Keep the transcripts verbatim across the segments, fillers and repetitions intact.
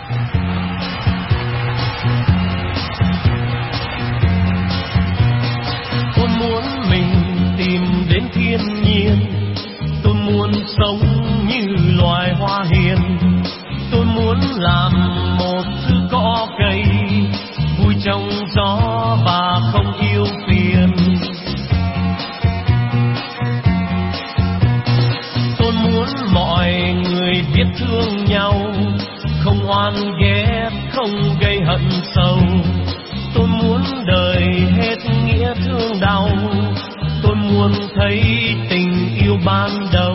Tôi muốn mình tìm đến thiên nhiên, tôi muốn sống như loài hoa hiền, tôi muốn làm một thứ cỏ cây vui trong gió và không yêu phiền. Tôi muốn mọi người biết thương nhau, không oan ghét, không gây hận sâu. Tôi muốn đời hết nghĩa thương đau, tôi muốn thấy tình yêu ban đầu.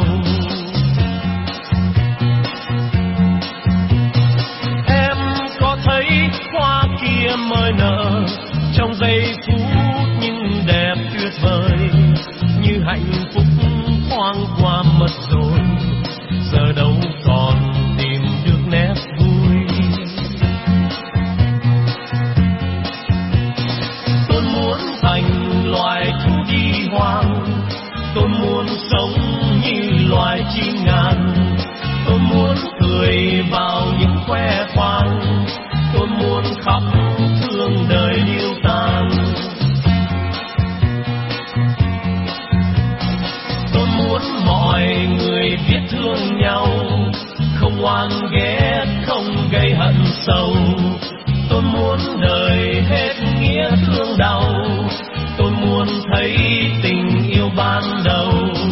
Em có thấy hoa kia mới nở trong giây phút nhưng đẹp tuyệt vời, như hạnh phúc thoáng qua mất rồi, giờ đâu còn tìm được nét vui. Tôi muốn thành loài thú đi hoang, tôi muốn sống như loài chim ngàn, tôi muốn cười vào những khoe khoang, tôi muốn khóc thương đời điêu tàn. Tôi muốn mọi người biết thương nhau, không oan ghét, không gây hận sâu. Tôi muốn đời hết nghĩa thương đau, tôi muốn thấy tình yêu ban đầu.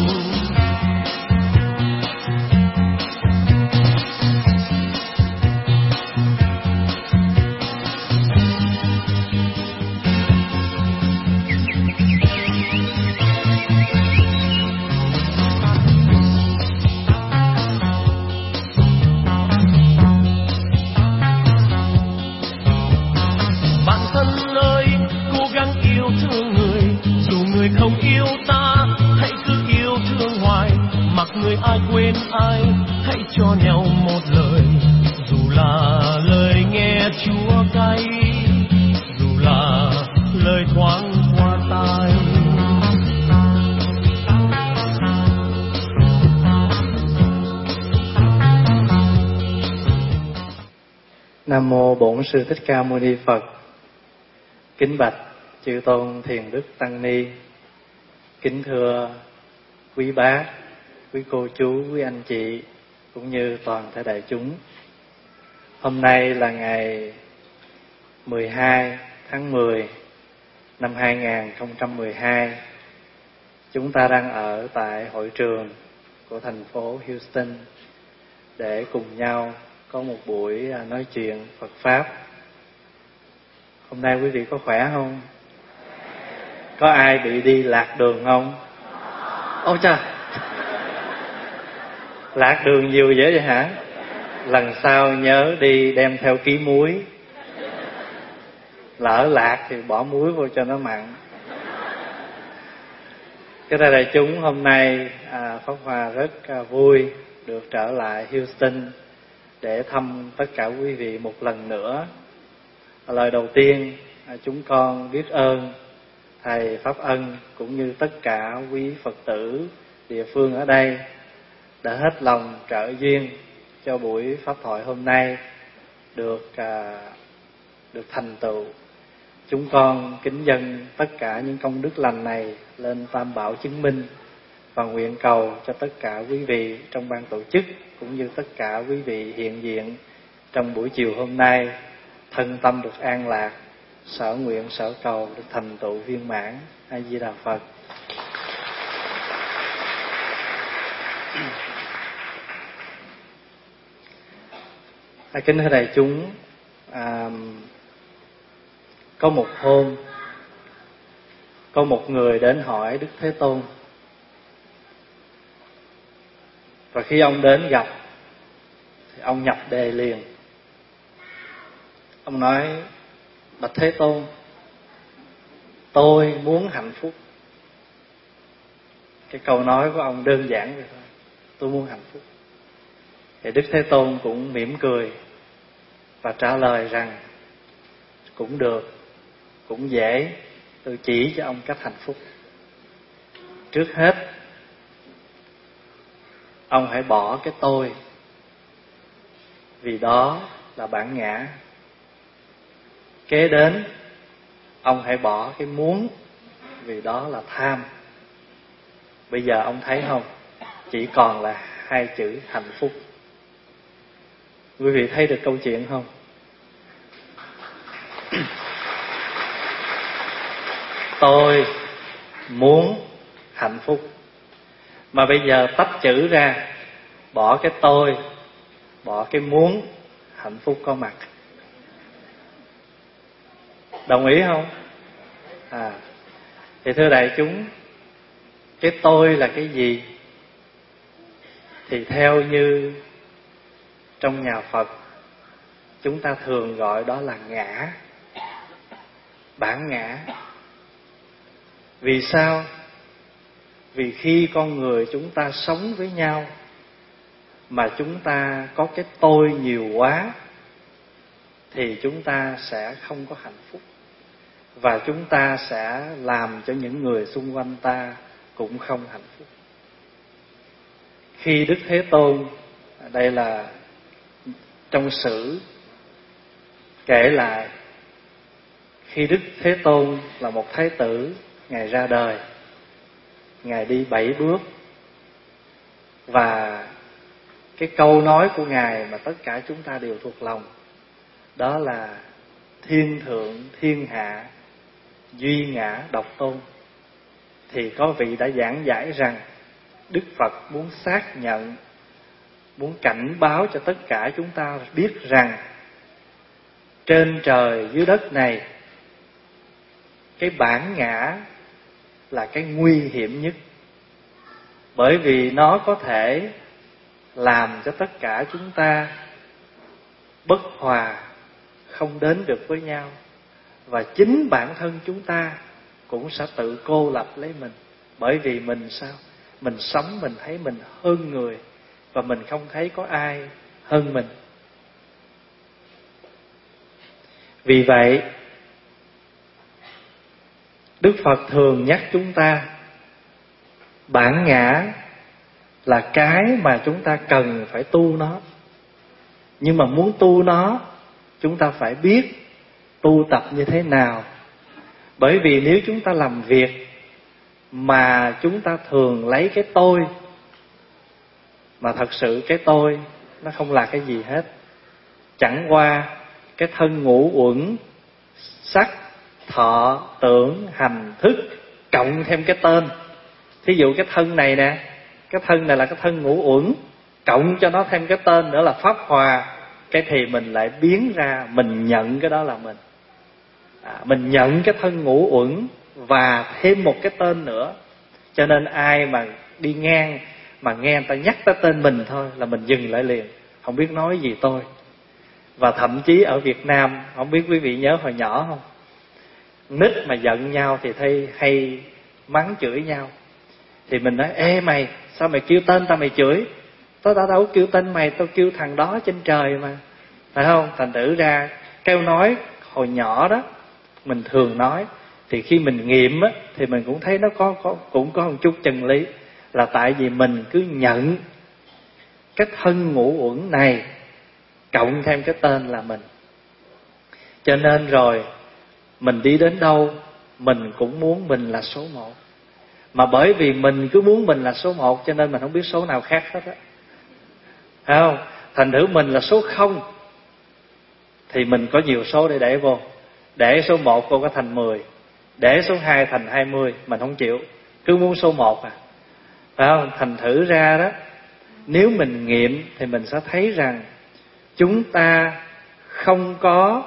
Không yêu ta, hãy cứ yêu thương hoài, mặc người ai quên ai, hãy cho nhau một lời, dù là lời nghe Chúa cay, dù là lời thoáng qua tai. Nam mô Bổn Sư Thích Ca Mâu Ni Phật. Kính bạch chư tôn Thiền Đức Tăng Ni, kính thưa quý bác, quý cô chú, quý anh chị cũng như toàn thể đại chúng. Hôm nay là ngày mười hai tháng mười năm hai nghìn không trăm mười hai. Chúng ta đang ở tại hội trường của thành phố Houston để cùng nhau có một buổi nói chuyện Phật Pháp. Hôm nay quý vị có khỏe không? Có ai bị đi lạc đường không? Ôi trời! Lạc đường nhiều dễ vậy hả? Lần sau nhớ đi đem theo ký muối. Lỡ lạc thì bỏ muối vô cho nó mặn. Cái đại đại chúng, hôm nay à, Pháp Hòa rất à, vui được trở lại Houston để thăm tất cả quý vị một lần nữa. Lời đầu tiên, à, chúng con biết ơn Thầy Pháp Ân cũng như tất cả quý Phật tử địa phương ở đây đã hết lòng trợ duyên cho buổi pháp thoại hôm nay được à, được thành tựu. Chúng con kính dâng tất cả những công đức lành này lên Tam Bảo chứng minh và nguyện cầu cho tất cả quý vị trong ban tổ chức cũng như tất cả quý vị hiện diện trong buổi chiều hôm nay thân tâm được an lạc, sở nguyện sở cầu được thành tựu viên mãn. A Di Đà Phật. À, kính thưa đại chúng, à, có một hôm có một người đến hỏi Đức Thế Tôn, và khi ông đến gặp thì ông nhập đề liền. Ông nói: bạch Thế Tôn, tôi muốn hạnh phúc. Cái câu nói của ông đơn giản vậy thôi, tôi muốn hạnh phúc. Thì Đức Thế Tôn cũng mỉm cười và trả lời rằng cũng được, cũng dễ, tôi chỉ cho ông cách hạnh phúc. Trước hết, ông hãy bỏ cái tôi, vì đó là bản ngã. Kế đến, ông hãy bỏ cái muốn, vì đó là tham. Bây giờ ông thấy không? Chỉ còn là hai chữ hạnh phúc. Quý vị thấy được câu chuyện không? Tôi muốn hạnh phúc. Mà bây giờ tách chữ ra, bỏ cái tôi, bỏ cái muốn, hạnh phúc có mặt. Đồng ý không? À, thì thưa đại chúng, cái tôi là cái gì? Thì theo như trong nhà Phật, chúng ta thường gọi đó là ngã, bản ngã. Vì sao? Vì khi con người chúng ta sống với nhau mà chúng ta có cái tôi nhiều quá thì chúng ta sẽ không có hạnh phúc, và chúng ta sẽ làm cho những người xung quanh ta cũng không hạnh phúc. Khi Đức Thế Tôn, đây là trong sử kể lại, khi Đức Thế Tôn là một thái tử, Ngài ra đời, Ngài đi bảy bước, và cái câu nói của Ngài mà tất cả chúng ta đều thuộc lòng, đó là thiên thượng thiên hạ, duy ngã độc tôn. Thì có vị đã giảng giải rằng Đức Phật muốn xác nhận, muốn cảnh báo cho tất cả chúng ta biết rằng trên trời dưới đất này, cái bản ngã là cái nguy hiểm nhất. Bởi vì nó có thể làm cho tất cả chúng ta bất hòa, không đến được với nhau. Và chính bản thân chúng ta cũng sẽ tự cô lập lấy mình. Bởi vì mình sao? Mình sống mình thấy mình hơn người, và mình không thấy có ai hơn mình. Vì vậy, Đức Phật thường nhắc chúng ta, bản ngã là cái mà chúng ta cần phải tu nó. Nhưng mà muốn tu nó, chúng ta phải biết tu tập như thế nào. Bởi vì nếu chúng ta làm việc mà chúng ta thường lấy cái tôi, mà thật sự cái tôi nó không là cái gì hết. Chẳng qua cái thân ngũ uẩn, sắc, thọ, tưởng, hành, thức, cộng thêm cái tên. Thí dụ cái thân này nè, cái thân này là cái thân ngũ uẩn, cộng cho nó thêm cái tên nữa là pháp hòa, cái thì mình lại biến ra, mình nhận cái đó là mình. À, mình nhận cái thân ngũ uẩn và thêm một cái tên nữa. Cho nên ai mà đi ngang mà nghe người ta nhắc tới tên mình thôi là mình dừng lại liền, không biết nói gì tôi. Và thậm chí ở Việt Nam, không biết quý vị nhớ hồi nhỏ không, nít mà giận nhau thì thấy hay mắng chửi nhau. Thì mình nói: ê mày, sao mày kêu tên tao mày chửi? Tao đã đâu kêu tên mày, tao kêu thằng đó trên trời mà. Phải không? Thành thử ra câu nói hồi nhỏ đó mình thường nói, thì khi mình nghiệm á, thì mình cũng thấy nó có, có cũng có một chút chân lý. Là tại vì mình cứ nhận cái thân ngũ uẩn này cộng thêm cái tên là mình. Cho nên rồi mình đi đến đâu mình cũng muốn mình là số một. Mà bởi vì mình cứ muốn mình là số một, cho nên mình không biết số nào khác hết á. Phải không? Thành thử mình là số không, thì mình có nhiều số để để vô. Để số một vô có thành mười, để số hai thành hai mươi, mình không chịu, cứ muốn số một à. Phải không? Thành thử ra đó, nếu mình nghiệm thì mình sẽ thấy rằng chúng ta không có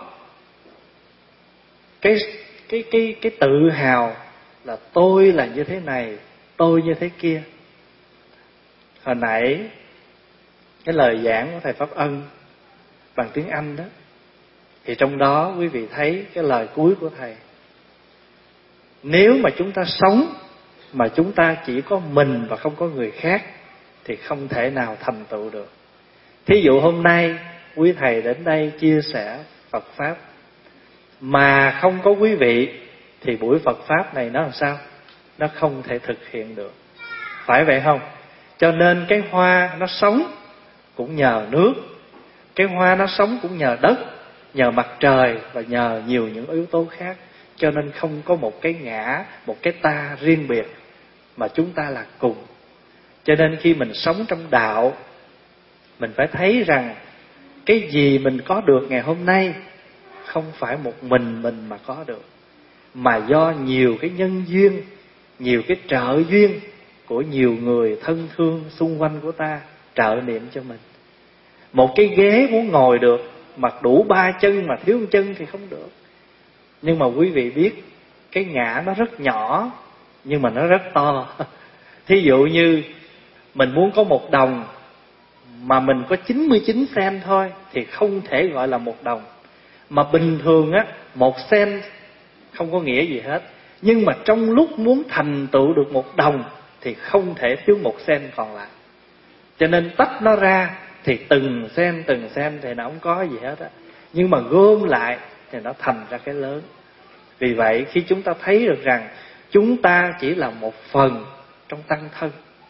cái cái cái cái tự hào là tôi là như thế này, tôi như thế kia. Hồi nãy cái lời giảng của thầy Pháp Ân bằng tiếng Anh đó, thì trong đó quý vị thấy cái lời cuối của thầy. Nếu mà chúng ta sống mà chúng ta chỉ có mình và không có người khác thì không thể nào thành tựu được. Thí dụ hôm nay quý thầy đến đây chia sẻ Phật Pháp, mà không có quý vị thì buổi Phật Pháp này nó làm sao? Nó không thể thực hiện được. Phải vậy không? Cho nên cái hoa nó sống cũng nhờ nước, Cái hoa nó sống cũng nhờ đất, nhờ mặt trời và nhờ nhiều những yếu tố khác. Cho nên không có một cái ngã, một cái ta riêng biệt, mà chúng ta là cùng. Cho nên khi mình sống trong đạo, mình phải thấy rằng cái gì mình có được ngày hôm nay không phải một mình mình mà có được, mà do nhiều cái nhân duyên, nhiều cái trợ duyên của nhiều người thân thương xung quanh của ta trợ niệm cho mình. Một cái ghế muốn ngồi được, mặc đủ ba chân mà thiếu một chân thì không được. Nhưng mà quý vị biết, cái ngã nó rất nhỏ nhưng mà nó rất to. Thí dụ như mình muốn có một đồng mà mình có chín mươi chín sen thôi thì không thể gọi là một đồng. Mà bình thường á, một sen không có nghĩa gì hết. Nhưng mà trong lúc muốn thành tựu được một đồng thì không thể thiếu một sen còn lại. Cho nên tách nó ra thì từng sen từng sen thì nó không có gì hết á. Nhưng mà gom lại thì nó thành ra cái lớn. Vì vậy khi chúng ta thấy được rằng chúng ta chỉ là một phần trong tăng thân,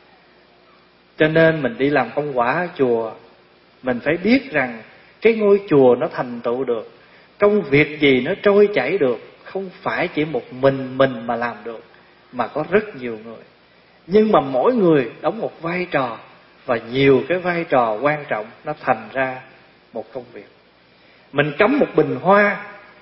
cho nên mình đi làm công quả ở chùa, mình phải biết rằng cái ngôi chùa nó thành tựu được, công việc gì nó trôi chảy được, không phải chỉ một mình mình mà làm được, mà có rất nhiều người. Nhưng mà mỗi người đóng một vai trò, và nhiều cái vai trò quan trọng nó thành ra một công việc. Mình cắm một bình hoa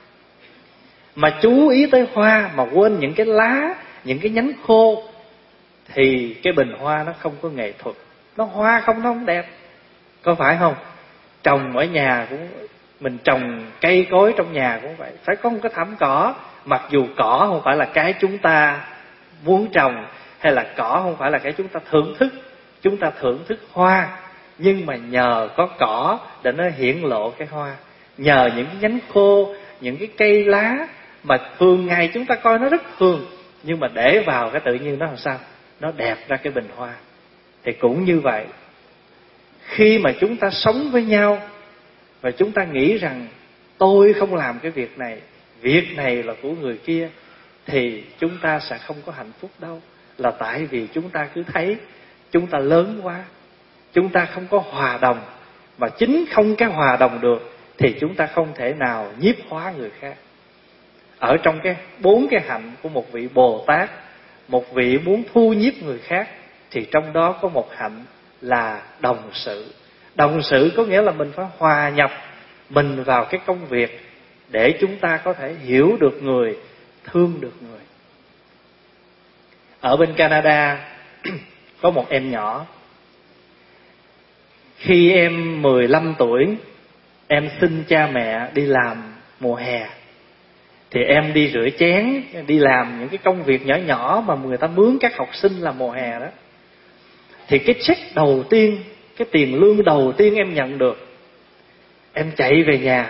mà chú ý tới hoa mà quên những cái lá, những cái nhánh khô, thì cái bình hoa nó không có nghệ thuật, nó hoa không, nó không đẹp. Có phải không? Trồng ở nhà cũng, mình trồng cây cối trong nhà cũng vậy, phải có một cái thảm cỏ. Mặc dù cỏ không phải là cái chúng ta muốn trồng, hay là cỏ không phải là cái chúng ta thưởng thức, chúng ta thưởng thức hoa, nhưng mà nhờ có cỏ để nó hiển lộ cái hoa, nhờ những cái nhánh khô, những cái cây lá mà thường ngày chúng ta coi nó rất thường, nhưng mà để vào cái tự nhiên nó làm sao? Nó đẹp ra cái bình hoa. Thì cũng như vậy, khi mà chúng ta sống với nhau và chúng ta nghĩ rằng tôi không làm cái việc này, việc này là của người kia, thì chúng ta sẽ không có hạnh phúc đâu. Là tại vì chúng ta cứ thấy chúng ta lớn quá, chúng ta không có hòa đồng. Mà chính không cái hòa đồng được thì chúng ta không thể nào nhiếp hóa người khác. Ở trong cái bốn cái hạnh của một vị Bồ Tát, một vị muốn thu nhiếp người khác, thì trong đó có một hạnh là đồng sự. Đồng sự có nghĩa là mình phải hòa nhập mình vào cái công việc để chúng ta có thể hiểu được người, thương được người. Ở bên Canada có một em nhỏ. Khi em mười lăm tuổi, em xin cha mẹ đi làm mùa hè. Thì em đi rửa chén, đi làm những cái công việc nhỏ nhỏ mà người ta mướn các học sinh làm mùa hè đó. Thì cái check đầu tiên, cái tiền lương đầu tiên em nhận được, em chạy về nhà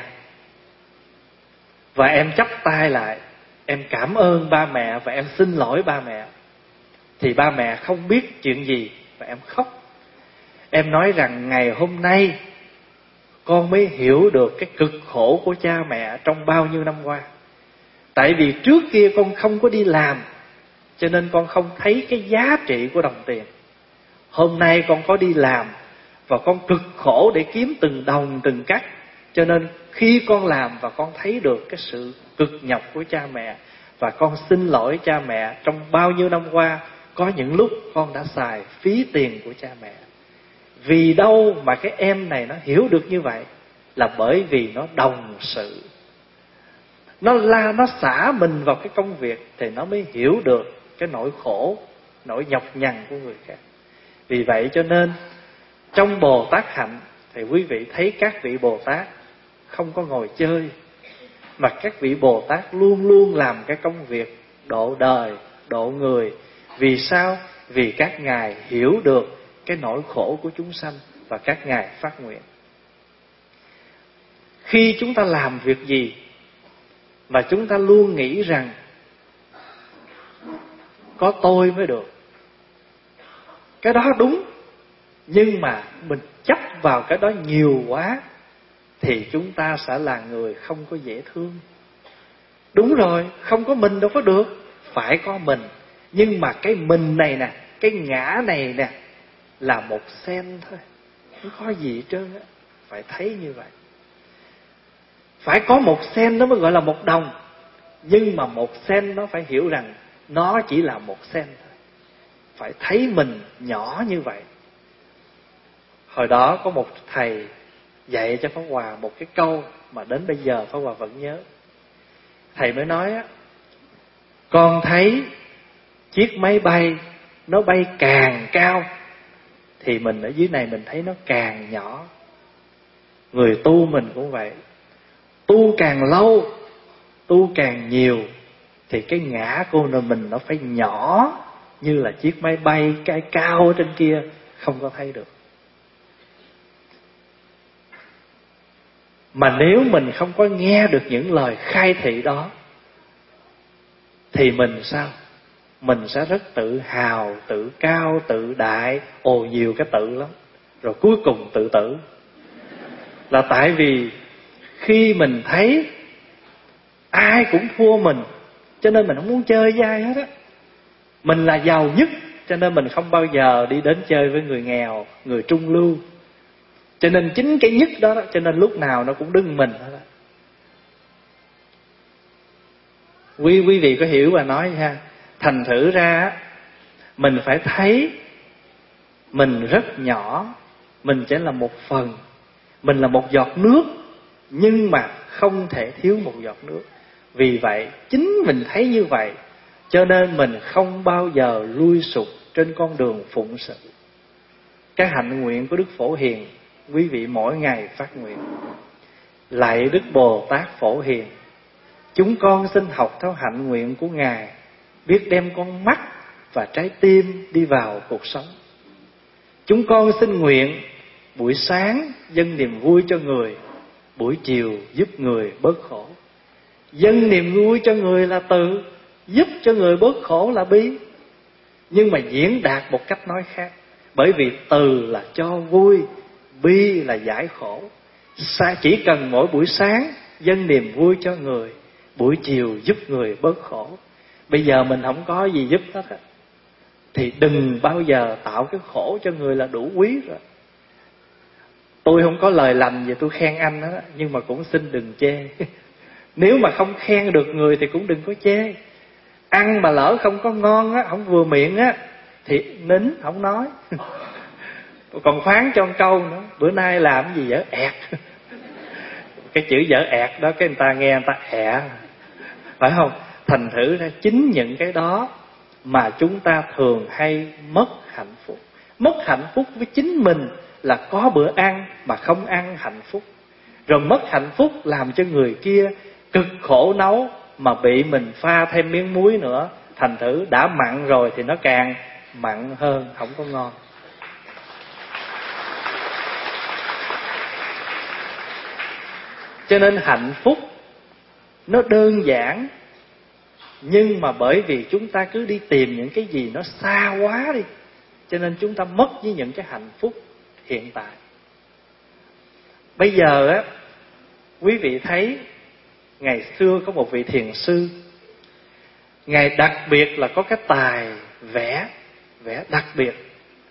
và em chắp tay lại, em cảm ơn ba mẹ và em xin lỗi ba mẹ. Thì ba mẹ không biết chuyện gì và em khóc. Em nói rằng ngày hôm nay con mới hiểu được cái cực khổ của cha mẹ trong bao nhiêu năm qua. Tại vì trước kia con không có đi làm, cho nên con không thấy cái giá trị của đồng tiền. Hôm nay con có đi làm và con cực khổ để kiếm từng đồng từng cắc, cho nên khi con làm và con thấy được cái sự cực nhọc của cha mẹ, và con xin lỗi cha mẹ trong bao nhiêu năm qua, có những lúc con đã xài phí tiền của cha mẹ. Vì đâu mà cái em này nó hiểu được như vậy? Là bởi vì nó đồng sự. Nó la, nó xả mình vào cái công việc thì nó mới hiểu được cái nỗi khổ, nỗi nhọc nhằn của người khác. Vì vậy cho nên trong Bồ Tát hạnh thì quý vị thấy các vị Bồ Tát không có ngồi chơi, mà các vị Bồ Tát luôn luôn làm cái công việc độ đời, độ người. Vì sao? Vì các ngài hiểu được cái nỗi khổ của chúng sanh và các ngài phát nguyện. Khi chúng ta làm việc gì mà chúng ta luôn nghĩ rằng có tôi mới được, cái đó đúng, nhưng mà mình chấp vào cái đó nhiều quá thì chúng ta sẽ là người không có dễ thương. Đúng rồi, không có mình đâu có được, phải có mình. Nhưng mà cái mình này nè, cái ngã này nè là một sen thôi, không có gì hết trơn á. phải thấy như vậy. Phải có một sen nó mới gọi là một đồng. Nhưng mà một sen nó phải hiểu rằng nó chỉ là một sen thôi. Phải thấy mình nhỏ như vậy. Hồi đó có một thầy dạy cho Pháp Hòa một cái câu mà đến bây giờ Pháp Hòa vẫn nhớ. Thầy mới nói á, con thấy chiếc máy bay nó bay càng cao thì mình ở dưới này mình thấy nó càng nhỏ. Người tu mình cũng vậy. Tu càng lâu, tu càng nhiều thì cái ngã của mình nó phải nhỏ như là chiếc máy bay cái cao ở trên kia không có thấy được. Mà nếu mình không có nghe được những lời khai thị đó thì mình sao? Mình sẽ rất tự hào, tự cao, tự đại, ồ nhiều cái tự lắm. Rồi cuối cùng tự tử. Là tại vì khi mình thấy ai cũng thua mình, cho nên mình không muốn chơi với ai hết á. Mình là giàu nhất, cho nên mình không bao giờ đi đến chơi với người nghèo, người trung lưu. Cho nên chính cái nhất đó, đó cho nên lúc nào nó cũng đứng mình hết á. Quý, quý vị có hiểu bà nói ha? Thành thử ra mình phải thấy mình rất nhỏ, mình chỉ là một phần, mình là một giọt nước, nhưng mà không thể thiếu một giọt nước. Vì vậy chính mình thấy như vậy, cho nên mình không bao giờ lui sụp trên con đường phụng sự. Cái hạnh nguyện của Đức Phổ Hiền, quý vị mỗi ngày phát nguyện: lạy Đức Bồ Tát Phổ Hiền, chúng con xin học theo hạnh nguyện của Ngài, biết đem con mắt và trái tim đi vào cuộc sống. Chúng con xin nguyện buổi sáng dâng niềm vui cho người, buổi chiều giúp người bớt khổ. Dâng niềm vui cho người là từ, giúp cho người bớt khổ là bi. Nhưng mà diễn đạt một cách nói khác. Bởi vì từ là cho vui, bi là giải khổ. Chỉ cần mỗi buổi sáng dâng niềm vui cho người, buổi chiều giúp người bớt khổ. Bây giờ mình không có gì giúp hết á, thì đừng bao giờ tạo cái khổ cho người là đủ quý rồi. Tôi không có lời lành gì tôi khen anh đó, nhưng mà cũng xin đừng chê. Nếu mà không khen được người thì cũng đừng có chê. Ăn mà lỡ không có ngon á, không vừa miệng á, thì nín không nói. Còn phán cho một câu nữa: bữa nay làm gì dở ẹt. Cái chữ dở ẹt đó cái người ta nghe người ta ẹ, phải không? Thành thử ra chính những cái đó mà chúng ta thường hay mất hạnh phúc. Mất hạnh phúc với chính mình là có bữa ăn mà không ăn hạnh phúc. Rồi mất hạnh phúc làm cho người kia cực khổ nấu mà bị mình pha thêm miếng muối nữa. Thành thử đã mặn rồi thì nó càng mặn hơn, không có ngon. Cho nên hạnh phúc nó đơn giản, nhưng mà bởi vì chúng ta cứ đi tìm những cái gì nó xa quá đi, cho nên chúng ta mất với những cái hạnh phúc hiện tại. Bây giờ á, quý vị thấy ngày xưa có một vị thiền sư, Ngài đặc biệt là có cái tài vẽ, vẽ đặc biệt.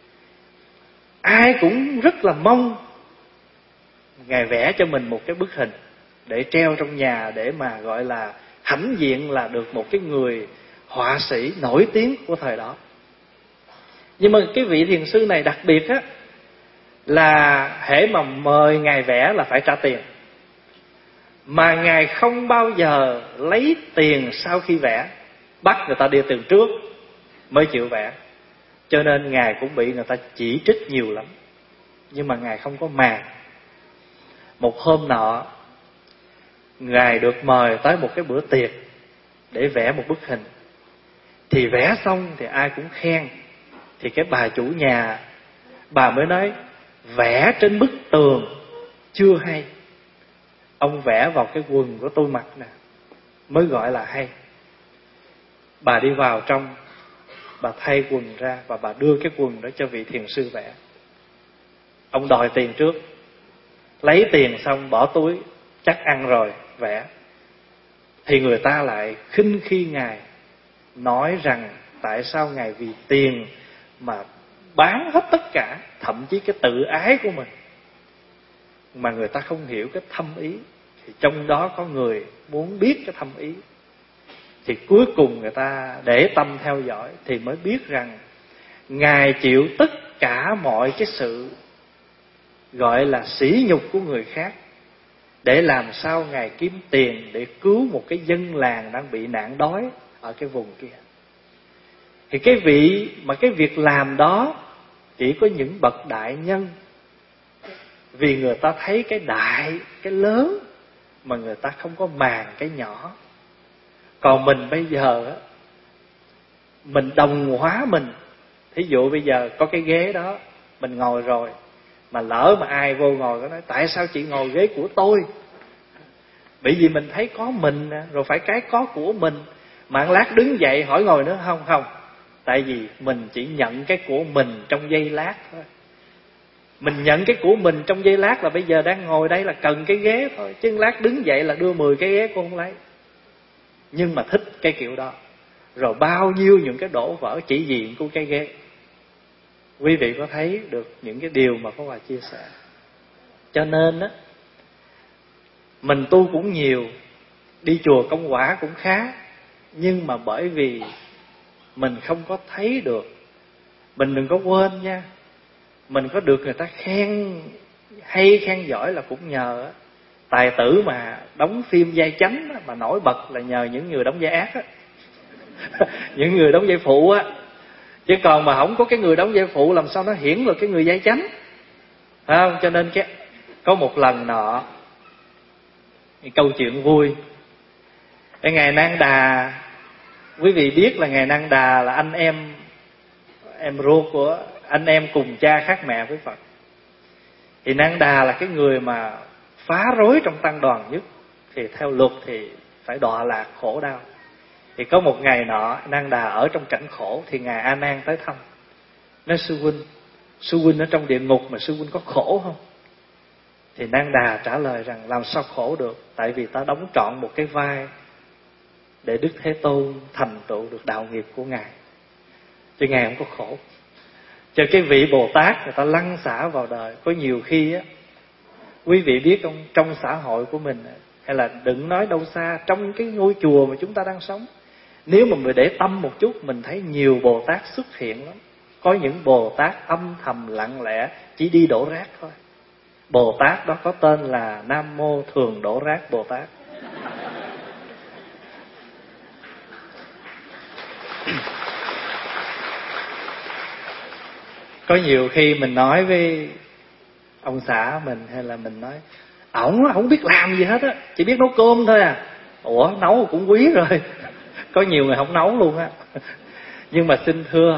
Ai cũng rất là mong Ngài vẽ cho mình một cái bức hình để treo trong nhà, để mà gọi là hãnh diện là được một cái người họa sĩ nổi tiếng của thời đó. Nhưng mà cái vị thiền sư này đặc biệt á, là hễ mà mời Ngài vẽ là phải trả tiền. Mà Ngài không bao giờ lấy tiền sau khi vẽ, bắt người ta đưa tiền trước mới chịu vẽ. Cho nên Ngài cũng bị người ta chỉ trích nhiều lắm. Nhưng mà Ngài không có màng. Một hôm nọ, Ngài được mời tới một cái bữa tiệc để vẽ một bức hình. Thì vẽ xong thì ai cũng khen. Thì cái bà chủ nhà, bà mới nói: vẽ trên bức tường chưa hay, ông vẽ vào cái quần của tôi mặc nè mới gọi là hay. Bà đi vào trong, bà thay quần ra và bà đưa cái quần đó cho vị thiền sư vẽ. Ông đòi tiền trước, lấy tiền xong bỏ túi, chắc ăn rồi, vẽ. Thì người ta lại khinh khi Ngài, nói rằng tại sao Ngài vì tiền mà bán hết tất cả, thậm chí cái tự ái của mình. mà người ta không hiểu cái thâm ý, thì trong đó có người muốn biết cái thâm ý, thì cuối cùng người ta để tâm theo dõi thì mới biết rằng Ngài chịu tất cả mọi cái sự gọi là sỉ nhục của người khác để làm sao Ngài kiếm tiền để cứu một cái dân làng đang bị nạn đói ở cái vùng kia. Thì cái vị mà cái việc làm đó chỉ có những bậc đại nhân, vì người ta thấy cái đại, cái lớn mà người ta không có màng cái nhỏ. Còn mình bây giờ á, mình đồng hóa mình. Thí dụ bây giờ có cái ghế đó, mình ngồi rồi, mà lỡ mà ai vô ngồi có nói tại sao chị ngồi ghế của tôi? Bởi vì mình thấy có mình rồi phải cái có của mình. Mà lát đứng dậy hỏi ngồi nữa không? Không. Tại vì mình chỉ nhận cái của mình trong giây lát thôi. Mình nhận cái của mình trong giây lát là bây giờ đang ngồi đây là cần cái ghế thôi. Chứ lát đứng dậy là đưa mười cái ghế cũng không lấy. Nhưng mà thích cái kiểu đó. Rồi bao nhiêu những cái đổ vỡ chỉ diện của cái ghế. Quý vị có thấy được những cái điều mà Pháp Hòa chia sẻ. Cho nên á, mình tu cũng nhiều, đi chùa công quả cũng khá, nhưng mà bởi vì mình không có thấy được. Mình đừng có quên nha, mình có được người ta khen hay khen giỏi là cũng nhờ tài tử mà đóng phim vai chánh mà nổi bật là nhờ những người đóng vai ác á. Những người đóng vai phụ á. Chứ còn mà không có cái người đóng vai phụ làm sao nó hiển được cái người vai chánh. Phải không? Cho nên cái có một lần nọ, câu chuyện vui. Cái Ngài Nan Đà, quý vị biết là Ngài Nan Đà là anh em em ruột của anh em cùng cha khác mẹ với Phật. Thì Nan Đà là cái người mà phá rối trong tăng đoàn nhất, thì theo luật thì phải đọa lạc khổ đau. Thì có một ngày nọ Nan Đà ở trong cảnh khổ, thì Ngài A Nan tới thăm. Nói sư huynh, sư huynh ở trong địa ngục mà sư huynh có khổ không? Thì Nan Đà trả lời rằng làm sao khổ được, tại vì ta đóng trọn một cái vai để Đức Thế Tôn thành tựu được đạo nghiệp của Ngài, chứ Ngài không có khổ. Cho cái vị Bồ Tát người ta lăn xả vào đời. Có nhiều khi á, quý vị biết không, trong xã hội của mình, hay là đừng nói đâu xa, trong cái ngôi chùa mà chúng ta đang sống, nếu mà mình để tâm một chút, mình thấy nhiều Bồ Tát xuất hiện lắm. Có những Bồ Tát âm thầm lặng lẽ chỉ đi đổ rác thôi. Bồ Tát đó có tên là Nam Mô Thường Đổ Rác Bồ Tát. Có nhiều khi mình nói với ông xã mình, hay là mình nói ổng không biết làm gì hết á, chỉ biết nấu cơm thôi à. Ủa, nấu cũng quý rồi. Có nhiều người không nấu luôn á. Nhưng mà xin thưa,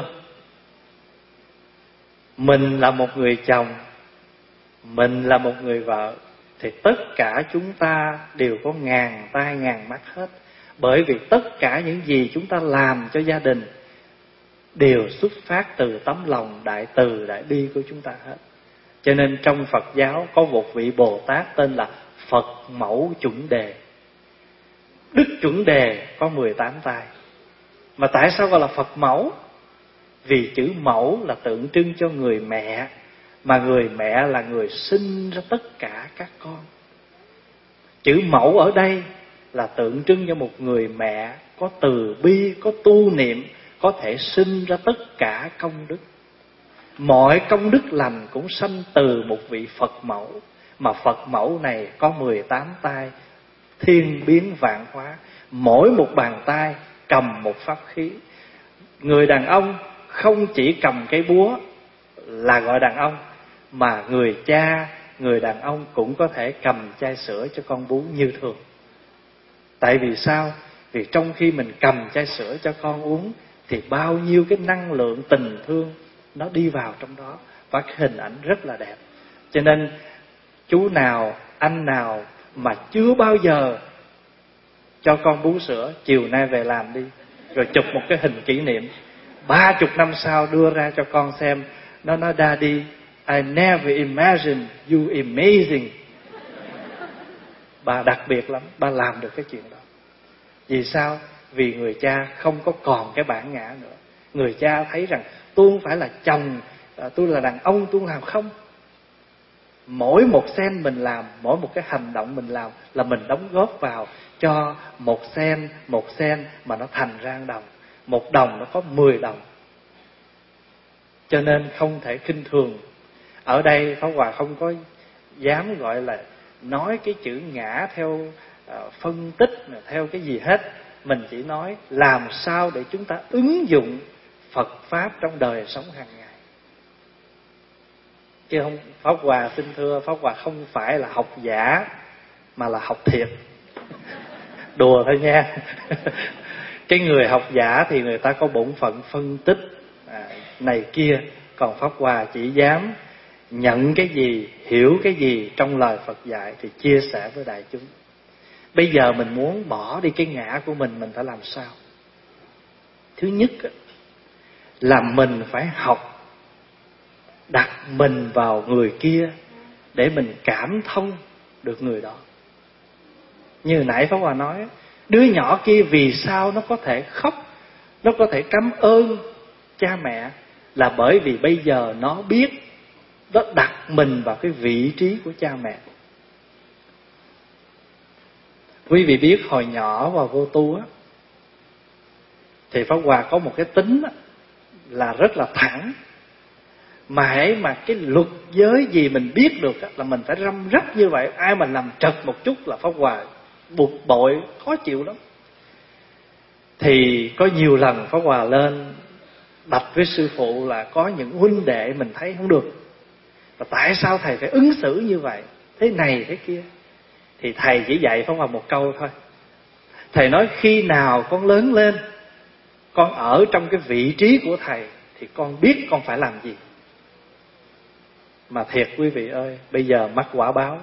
mình là một người chồng, mình là một người vợ, thì tất cả chúng ta đều có ngàn tai ngàn mắt hết. Bởi vì tất cả những gì chúng ta làm cho gia đình đều xuất phát từ tấm lòng đại từ đại bi của chúng ta hết. Cho nên trong Phật giáo có một vị Bồ Tát tên là Phật Mẫu Chuẩn Đề. Đức Chuẩn Đề có mười tám tay. Mà tại sao gọi là Phật Mẫu? Vì chữ mẫu là tượng trưng cho người mẹ, mà người mẹ là người sinh ra tất cả các con. Chữ mẫu ở đây là tượng trưng cho một người mẹ có từ bi, có tu niệm, có thể sinh ra tất cả công đức. Mọi công đức lành cũng sanh từ một vị Phật mẫu. Mà Phật mẫu này có mười tám tay, thiên biến vạn hóa. Mỗi một bàn tay cầm một pháp khí. Người đàn ông không chỉ cầm cái búa là gọi đàn ông, mà người cha, người đàn ông cũng có thể cầm chai sữa cho con bú như thường. Tại vì sao? Vì trong khi mình cầm chai sữa cho con uống, thì bao nhiêu cái năng lượng tình thương nó đi vào trong đó, và cái hình ảnh rất là đẹp. Cho nên chú nào, anh nào mà chưa bao giờ cho con bú sữa, chiều nay về làm đi, rồi chụp một cái hình kỷ niệm, ba chục năm sau đưa ra cho con xem. Nó nói Daddy, I never imagined you amazing. Bà đặc biệt lắm, bà làm được cái chuyện đó. Vì sao? Vì người cha không có còn cái bản ngã nữa. Người cha thấy rằng tôi không phải là chồng, tôi là đàn ông, tôi làm không. Mỗi một sen mình làm, mỗi một cái hành động mình làm là mình đóng góp vào cho một sen, một sen mà nó thành ra đồng. Một đồng nó có mười đồng. Cho nên không thể khinh thường. Ở đây Pháp Hòa không có dám gọi là nói cái chữ ngã theo uh, phân tích, theo cái gì hết. Mình chỉ nói làm sao để chúng ta ứng dụng Phật Pháp trong đời sống hàng ngày. Chứ không, Pháp Hòa xin thưa, Pháp Hòa không phải là học giả, mà là học thiệt. Đùa thôi nha. Cái người học giả thì người ta có bổn phận phân tích à, này kia. Còn Pháp Hòa chỉ dám nhận cái gì, hiểu cái gì trong lời Phật dạy thì chia sẻ với đại chúng. Bây giờ mình muốn bỏ đi cái ngã của mình, mình phải làm sao? Thứ nhất là mình phải học đặt mình vào người kia để mình cảm thông được người đó. Như nãy Pháp Hòa nói, đứa nhỏ kia vì sao nó có thể khóc, nó có thể cảm ơn cha mẹ, là bởi vì bây giờ nó biết, nó đặt mình vào cái vị trí của cha mẹ. Quý vị biết hồi nhỏ và vô tu á, thì Pháp Hòa có một cái tính á, là rất là thẳng. Mà hãy mà cái luật giới gì mình biết được á, là mình phải răm rắp như vậy. Ai mà làm trật một chút là Pháp Hòa bực bội, khó chịu lắm. Thì có nhiều lần Pháp Hòa lên bạch với sư phụ là có những huynh đệ mình thấy không được, và tại sao thầy phải ứng xử như vậy, thế này thế kia. Thì thầy chỉ dạy Pháp Hòa một câu thôi. Thầy nói khi nào con lớn lên, con ở trong cái vị trí của thầy, thì con biết con phải làm gì. Mà thiệt quý vị ơi, bây giờ mắc quả báo.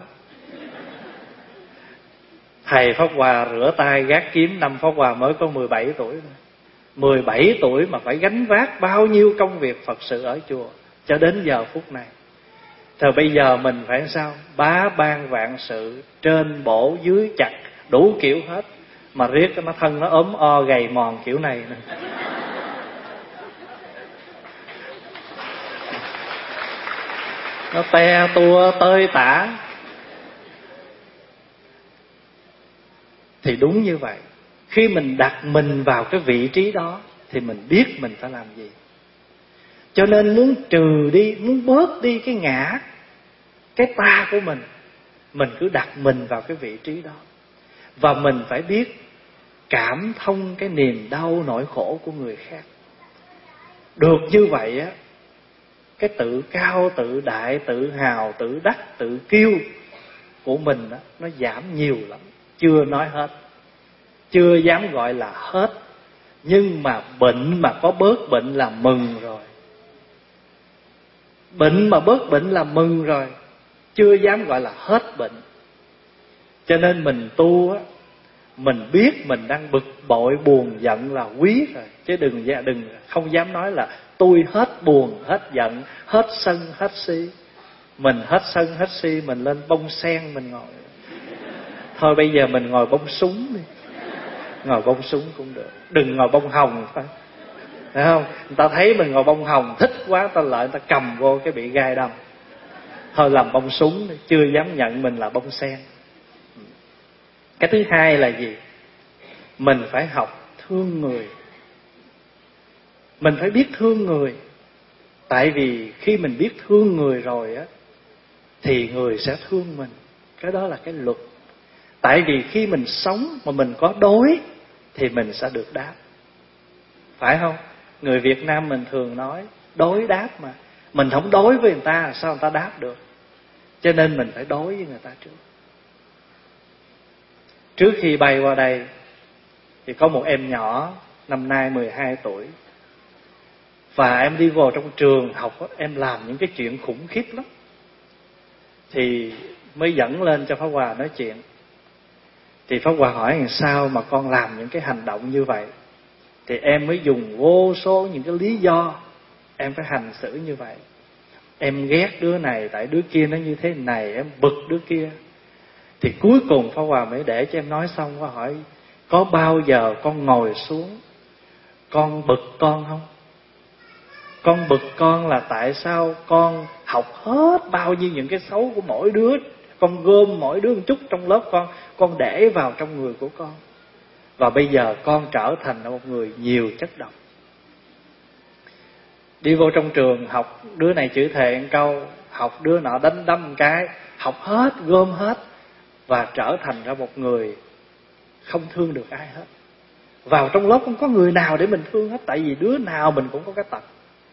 Thầy Pháp Hòa rửa tay gác kiếm năm Pháp Hòa mới có mười bảy tuổi. mười bảy tuổi mà phải gánh vác bao nhiêu công việc Phật sự ở chùa cho đến giờ phút này. Rồi bây giờ mình phải sao? Bá ban vạn sự, trên bổ dưới chặt, đủ kiểu hết. Mà riết nó thân nó ốm o gầy mòn kiểu này nè. Nó te tua tơi tả. Thì đúng như vậy. Khi mình đặt mình vào cái vị trí đó thì mình biết mình phải làm gì. Cho nên muốn trừ đi, muốn bớt đi cái ngã, cái ta của mình, mình cứ đặt mình vào cái vị trí đó. Và mình phải biết cảm thông cái niềm đau nỗi khổ của người khác. Được như vậy á, cái tự cao, tự đại, tự hào, tự đắc, tự kiêu của mình á, nó giảm nhiều lắm. Chưa nói hết, chưa dám gọi là hết. Nhưng mà bệnh mà có bớt bệnh là mừng rồi. Bệnh mà bớt bệnh là mừng rồi, chưa dám gọi là hết bệnh. Cho nên mình tu á, mình biết mình đang bực bội, buồn, giận là quý rồi. Chứ đừng, đừng không dám nói là tôi hết buồn, hết giận, hết sân, hết si. Mình hết sân, hết si, mình lên bông sen mình ngồi. Thôi bây giờ mình ngồi bông súng đi. Ngồi bông súng cũng được, đừng ngồi bông hồng phải. Thấy không? Người ta thấy mình ngồi bông hồng thích quá, ta lại người ta cầm vô cái bị gai đâm. Thôi làm bông súng đi, chưa dám nhận mình là bông sen. Cái thứ hai là gì? Mình phải học thương người. Mình phải biết thương người. Tại vì khi mình biết thương người rồi á, thì người sẽ thương mình. Cái đó là cái luật. Tại vì khi mình sống mà mình có đối thì mình sẽ được đáp. Phải không? Người Việt Nam mình thường nói đối đáp mà. Mình không đối với người ta, sao người ta đáp được? Cho nên mình phải đối với người ta trước. Trước khi bay qua đây thì có một em nhỏ năm nay mười hai tuổi. Và em đi vào trong trường học, em làm những cái chuyện khủng khiếp lắm. Thì mới dẫn lên cho Pháp Hòa nói chuyện. Thì Pháp Hòa hỏi làm sao mà con làm những cái hành động như vậy. Thì em mới dùng vô số những cái lý do em phải hành xử như vậy. Em ghét đứa này tại đứa kia nó như thế này, em bực đứa kia. Thì cuối cùng Pháp Hòa mới để cho em nói xong, có hỏi có bao giờ con ngồi xuống con bực con không? Con bực con là tại sao con học hết bao nhiêu những cái xấu của mỗi đứa, con gom mỗi đứa một chút trong lớp con, con để vào trong người của con. Và bây giờ con trở thành một người nhiều chất độc. Đi vô trong trường học, đứa này chửi thề một câu, học đứa nọ đánh đâm một cái, học hết, gom hết, và trở thành ra một người không thương được ai hết. Vào trong lớp không có người nào để mình thương hết, tại vì đứa nào mình cũng có cái tật.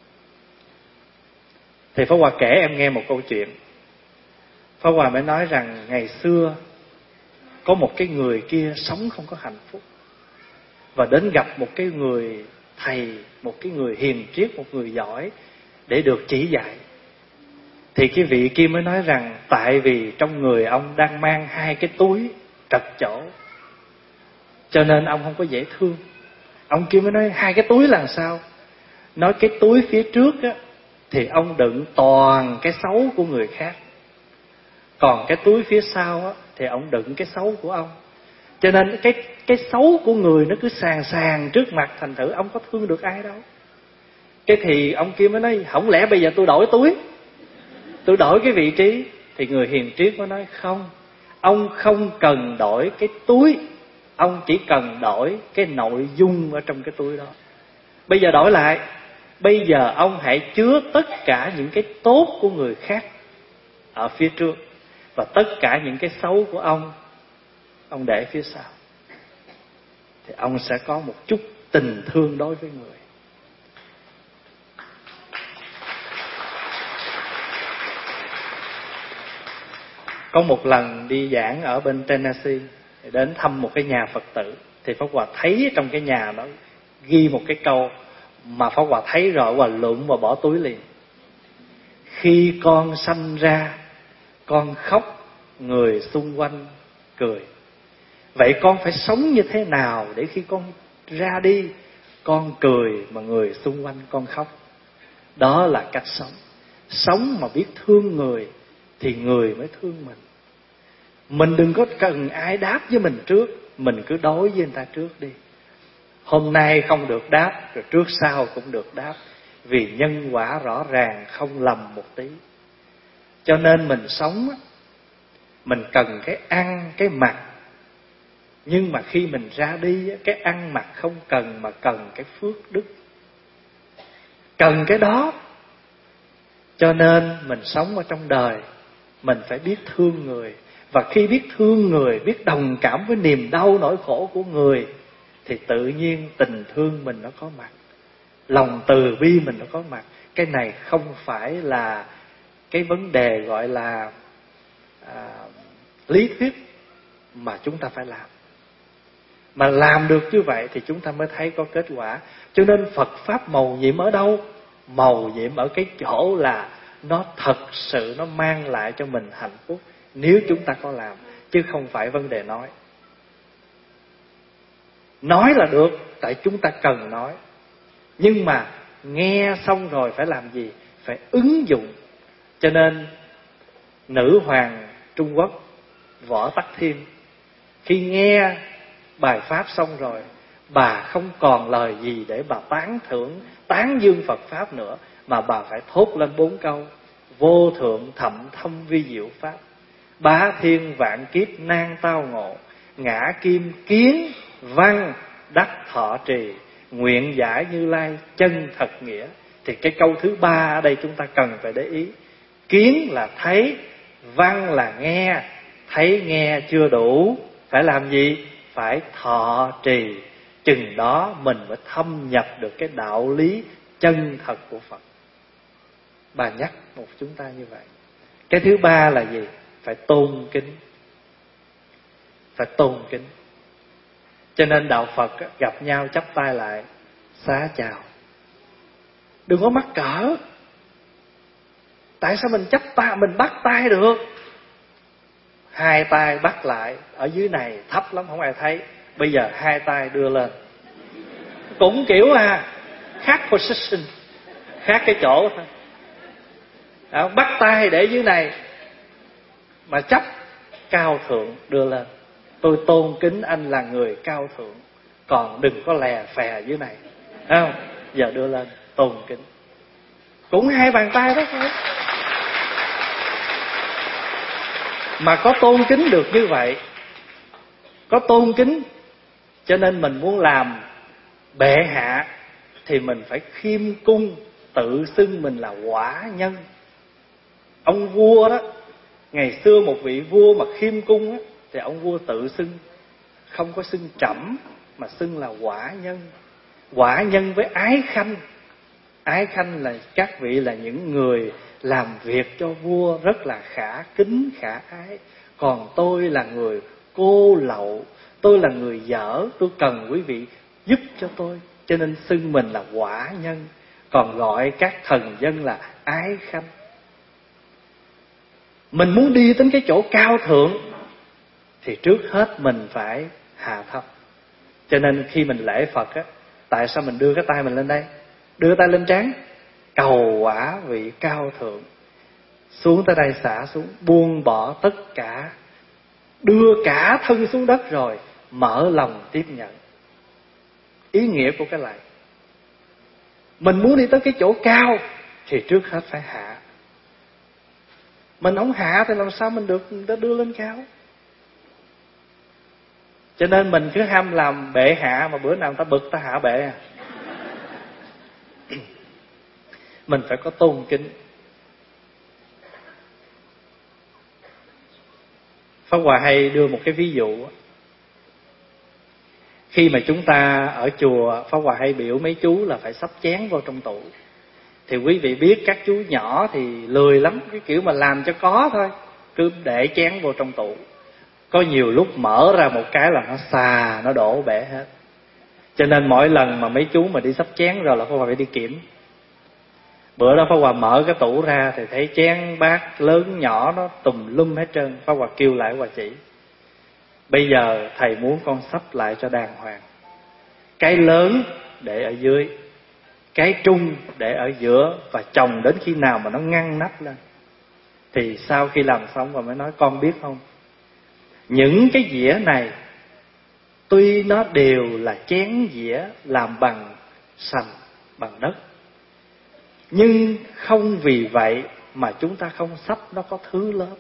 Thì Pháp Hòa kể em nghe một câu chuyện. Pháp Hòa mới nói rằng ngày xưa có một cái người kia sống không có hạnh phúc, và đến gặp một cái người thầy, một cái người hiền triết, một người giỏi để được chỉ dạy. Thì cái vị kia mới nói rằng tại vì trong người ông đang mang hai cái túi trật chỗ, cho nên ông không có dễ thương. Ông kia mới nói hai cái túi là sao? Nói cái túi phía trước á, thì ông đựng toàn cái xấu của người khác, còn cái túi phía sau á, thì ông đựng cái xấu của ông. Cho nên cái cái xấu của người nó cứ sàn sàn trước mặt, thành thử ông có thương được ai đâu. Cái thì ông kia mới nói không lẽ bây giờ tôi đổi túi, tôi đổi cái vị trí. Thì người hiền triết mới nói không, ông không cần đổi cái túi, ông chỉ cần đổi cái nội dung ở trong cái túi đó. Bây giờ đổi lại, bây giờ ông hãy chứa tất cả những cái tốt của người khác ở phía trước, và tất cả những cái xấu của ông ông để phía sau, thì ông sẽ có một chút tình thương đối với người. Có một lần đi giảng ở bên Tennessee, đến thăm một cái nhà Phật tử, thì Pháp Hòa thấy trong cái nhà đó ghi một cái câu mà Pháp Hòa thấy rồi, Hòa lụm và bỏ túi liền. Khi con sanh ra, con khóc, người xung quanh cười. Vậy con phải sống như thế nào để khi con ra đi, con cười mà người xung quanh con khóc? Đó là cách sống. Sống mà biết thương người thì người mới thương mình. Mình đừng có cần ai đáp với mình trước, mình cứ đối với người ta trước đi. Hôm nay không được đáp, rồi trước sau cũng được đáp, vì nhân quả rõ ràng, không lầm một tí. Cho nên mình sống, mình cần cái ăn, cái mặc. Nhưng mà khi mình ra đi, cái ăn mặc không cần, mà cần cái phước đức, cần cái đó. Cho nên mình sống ở trong đời, mình phải biết thương người. Và khi biết thương người, biết đồng cảm với niềm đau nỗi khổ của người, thì tự nhiên tình thương mình nó có mặt, lòng từ bi mình nó có mặt. Cái này không phải là cái vấn đề gọi là à, lý thuyết mà chúng ta phải làm. Mà làm được như vậy thì chúng ta mới thấy có kết quả. Cho nên Phật Pháp mầu nhiệm ở đâu? Mầu nhiệm ở cái chỗ là nó thật sự nó mang lại cho mình hạnh phúc, nếu chúng ta có làm, chứ không phải vấn đề nói. Nói là được, tại chúng ta cần nói. Nhưng mà nghe xong rồi phải làm gì? Phải ứng dụng. Cho nên nữ hoàng Trung Quốc Võ Tắc Thiên, khi nghe bài Pháp xong rồi, bà không còn lời gì để bà tán thưởng, tán dương Phật Pháp nữa, mà bà phải thốt lên bốn câu: vô thượng thậm thâm vi diệu Pháp, bá thiên vạn kiếp nan tao ngộ, ngã kim kiến văn đắc thọ trì, nguyện giải Như Lai chân thật nghĩa. Thì cái câu thứ ba ở đây chúng ta cần phải để ý. Kiến là thấy, văn là nghe. Thấy nghe chưa đủ, phải làm gì? Phải thọ trì. Chừng đó mình mới thâm nhập được cái đạo lý chân thật của Phật. Bà nhắc một chúng ta như vậy. Cái thứ ba là gì? Phải tôn kính. Phải tôn kính. Cho nên đạo Phật gặp nhau chắp tay lại, xá chào. Đừng có mắc cỡ. Tại sao mình chắp tay, mình bắt tay được? Hai tay bắt lại, ở dưới này thấp lắm không ai thấy. Bây giờ hai tay đưa lên, cũng kiểu à, khác position, khác cái chỗ thôi. Đó, bắt tay để dưới này, mà chấp cao thượng đưa lên. Tôi tôn kính anh là người cao thượng, còn đừng có lè phè dưới này. Thấy không? Giờ đưa lên tôn kính, cũng hai bàn tay đó thôi. Mà có tôn kính được như vậy, có tôn kính, cho nên mình muốn làm bệ hạ thì mình phải khiêm cung, tự xưng mình là quả nhân. Ông vua đó, ngày xưa một vị vua mà khiêm cung á, thì ông vua tự xưng, không có xưng trẫm mà xưng là quả nhân. Quả nhân với ái khanh. Ái khanh là các vị là những người làm việc cho vua rất là khả kính khả ái. Còn tôi là người cô lậu, tôi là người dở, tôi cần quý vị giúp cho tôi, cho nên xưng mình là quả nhân. Còn gọi các thần dân là ái khanh. Mình muốn đi đến cái chỗ cao thượng thì trước hết mình phải hạ thấp. Cho nên khi mình lễ Phật á, tại sao mình đưa cái tay mình lên đây, đưa tay lên trán, cầu quả vị cao thượng, xuống tới đây xả xuống, buông bỏ tất cả, đưa cả thân xuống đất rồi mở lòng tiếp nhận. Ý nghĩa của cái lạy, mình muốn đi tới cái chỗ cao thì trước hết phải hạ. Mình không hạ thì làm sao mình được đưa lên cao? Cho nên mình cứ ham làm bệ hạ, mà bữa nào ta bực ta hạ bệ à. Mình phải có tôn kính. Pháp Hòa hay đưa một cái ví dụ. Khi mà chúng ta ở chùa, Pháp Hòa hay biểu mấy chú là phải sắp chén vào trong tủ. Thì quý vị biết các chú nhỏ thì lười lắm, cái kiểu mà làm cho có thôi, cứ để chén vô trong tủ. Có nhiều lúc mở ra một cái là nó xà, nó đổ bể hết. Cho nên mỗi lần mà mấy chú mà đi sắp chén rồi là Pháp Hòa phải đi kiểm. Bữa đó Pháp Hòa mở cái tủ ra thì thấy chén bát lớn nhỏ nó tùm lum hết trơn. Pháp Hòa kêu lại Hòa chỉ, bây giờ thầy muốn con sắp lại cho đàng hoàng. Cái lớn để ở dưới, cái trung để ở giữa, và chồng đến khi nào mà nó ngăn nắp lên. Thì sau khi làm xong rồi mới nói, con biết không, những cái dĩa này tuy nó đều là chén dĩa làm bằng sành, bằng đất, nhưng không vì vậy mà chúng ta không sắp nó có thứ lớp.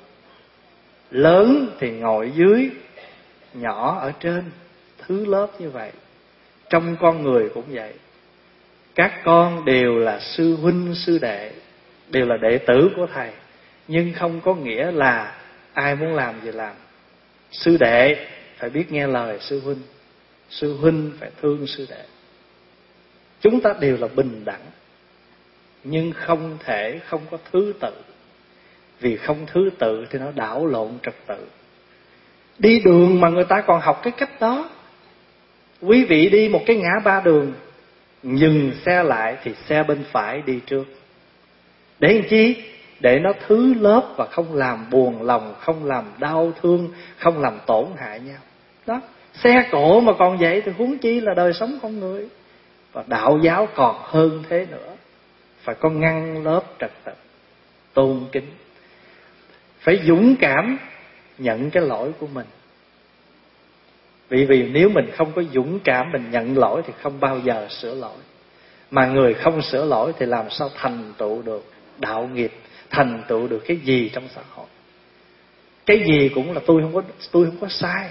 Lớn thì ngồi dưới, nhỏ ở trên, thứ lớp như vậy. Trong con người cũng vậy. Các con đều là sư huynh sư đệ, đều là đệ tử của thầy, nhưng không có nghĩa là ai muốn làm gì làm. Sư đệ phải biết nghe lời sư huynh, sư huynh phải thương sư đệ. Chúng ta đều là bình đẳng, nhưng không thể không có thứ tự. Vì không thứ tự thì nó đảo lộn trật tự. Đi đường mà người ta còn học cái cách đó. Quý vị đi một cái ngã ba đường, dừng xe lại thì xe bên phải đi trước. Để làm chi? Để nó thứ lớp và không làm buồn lòng, không làm đau thương, không làm tổn hại nhau. Đó, xe cộ mà còn vậy thì huống chi là đời sống con người. Và đạo giáo còn hơn thế nữa. Phải có ngăn lớp trật tự, tôn kính. Phải dũng cảm nhận cái lỗi của mình. Vì vì nếu mình không có dũng cảm mình nhận lỗi thì không bao giờ sửa lỗi. Mà người không sửa lỗi thì làm sao thành tựu được đạo nghiệp, thành tựu được cái gì trong xã hội. Cái gì cũng là tôi không có tôi không có sai.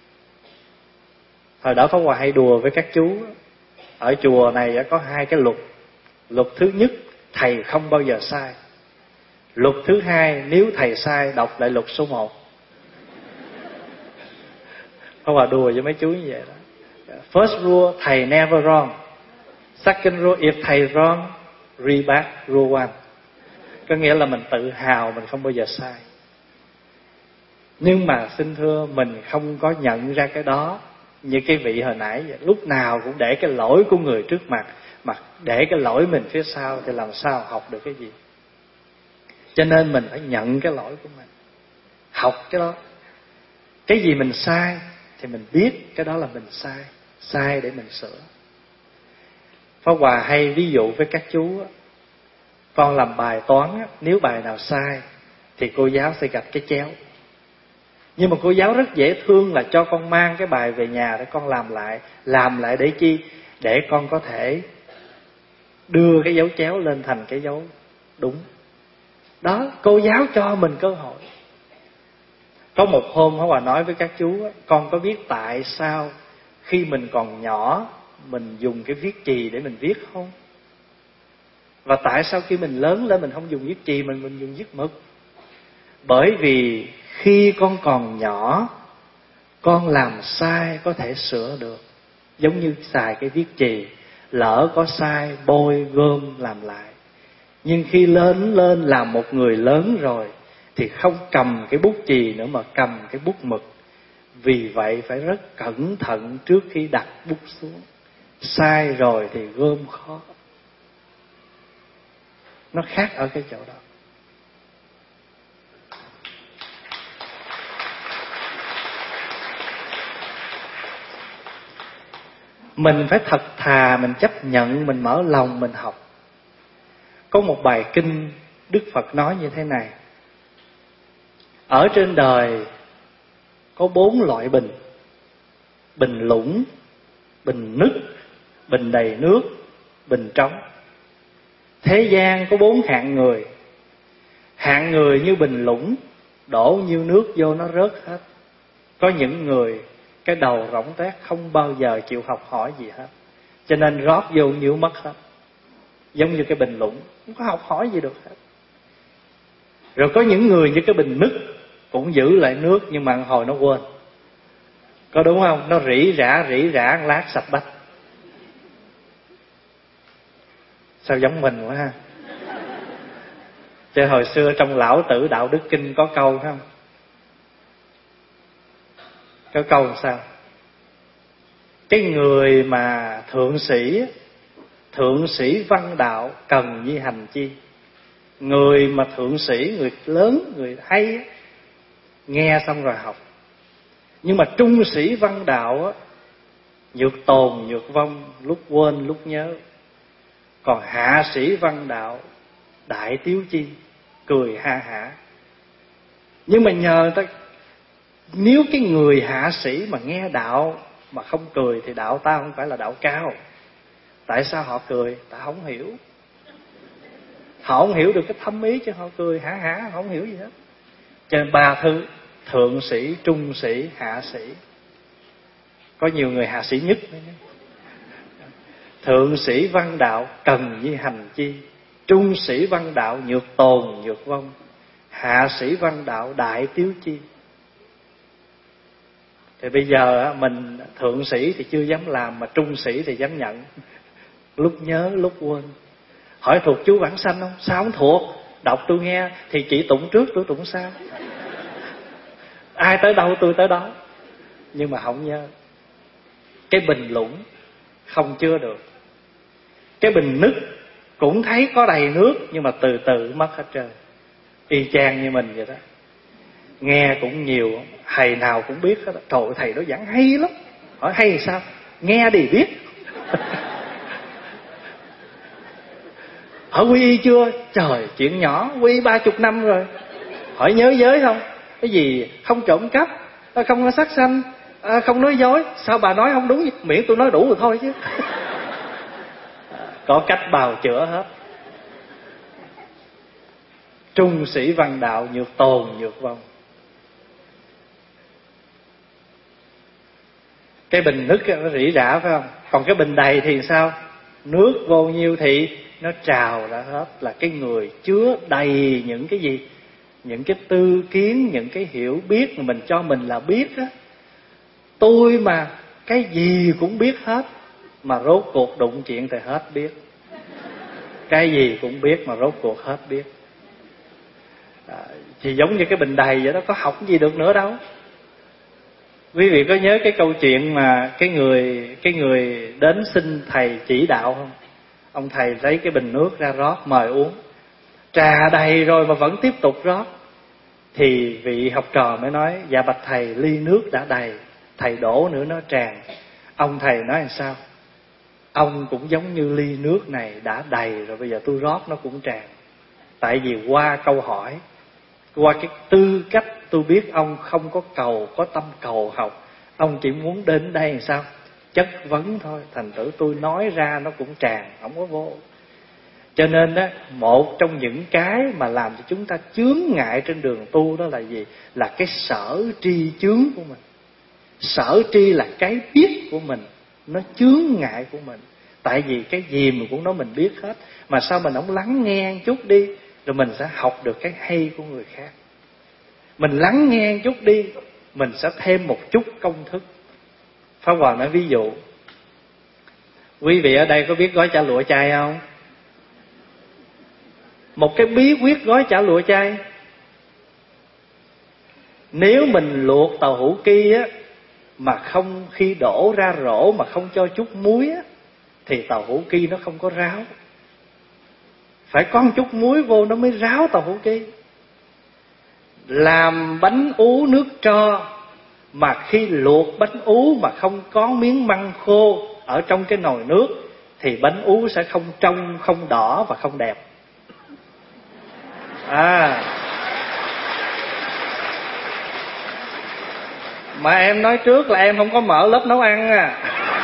Hồi đó Pháp Hòa hay đùa với các chú, ở chùa này có hai cái luật. Luật thứ nhất, thầy không bao giờ sai. Luật thứ hai, nếu thầy sai đọc lại luật số một. Pháp Hòa đùa với mấy chú như vậy đó. First rule, thầy never wrong. Second rule, if thầy wrong, read back rule one. Có nghĩa là mình tự hào mình không bao giờ sai. Nhưng mà xin thưa, mình không có nhận ra cái đó. Như cái vị hồi nãy vậy, lúc nào cũng để cái lỗi của người trước mặt, mà để cái lỗi mình phía sau thì làm sao học được cái gì. Cho nên mình phải nhận cái lỗi của mình, học cái đó. Cái gì mình sai thì mình biết cái đó là mình sai, sai để mình sửa. Pháp Hòa hay ví dụ với các chú, con làm bài toán, nếu bài nào sai thì cô giáo sẽ gạch cái chéo. Nhưng mà cô giáo rất dễ thương là cho con mang cái bài về nhà để con làm lại. Làm lại để chi? Để con có thể đưa cái dấu chéo lên thành cái dấu đúng. Đó, cô giáo cho mình cơ hội. Có một hôm Pháp Hòa nói với các chú, con có biết tại sao khi mình còn nhỏ mình dùng cái viết chì để mình viết không? Và tại sao khi mình lớn lên mình không dùng viết chì, mình mình dùng viết mực? Bởi vì khi con còn nhỏ, con làm sai có thể sửa được. Giống như xài cái viết chì, lỡ có sai bôi gom làm lại. Nhưng khi lớn lên làm một người lớn rồi thì không cầm cái bút chì nữa mà cầm cái bút mực. Vì vậy phải rất cẩn thận trước khi đặt bút xuống. Sai rồi thì gom khó. Nó khác ở cái chỗ đó. Mình phải thật thà, mình chấp nhận, mình mở lòng, mình học. Có một bài kinh Đức Phật nói như thế này: ở trên đời có bốn loại bình: bình lũng, bình nứt, bình đầy nước, bình trống. Thế gian có bốn hạng người. Hạng người như bình lũng, đổ nhiêu nước vô nó rớt hết. Có những người cái đầu rỗng tét, không bao giờ chịu học hỏi gì hết, cho nên rót vô nhiêu mất hết. Giống như cái bình lũng, không có học hỏi gì được hết. Rồi có những người như cái bình nứt, cũng giữ lại nước nhưng mà hồi nó quên. Có đúng không? Nó rỉ rả rỉ rả lát sạch bách. Sao giống mình quá ha. Chứ hồi xưa trong Lão Tử Đạo Đức Kinh có câu phải không? Có câu làm sao? Cái người mà thượng sĩ, thượng sĩ văn đạo cần nhi hành chi. Người mà thượng sĩ, người lớn, người hay, nghe xong rồi học. Nhưng mà trung sĩ văn đạo á, nhược tồn nhược vong, lúc quên lúc nhớ. Còn hạ sĩ văn đạo đại tiếu chi, cười ha hả. Nhưng mà nhờ ta, nếu cái người hạ sĩ mà nghe đạo mà không cười thì đạo ta không phải là đạo cao. Tại sao họ cười? Ta không hiểu. Họ không hiểu được cái thâm ý chứ họ cười hả hả, họ không hiểu gì hết. Cho nên ba thứ: thượng sĩ, trung sĩ, hạ sĩ. Có nhiều người hạ sĩ nhất. Thượng sĩ văn đạo cần nhi hành chi. Trung sĩ văn đạo nhược tồn nhược vong. Hạ sĩ văn đạo đại tiếu chi. Thì bây giờ mình thượng sĩ thì chưa dám làm, mà trung sĩ thì dám nhận. Lúc nhớ lúc quên. Hỏi thuộc chú Vãng Sanh không? Sao không thuộc? Đọc tôi nghe. Thì chỉ tụng trước tôi tụng sau. Ai tới đâu tôi tới đó. Nhưng mà không nhớ. Cái bình lũng không chứa được. Cái bình nứt cũng thấy có đầy nước, nhưng mà từ từ mất hết trơn. Y chang như mình vậy đó. Nghe cũng nhiều, thầy nào cũng biết hết. Trời ơi, thầy đó giảng hay lắm. Hỏi hay sao? Nghe đi biết. Hỏi quy y chưa? Trời, chuyện nhỏ, quy y ba chục năm rồi. Hỏi nhớ giới không? Cái gì không trộm cắp, không có sát sanh, không nói dối. Sao bà nói không đúng? Miễn tôi nói đủ rồi thôi chứ. Có cách bào chữa hết. Trung sĩ văn đạo nhược tồn nhược vong. Cái bình nứt nó rỉ rả phải không? Còn cái bình đầy thì sao? Nước vô nhiêu thì nó trào ra hết. Là cái người chứa đầy những cái gì? Những cái tư kiến, những cái hiểu biết mà mình cho mình là biết á. Tôi mà cái gì cũng biết hết, mà rốt cuộc đụng chuyện thì hết biết. Cái gì cũng biết mà rốt cuộc hết biết. À, thì giống như cái bình đầy vậy đó, có học gì được nữa đâu. Quý vị có nhớ cái câu chuyện mà cái người cái người đến xin thầy chỉ đạo không? Ông thầy lấy cái bình nước ra rót mời uống. Trà đầy rồi mà vẫn tiếp tục rót. Thì vị học trò mới nói: dạ bạch thầy, ly nước đã đầy, thầy đổ nữa nó tràn. Ông thầy nói làm sao? Ông cũng giống như ly nước này đã đầy rồi, bây giờ tôi rót nó cũng tràn. Tại vì qua câu hỏi, qua cái tư cách tôi biết ông không có cầu, có tâm cầu học. Ông chỉ muốn đến đây làm sao? Chất vấn thôi. Thành thử tôi nói ra nó cũng tràn, không có vô. Cho nên đó, một trong những cái mà làm cho chúng ta chướng ngại trên đường tu đó là gì? Là cái sở tri chướng của mình. Sở tri là cái biết của mình, nó chướng ngại của mình. Tại vì cái gì mình cũng nói mình biết hết, mà sao mình không lắng nghe một chút đi, rồi mình sẽ học được cái hay của người khác. Mình lắng nghe một chút đi, mình sẽ thêm một chút công thức. Pháp Hòa nói ví dụ, quý vị ở đây có biết gói chả lụa chay không? Một cái bí quyết gói chả lụa chay, nếu mình luộc tàu hũ ki á, mà không, khi đổ ra rổ mà không cho chút muối á, thì tàu hũ ki nó không có ráo. Phải có một chút muối vô nó mới ráo tàu hũ ki. Làm bánh ú nước tro, mà khi luộc bánh ú mà không có miếng măng khô ở trong cái nồi nước, thì bánh ú sẽ không trong, không đỏ và không đẹp. À, mà em nói trước là em không có mở lớp nấu ăn à.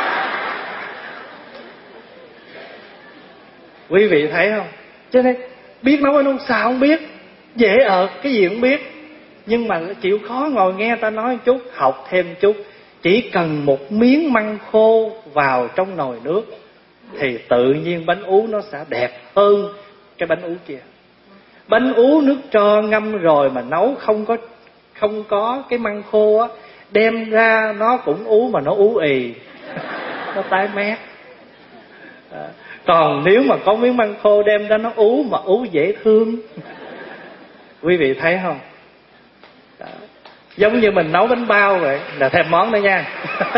Quý vị thấy không? Cho nên biết nấu ăn không sao không biết, dễ ợt cái gì cũng biết, nhưng mà chịu khó ngồi nghe ta nói một chút, học thêm một chút. Chỉ cần một miếng măng khô vào trong nồi nước thì tự nhiên bánh ú nó sẽ đẹp hơn cái bánh ú kia. Bánh ú nước tro ngâm rồi mà nấu không có không có cái măng khô á, đem ra nó cũng ú mà nó ú ì, nó tái mét. À, còn nếu mà có miếng măng khô đem ra nó ú mà ú dễ thương. Quý vị thấy không? Đó. Giống như mình nấu bánh bao vậy, là thêm món nữa nha.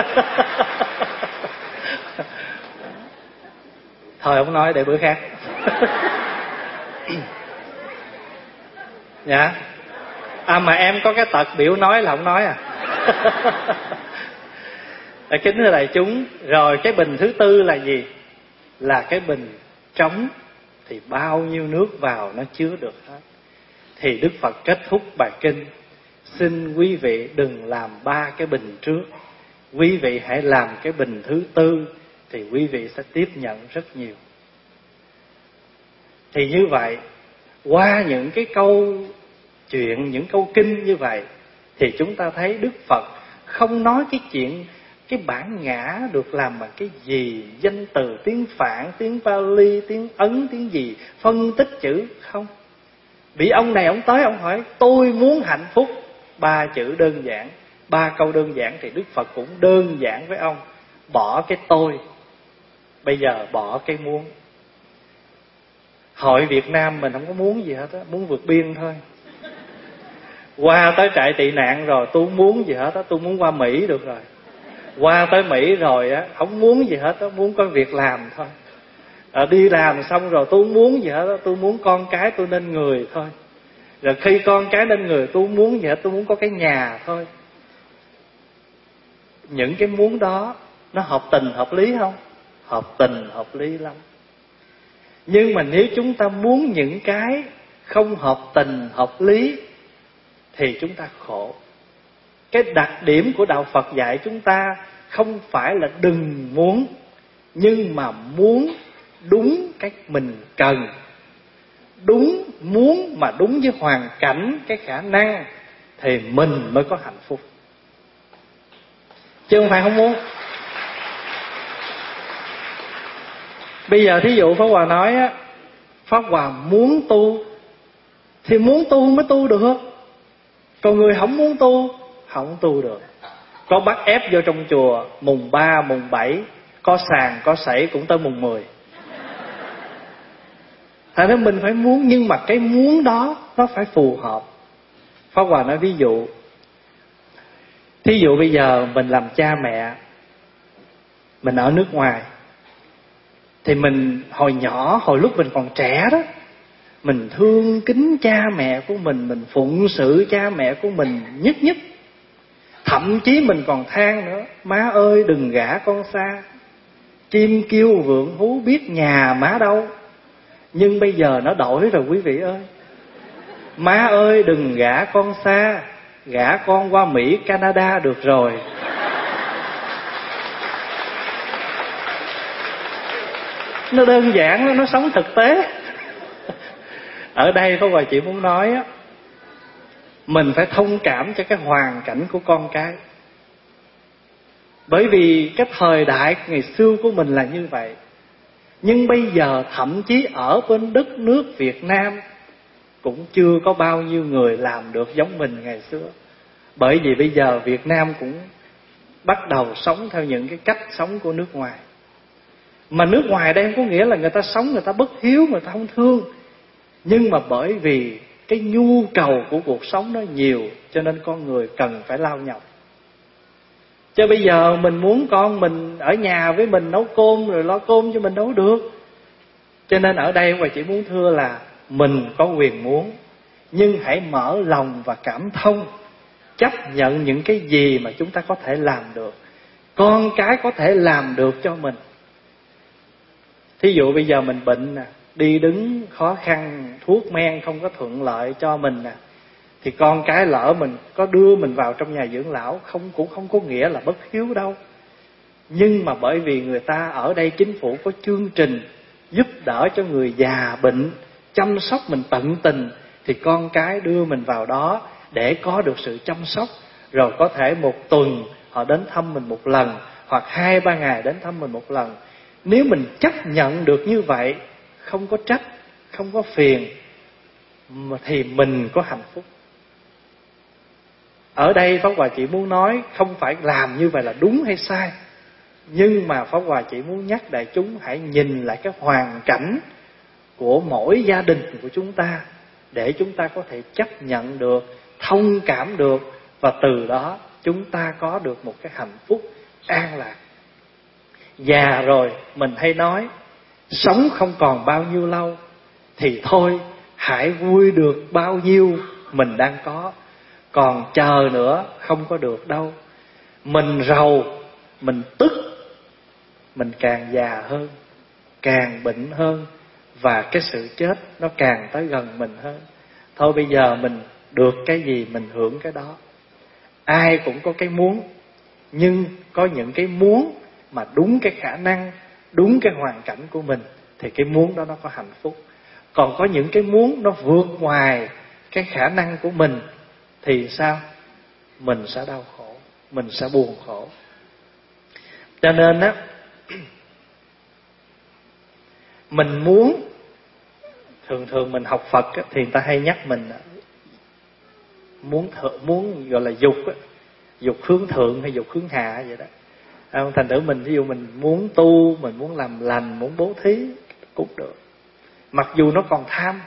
Thôi không nói, để bữa khác. Dạ. À mà em có cái tật biểu nói là không nói à. À, kính thưa đại chúng, rồi cái bình thứ tư là gì? Là cái bình trống, thì bao nhiêu nước vào nó chứa được hết. Thì Đức Phật kết thúc bài kinh: xin quý vị đừng làm ba cái bình trước, quý vị hãy làm cái bình thứ tư, thì quý vị sẽ tiếp nhận rất nhiều. Thì như vậy, qua những cái câu chuyện, những câu kinh như vậy, thì chúng ta thấy Đức Phật không nói cái chuyện cái bản ngã được làm bằng cái gì, danh từ tiếng Phạn, tiếng Pali, tiếng Ấn, tiếng gì, phân tích chữ, không. Vì ông này ông tới ông hỏi tôi muốn hạnh phúc, ba chữ đơn giản, ba câu đơn giản, thì Đức Phật cũng đơn giản với ông: bỏ cái tôi, bây giờ bỏ cái muốn. Hội Việt Nam mình không có muốn gì hết á, muốn vượt biên thôi. Qua tới trại tị nạn rồi tôi không muốn gì hết á, tôi muốn qua Mỹ được rồi. Qua tới Mỹ rồi á, không muốn gì hết á, muốn có việc làm thôi. À, đi làm xong rồi tôi không muốn gì hết á, tôi muốn con cái tôi nên người thôi. Rồi khi con cái nên người tôi không muốn gì hết, tôi muốn có cái nhà thôi. Những cái muốn đó nó hợp tình hợp lý không? Hợp tình hợp lý lắm. Nhưng mà nếu chúng ta muốn những cái không hợp tình hợp lý thì chúng ta khổ. Cái đặc điểm của Đạo Phật dạy chúng ta không phải là đừng muốn, nhưng mà muốn đúng cách mình cần. Đúng muốn mà đúng với hoàn cảnh, cái khả năng, thì mình mới có hạnh phúc, chứ không phải không muốn. Bây giờ thí dụ Pháp Hòa nói á, Pháp Hòa muốn tu thì muốn tu mới tu được. Còn người không muốn tu, không tu được. Có bắt ép vô trong chùa mùng ba, mùng bảy, có sàn, có sảy cũng tới mùng mười. Thật ra mình phải muốn, nhưng mà cái muốn đó nó phải phù hợp. Pháp Hòa nói ví dụ, thí dụ bây giờ mình làm cha mẹ, mình ở nước ngoài, thì mình hồi nhỏ, hồi lúc mình còn trẻ đó, mình thương kính cha mẹ của mình, mình phụng sự cha mẹ của mình nhất nhất. Thậm chí mình còn than nữa: má ơi đừng gả con xa, chim kêu vượng hú biết nhà má đâu. Nhưng bây giờ nó đổi rồi quý vị ơi. Má ơi đừng gả con xa, gả con qua Mỹ, Canada được rồi. Nó đơn giản, nó sống thực tế. Ở đây Pháp Hòa chỉ muốn nói á, mình phải thông cảm cho cái hoàn cảnh của con cái. Bởi vì cái thời đại ngày xưa của mình là như vậy. Nhưng bây giờ thậm chí ở bên đất nước Việt Nam cũng chưa có bao nhiêu người làm được giống mình ngày xưa. Bởi vì bây giờ Việt Nam cũng bắt đầu sống theo những cái cách sống của nước ngoài. Mà nước ngoài đây không có nghĩa là người ta sống, người ta bất hiếu, người ta không thương. Nhưng mà bởi vì cái nhu cầu của cuộc sống nó nhiều, cho nên con người cần phải lao nhọc. Chứ bây giờ mình muốn con mình ở nhà với mình nấu cơm rồi lo cơm cho mình đâu được. Cho nên ở đây Hoài chỉ muốn thưa là mình có quyền muốn, nhưng hãy mở lòng và cảm thông, chấp nhận những cái gì mà chúng ta có thể làm được, con cái có thể làm được cho mình. Thí dụ bây giờ mình bệnh nè, đi đứng khó khăn, thuốc men không có thuận lợi cho mình nè, thì con cái lỡ mình có đưa mình vào trong nhà dưỡng lão, không cũng không có nghĩa là bất hiếu đâu. Nhưng mà bởi vì người ta ở đây chính phủ có chương trình giúp đỡ cho người già bệnh, chăm sóc mình tận tình, thì con cái đưa mình vào đó để có được sự chăm sóc. Rồi có thể một tuần họ đến thăm mình một lần, hoặc hai ba ngày đến thăm mình một lần. Nếu mình chấp nhận được như vậy, không có trách, không có phiền, thì mình có hạnh phúc. Ở đây Pháp Hòa chỉ muốn nói không phải làm như vậy là đúng hay sai, nhưng mà Pháp Hòa chỉ muốn nhắc đại chúng hãy nhìn lại cái hoàn cảnh của mỗi gia đình của chúng ta, để chúng ta có thể chấp nhận được, thông cảm được, và từ đó chúng ta có được một cái hạnh phúc an lạc. Già rồi mình hay nói sống không còn bao nhiêu lâu, thì thôi hãy vui được bao nhiêu mình đang có. Còn chờ nữa không có được đâu. Mình rầu, mình tức, mình càng già hơn, càng bệnh hơn, và cái sự chết nó càng tới gần mình hơn. Thôi bây giờ mình được cái gì mình hưởng cái đó. Ai cũng có cái muốn, nhưng có những cái muốn mà đúng cái khả năng, đúng cái hoàn cảnh của mình, thì cái muốn đó nó có hạnh phúc. Còn có những cái muốn nó vượt ngoài cái khả năng của mình thì sao? Mình sẽ đau khổ, mình sẽ buồn khổ. Cho nên á, mình muốn, thường thường mình học Phật á, thì người ta hay nhắc mình muốn thượng, muốn gọi là dục á, dục hướng thượng hay dục hướng hạ vậy đó. Thành thử mình ví dụ mình muốn tu, mình muốn làm lành, muốn bố thí cũng được, mặc dù nó còn tham.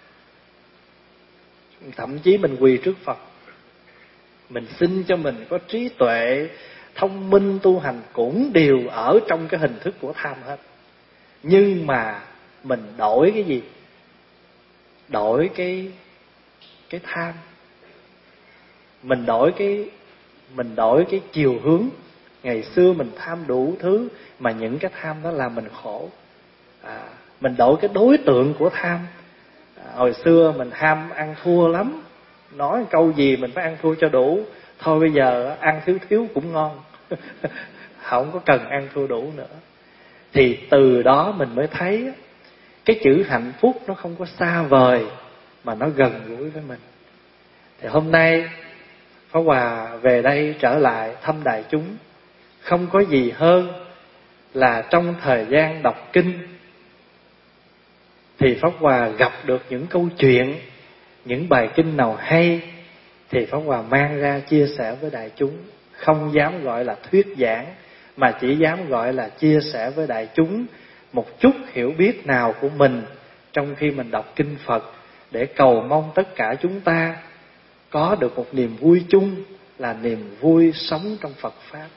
Thậm chí mình quỳ trước Phật, mình xin cho mình có trí tuệ, thông minh, tu hành cũng đều ở trong cái hình thức của tham hết. Nhưng mà mình đổi cái gì? Đổi cái cái tham. Mình đổi cái mình đổi cái chiều hướng. Ngày xưa mình tham đủ thứ, mà những cái tham đó làm mình khổ. À, mình đổi cái đối tượng của tham. À, hồi xưa mình ham ăn thua lắm, nói câu gì mình phải ăn thua cho đủ. Thôi bây giờ ăn thiếu thiếu cũng ngon, không có cần ăn thua đủ nữa. Thì từ đó mình mới thấy cái chữ hạnh phúc nó không có xa vời, mà nó gần gũi với mình. Thì hôm nay Pháp Hòa về đây trở lại thăm đại chúng, không có gì hơn là trong thời gian đọc kinh thì Pháp Hòa gặp được những câu chuyện, những bài kinh nào hay thì Pháp Hòa mang ra chia sẻ với đại chúng. Không dám gọi là thuyết giảng, mà chỉ dám gọi là chia sẻ với đại chúng một chút hiểu biết nào của mình trong khi mình đọc kinh Phật, để cầu mong tất cả chúng ta có được một niềm vui chung, là niềm vui sống trong Phật Pháp.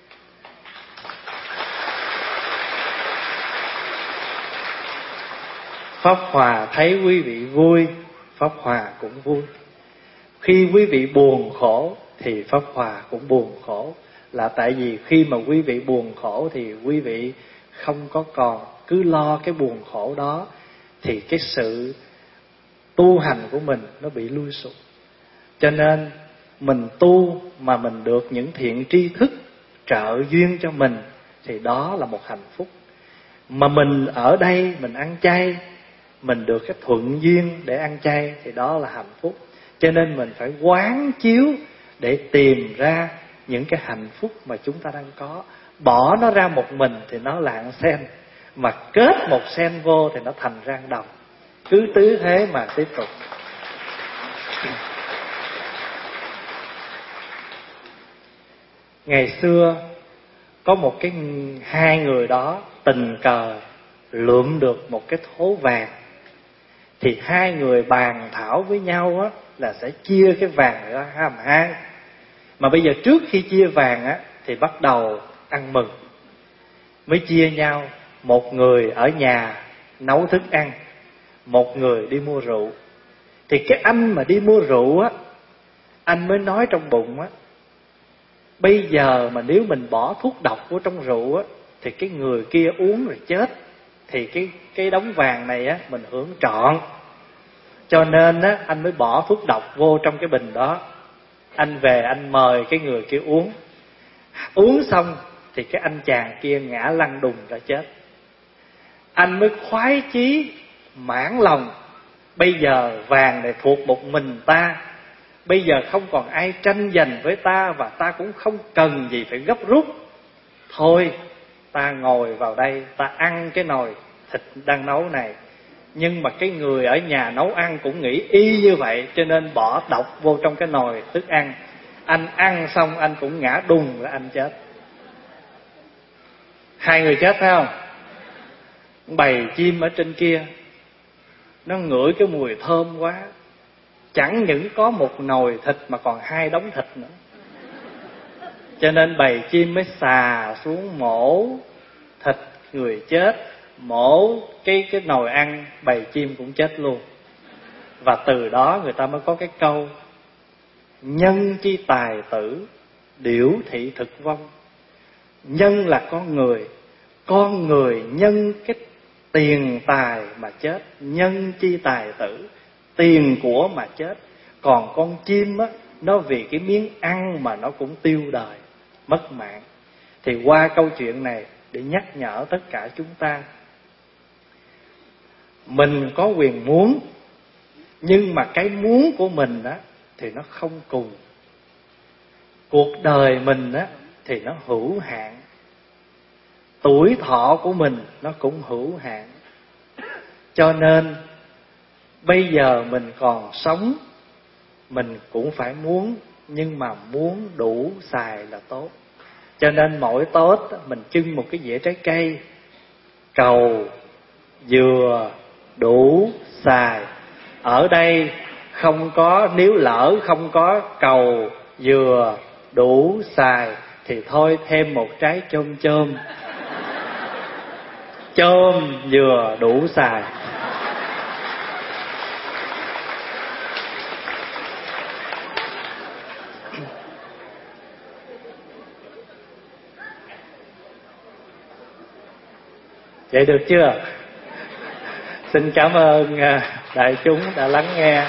Pháp Hòa thấy quý vị vui, Pháp Hòa cũng vui. Khi quý vị buồn khổ thì Pháp Hòa cũng buồn khổ. Là tại vì khi mà quý vị buồn khổ thì quý vị không có còn cứ lo cái buồn khổ đó, thì cái sự tu hành của mình nó bị lui sụp. Cho nên mình tu mà mình được những thiện tri thức trợ duyên cho mình, thì đó là một hạnh phúc. Mà mình ở đây mình ăn chay, mình được cái thuận duyên để ăn chay thì đó là hạnh phúc. Cho nên mình phải quán chiếu để tìm ra những cái hạnh phúc mà chúng ta đang có. Bỏ nó ra một mình thì nó là hạt sen, mà kết một sen vô thì nó thành rang đồng. Cứ tứ thế mà tiếp tục. Ngày xưa có một cái hai người đó tình cờ lượm được một cái thố vàng, thì hai người bàn thảo với nhau á là sẽ chia cái vàng ra làm hai. Mà bây giờ trước khi chia vàng á thì bắt đầu ăn mừng, mới chia nhau. Một người ở nhà nấu thức ăn, một người đi mua rượu. Thì cái anh mà đi mua rượu á, anh mới nói trong bụng á, bây giờ mà nếu mình bỏ thuốc độc vô trong rượu á thì cái người kia uống rồi chết, thì cái cái đống vàng này á mình hưởng trọn. Cho nên á anh mới bỏ thuốc độc vô trong cái bình đó. Anh về anh mời cái người kia uống. Uống xong thì cái anh chàng kia ngã lăn đùng ra chết. Anh mới khoái chí mãn lòng, bây giờ vàng này thuộc một mình ta, bây giờ không còn ai tranh giành với ta, và ta cũng không cần gì phải gấp rút. Thôi ta ngồi vào đây, ta ăn cái nồi thịt đang nấu này. Nhưng mà cái người ở nhà nấu ăn cũng nghĩ y như vậy, cho nên bỏ độc vô trong cái nồi thức ăn. Anh ăn xong anh cũng ngã đùng rồi anh chết. Hai người chết phải không? Bầy chim ở trên kia nó ngửi cái mùi thơm quá, chẳng những có một nồi thịt mà còn hai đống thịt nữa. Cho nên bầy chim mới xà xuống mổ thịt người chết, mổ cái cái nồi ăn, bầy chim cũng chết luôn. Và từ đó người ta mới có cái câu nhân chi tài tử, điểu thị thực vong. Nhân là con người, con người nhân cái tiền tài mà chết. Nhân chi tài tử, tiền của mà chết. Còn con chim á, nó vì cái miếng ăn mà nó cũng tiêu đời, mất mạng. Thì qua câu chuyện này để nhắc nhở tất cả chúng ta, mình có quyền muốn, nhưng mà cái muốn của mình á thì nó không cùng. Cuộc đời mình á thì nó hữu hạn, tuổi thọ của mình nó cũng hữu hạn. Cho nên bây giờ mình còn sống, mình cũng phải muốn, nhưng mà muốn đủ xài là tốt. Cho nên mỗi Tết mình trưng một cái dĩa trái cây, cầu, dừa, đủ xài. Ở đây không có, nếu lỡ không có cầu, dừa, đủ xài thì thôi thêm một trái chôm chôm. Chôm, dừa, đủ xài. Vậy được chưa? Xin cảm ơn đại chúng đã lắng nghe.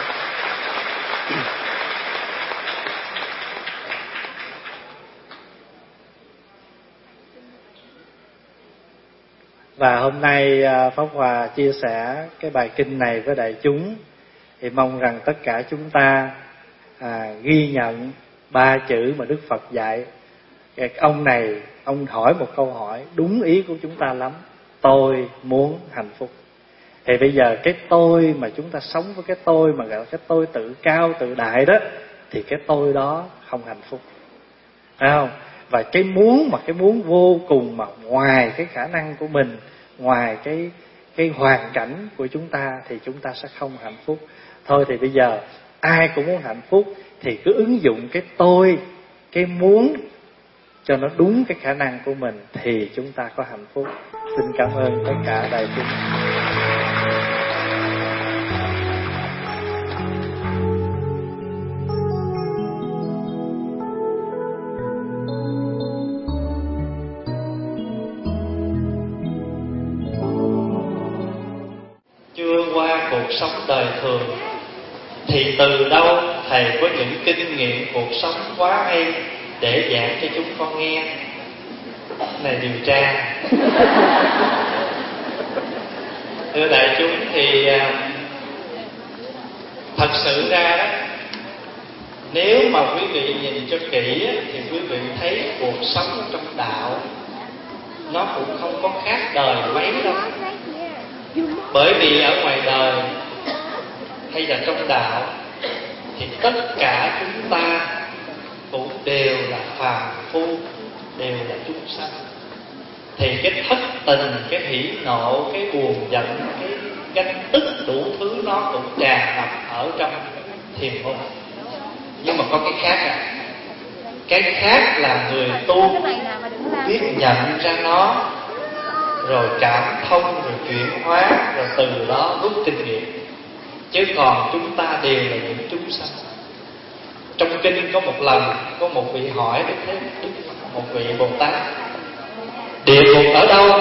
Và hôm nay Pháp Hòa chia sẻ cái bài kinh này với đại chúng, thì mong rằng tất cả chúng ta à, ghi nhận ba chữ mà Đức Phật dạy. Cái ông này, ông hỏi một câu hỏi đúng ý của chúng ta lắm. Tôi muốn hạnh phúc. Thì bây giờ cái tôi mà chúng ta sống với cái tôi mà gọi là cái tôi tự cao tự đại đó, thì cái tôi đó không hạnh phúc, phải không? Và cái muốn mà cái muốn vô cùng mà ngoài cái khả năng của mình, ngoài cái cái hoàn cảnh của chúng ta, thì chúng ta sẽ không hạnh phúc. Thôi thì bây giờ ai cũng muốn hạnh phúc, thì cứ ứng dụng cái tôi, cái muốn cho nó đúng cái khả năng của mình, thì chúng ta có hạnh phúc. Xin cảm ơn tất cả đại chúng. Chưa qua cuộc sống đời thường, thì từ đâu Thầy có những kinh nghiệm cuộc sống quá hay để giảng cho chúng con nghe? Này điều tra. Thưa đại chúng, thì thật sự ra đó, nếu mà quý vị nhìn cho kỹ thì quý vị thấy cuộc sống ở trong đạo nó cũng không có khác đời mấy đâu. Bởi vì ở ngoài đời hay là trong đạo thì tất cả chúng ta cũng đều là phàm phu, đều là chúng sanh. Thì cái thất tình, cái hỉ nộ, cái buồn giận, cái ganh tức, đủ thứ nó cũng tràn ngập ở trong thiền môn. Nhưng mà có cái khác à. Cái khác là người tu biết nhận ra nó, rồi cảm thông, rồi chuyển hóa, rồi từ đó rút kinh nghiệm. Chứ còn chúng ta đều là những chúng sanh. Trong kinh có một lần có một vị hỏi Đức Thế, một vị Bồ Tát: địa ngục ở đâu?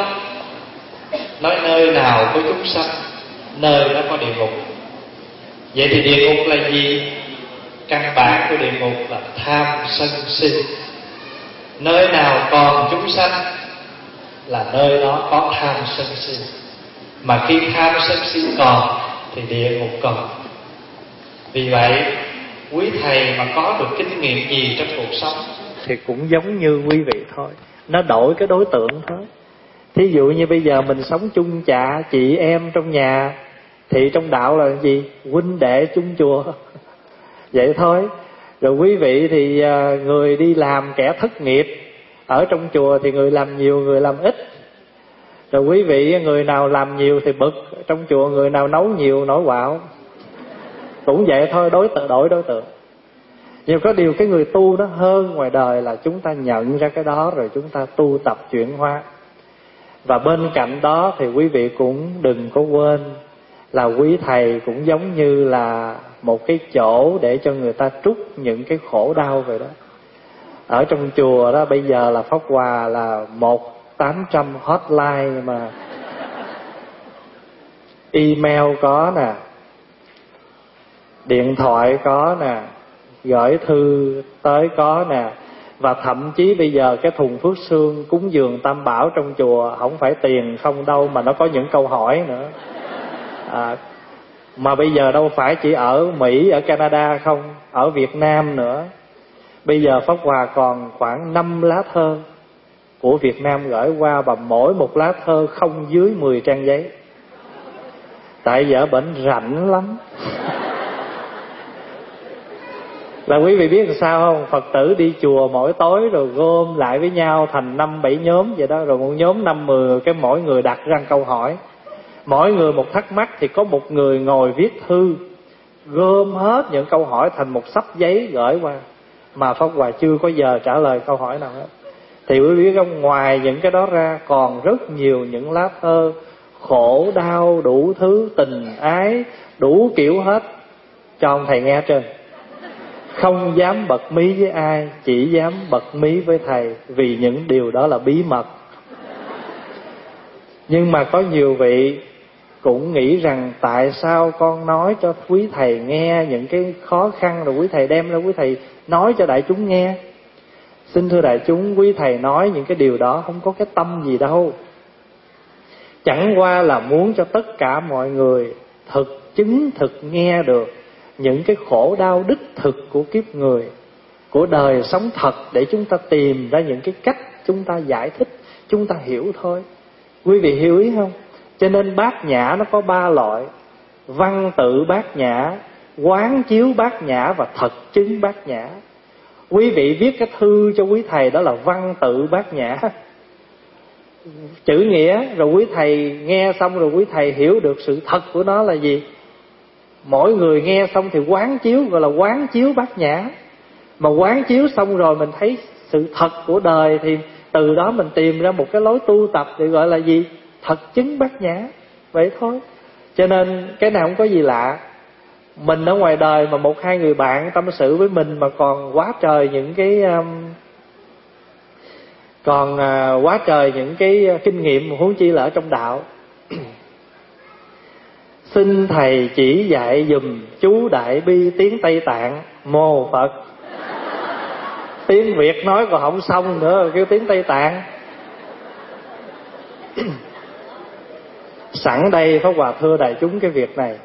Nói nơi nào có chúng sanh, nơi đó có địa ngục. Vậy thì địa ngục là gì? Căn bản của địa ngục là tham sân si. Nơi nào còn chúng sanh là nơi đó có tham sân si. Mà khi tham sân si còn thì địa ngục còn. Vì vậy quý thầy mà có được kinh nghiệm gì trong cuộc sống thì cũng giống như quý vị thôi, nó đổi cái đối tượng thôi. Thí dụ như bây giờ mình sống chung cha chị em trong nhà, thì trong đạo là gì? Huynh đệ chung chùa. Vậy thôi. Rồi quý vị thì người đi làm kẻ thất nghiệp, ở trong chùa thì người làm nhiều, người làm ít. Rồi quý vị người nào làm nhiều thì bực, trong chùa người nào nấu nhiều nổi quạo. Cũng vậy thôi, đối tượng đổi đối tượng. Nhưng có điều cái người tu nó hơn ngoài đời là chúng ta nhận ra cái đó rồi chúng ta tu tập chuyển hóa. Và bên cạnh đó thì quý vị cũng đừng có quên là quý thầy cũng giống như là một cái chỗ để cho người ta trút những cái khổ đau về đó. Ở trong chùa đó bây giờ là Pháp Hòa là một tám trăm hotline, mà email có nè, điện thoại có nè, gửi thư tới có nè. Và thậm chí bây giờ cái thùng phước sương cúng dường Tam Bảo trong chùa không phải tiền không đâu, mà nó có những câu hỏi nữa. À, mà bây giờ đâu phải chỉ ở Mỹ, ở Canada không, ở Việt Nam nữa. Bây giờ Pháp Hòa còn khoảng năm lá thơ của Việt Nam gửi qua, và mỗi một lá thơ không dưới mười trang giấy. Tại vợ bệnh rảnh lắm. Là quý vị biết làm sao không? Phật tử đi chùa mỗi tối rồi gom lại với nhau thành năm bảy nhóm vậy đó. Rồi một nhóm năm mười, cái mỗi người đặt ra câu hỏi. Mỗi người một thắc mắc thì có một người ngồi viết thư, gom hết những câu hỏi thành một xấp giấy gửi qua. Mà Pháp Hòa chưa có giờ trả lời câu hỏi nào hết. Thì quý vị biết không, ngoài những cái đó ra còn rất nhiều những lá thơ khổ đau, đủ thứ, tình ái, đủ kiểu hết, cho ông thầy nghe trên. Không dám bật mí với ai, chỉ dám bật mí với thầy, vì những điều đó là bí mật. Nhưng mà có nhiều vị cũng nghĩ rằng tại sao con nói cho quý thầy nghe những cái khó khăn, rồi quý thầy đem ra quý thầy nói cho đại chúng nghe. Xin thưa đại chúng, quý thầy nói những cái điều đó không có cái tâm gì đâu. Chẳng qua là muốn cho tất cả mọi người thực chứng thực nghe được những cái khổ đau đích thực của kiếp người, của đời sống thật, để chúng ta tìm ra những cái cách chúng ta giải thích, chúng ta hiểu thôi. Quý vị hiểu ý không? Cho nên bát nhã nó có ba loại: văn tự bát nhã, quán chiếu bát nhã và thật chứng bát nhã. Quý vị viết cái thư cho quý thầy đó là văn tự bát nhã, chữ nghĩa, rồi quý thầy nghe xong rồi quý thầy hiểu được sự thật của nó là gì. Mỗi người nghe xong thì quán chiếu, gọi là quán chiếu bát nhã. Mà quán chiếu xong rồi mình thấy sự thật của đời, thì từ đó mình tìm ra một cái lối tu tập để gọi là gì? Thật chứng bát nhã. Vậy thôi. Cho nên cái nào không có gì lạ. Mình ở ngoài đời mà một hai người bạn tâm sự với mình mà còn quá trời những cái um, còn uh, quá trời những cái kinh nghiệm, huống chi là ở trong đạo. Xin thầy chỉ dạy dùm chú Đại Bi tiếng Tây Tạng. Mô Phật. Tiếng Việt nói còn không xong nữa, kêu tiếng Tây Tạng. Sẵn đây Pháp Hòa thưa đại chúng cái việc này.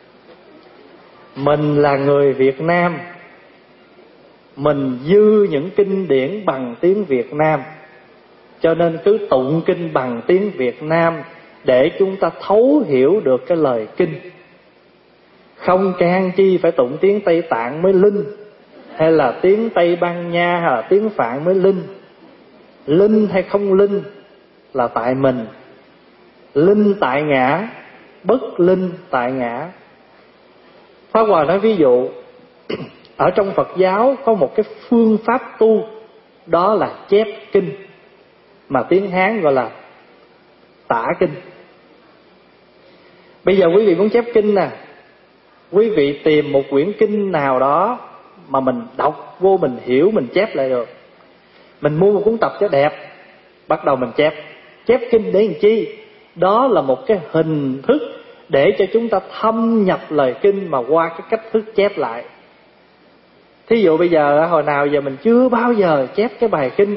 Mình là người Việt Nam, mình dư những kinh điển bằng tiếng Việt Nam, cho nên cứ tụng kinh bằng tiếng Việt Nam để chúng ta thấu hiểu được cái lời kinh. Không can chi phải tụng tiếng Tây Tạng mới linh, hay là tiếng Tây Ban Nha hay là tiếng Phạn mới linh. Linh hay không linh là tại mình. Linh tại ngã, bất linh tại ngã. Pháp Hòa nói ví dụ, ở trong Phật giáo có một cái phương pháp tu, đó là chép kinh, mà tiếng Hán gọi là tả kinh. Bây giờ quý vị muốn chép kinh nè, quý vị tìm một quyển kinh nào đó mà mình đọc vô, mình hiểu, mình chép lại được. Mình mua một cuốn tập cho đẹp, bắt đầu mình chép. Chép kinh để làm chi? Đó là một cái hình thức để cho chúng ta thâm nhập lời kinh mà qua cái cách thức chép lại. Thí dụ bây giờ, hồi nào giờ mình chưa bao giờ chép cái bài kinh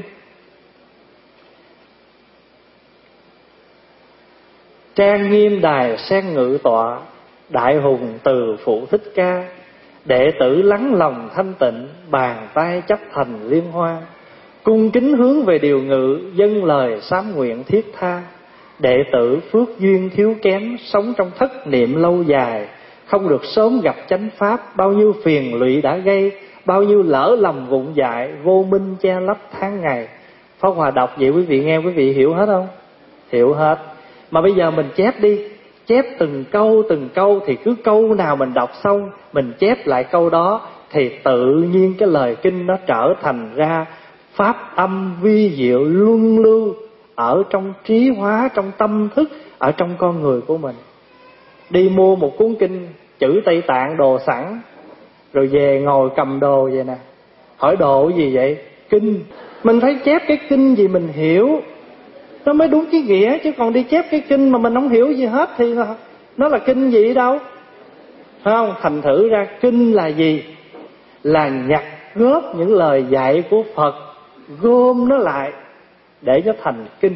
Trang nghiêm đài sen ngự tọa, đại hùng từ phụ thích ca, đệ tử lắng lòng thanh tịnh, bàn tay chấp thành liên hoa, cung kính hướng về điều ngự, dâng lời sám nguyện thiết tha. Đệ tử phước duyên thiếu kém, sống trong thất niệm lâu dài, không được sớm gặp chánh pháp, bao nhiêu phiền lụy đã gây, bao nhiêu lỡ lầm vụng dại, vô minh che lấp tháng ngày. Pháp Hòa đọc vậy quý vị nghe, quý vị hiểu hết không? Hiểu hết. Mà bây giờ mình chép đi, chép từng câu từng câu, thì cứ câu nào mình đọc xong, mình chép lại câu đó, thì tự nhiên cái lời kinh nó trở thành ra pháp âm vi diệu luân lưu ở trong trí hóa, trong tâm thức, ở trong con người của mình. Đi mua một cuốn kinh chữ Tây Tạng đồ sẵn, rồi về ngồi cầm đồ vậy nè, hỏi đồ gì vậy? Kinh. Mình phải chép cái kinh gì mình hiểu nó mới đúng cái nghĩa, chứ còn đi chép cái kinh mà mình không hiểu gì hết thì nó là kinh gì đâu, phải không? Thành thử ra kinh là gì? Là nhặt góp những lời dạy của Phật, gom nó lại để cho thành kinh.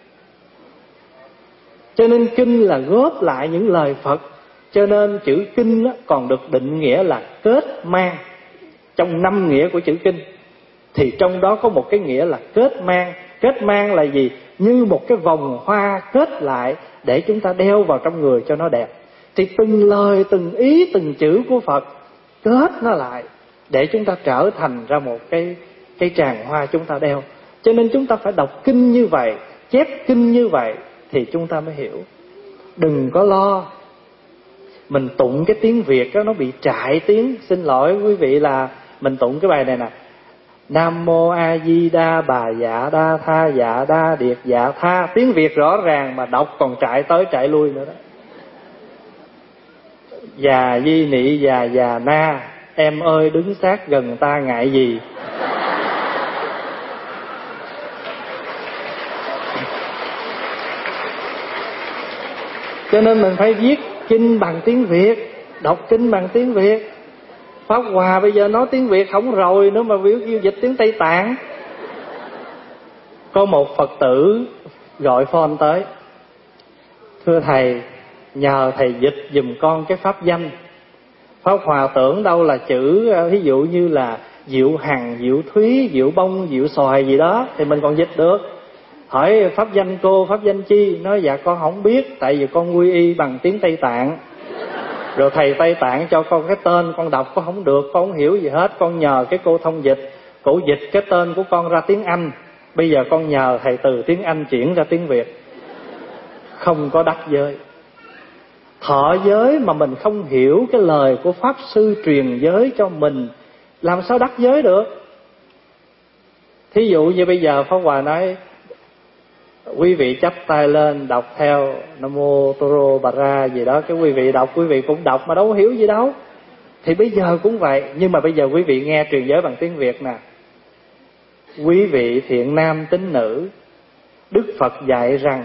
Cho nên kinh là góp lại những lời Phật. Cho nên chữ kinh còn được định nghĩa là kết mang. Trong năm nghĩa của chữ kinh thì trong đó có một cái nghĩa là kết mang. Kết mang là gì? Như một cái vòng hoa kết lại để chúng ta đeo vào trong người cho nó đẹp. Thì từng lời, từng ý, từng chữ của Phật kết nó lại để chúng ta trở thành ra một cái, cái tràng hoa chúng ta đeo. Cho nên chúng ta phải đọc kinh như vậy, chép kinh như vậy thì chúng ta mới hiểu. Đừng có lo mình tụng cái tiếng Việt đó, nó bị trại tiếng. Xin lỗi quý vị là mình tụng cái bài này nè: Nam mô A Di Đà Bà Dạ Đa Tha Dạ Đa Điệt Dạ Tha. Tiếng Việt rõ ràng mà đọc còn chạy tới chạy lui nữa đó. Già di nị già già na, em ơi đứng sát gần ta ngại gì. Cho nên mình phải viết kinh bằng tiếng Việt, đọc kinh bằng tiếng Việt. Pháp Hòa bây giờ nói tiếng Việt không rồi nữa mà biểu yêu dịch tiếng Tây Tạng. Có một Phật tử gọi phone tới: thưa thầy, nhờ thầy dịch giùm con cái pháp danh. Pháp Hòa tưởng đâu là chữ ví dụ như là Diệu Hằng, Diệu Thúy, Diệu Bông, Diệu Xoài gì đó thì mình còn dịch được. Hỏi pháp danh cô, pháp danh chi? Nói dạ con không biết, tại vì con quy y bằng tiếng Tây Tạng. Rồi thầy Tây Tạng cho con cái tên, con đọc có không được, con không hiểu gì hết. Con nhờ cái cô thông dịch, cổ dịch cái tên của con ra tiếng Anh. Bây giờ con nhờ thầy từ tiếng Anh chuyển ra tiếng Việt. Không có đắc giới. Thọ giới mà mình không hiểu cái lời của Pháp Sư truyền giới cho mình, làm sao đắc giới được? Thí dụ như bây giờ Pháp Hòa nói quý vị chắp tay lên đọc theo Nam Mô Toro Bà Ra gì đó, cái quý vị đọc, quý vị cũng đọc mà đâu hiểu gì đâu. Thì bây giờ cũng vậy. Nhưng mà bây giờ quý vị nghe truyền giới bằng tiếng Việt nè: quý vị thiện nam tín nữ, Đức Phật dạy rằng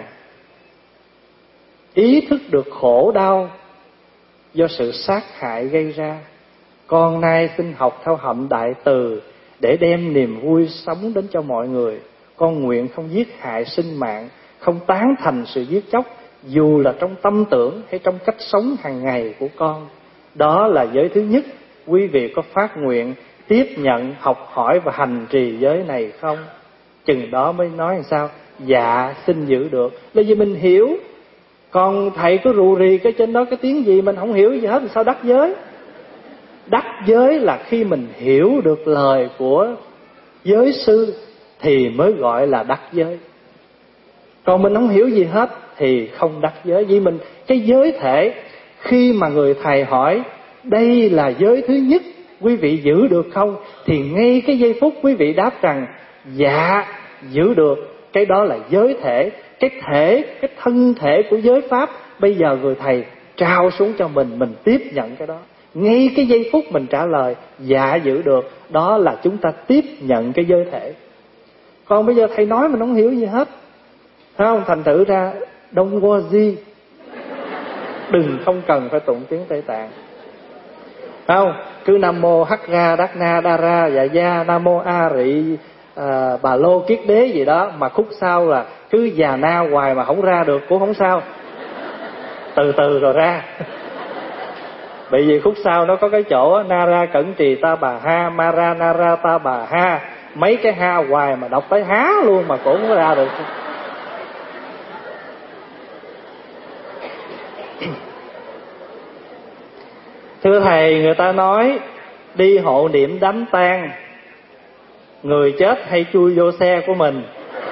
ý thức được khổ đau do sự sát hại gây ra, con nay xin học theo hạnh đại từ để đem niềm vui sống đến cho mọi người. Con nguyện không giết hại sinh mạng, không tán thành sự giết chóc, dù là trong tâm tưởng hay trong cách sống hàng ngày của con. Đó là giới thứ nhất. Quý vị có phát nguyện tiếp nhận, học hỏi và hành trì giới này không? Chừng đó mới nói làm sao? Dạ xin giữ được. Là vì mình hiểu. Còn thầy cứ rù rì cái trên đó cái tiếng gì mình không hiểu gì hết, sao đắc giới? Đắc giới là khi mình hiểu được lời của giới sư thì mới gọi là đắc giới. Còn mình không hiểu gì hết thì không đắc giới. Vì mình cái giới thể, khi mà người thầy hỏi đây là giới thứ nhất, quý vị giữ được không? Thì ngay cái giây phút quý vị đáp rằng dạ giữ được, cái đó là giới thể. Cái thể, cái thân thể của giới pháp, bây giờ người thầy trao xuống cho mình, mình tiếp nhận cái đó. Ngay cái giây phút mình trả lời dạ giữ được, đó là chúng ta tiếp nhận cái giới thể. Còn bây giờ thầy nói mình không hiểu gì hết, thấy không? Thành thử ra đông qua di, đừng không cần phải tụng tiếng Tây Tạng, thấy không? Cứ Nam Mô Hắc Ra Đắc Na Đa Ra Dạ Gia, Nam Mô A Rị à, Bà Lô Kiết Đế gì đó, mà khúc sau là cứ già na hoài mà không ra được cũng không sao, từ từ rồi ra. Bởi vì khúc sau nó có cái chỗ Nara Cẩn Trì Ta Bà Ha, Mara Nara Ta Bà Ha, mấy cái ha hoài mà đọc tới há luôn mà cũng không ra được. Thưa thầy, người ta nói đi hộ niệm đám tang, người chết hay chui vô xe của mình.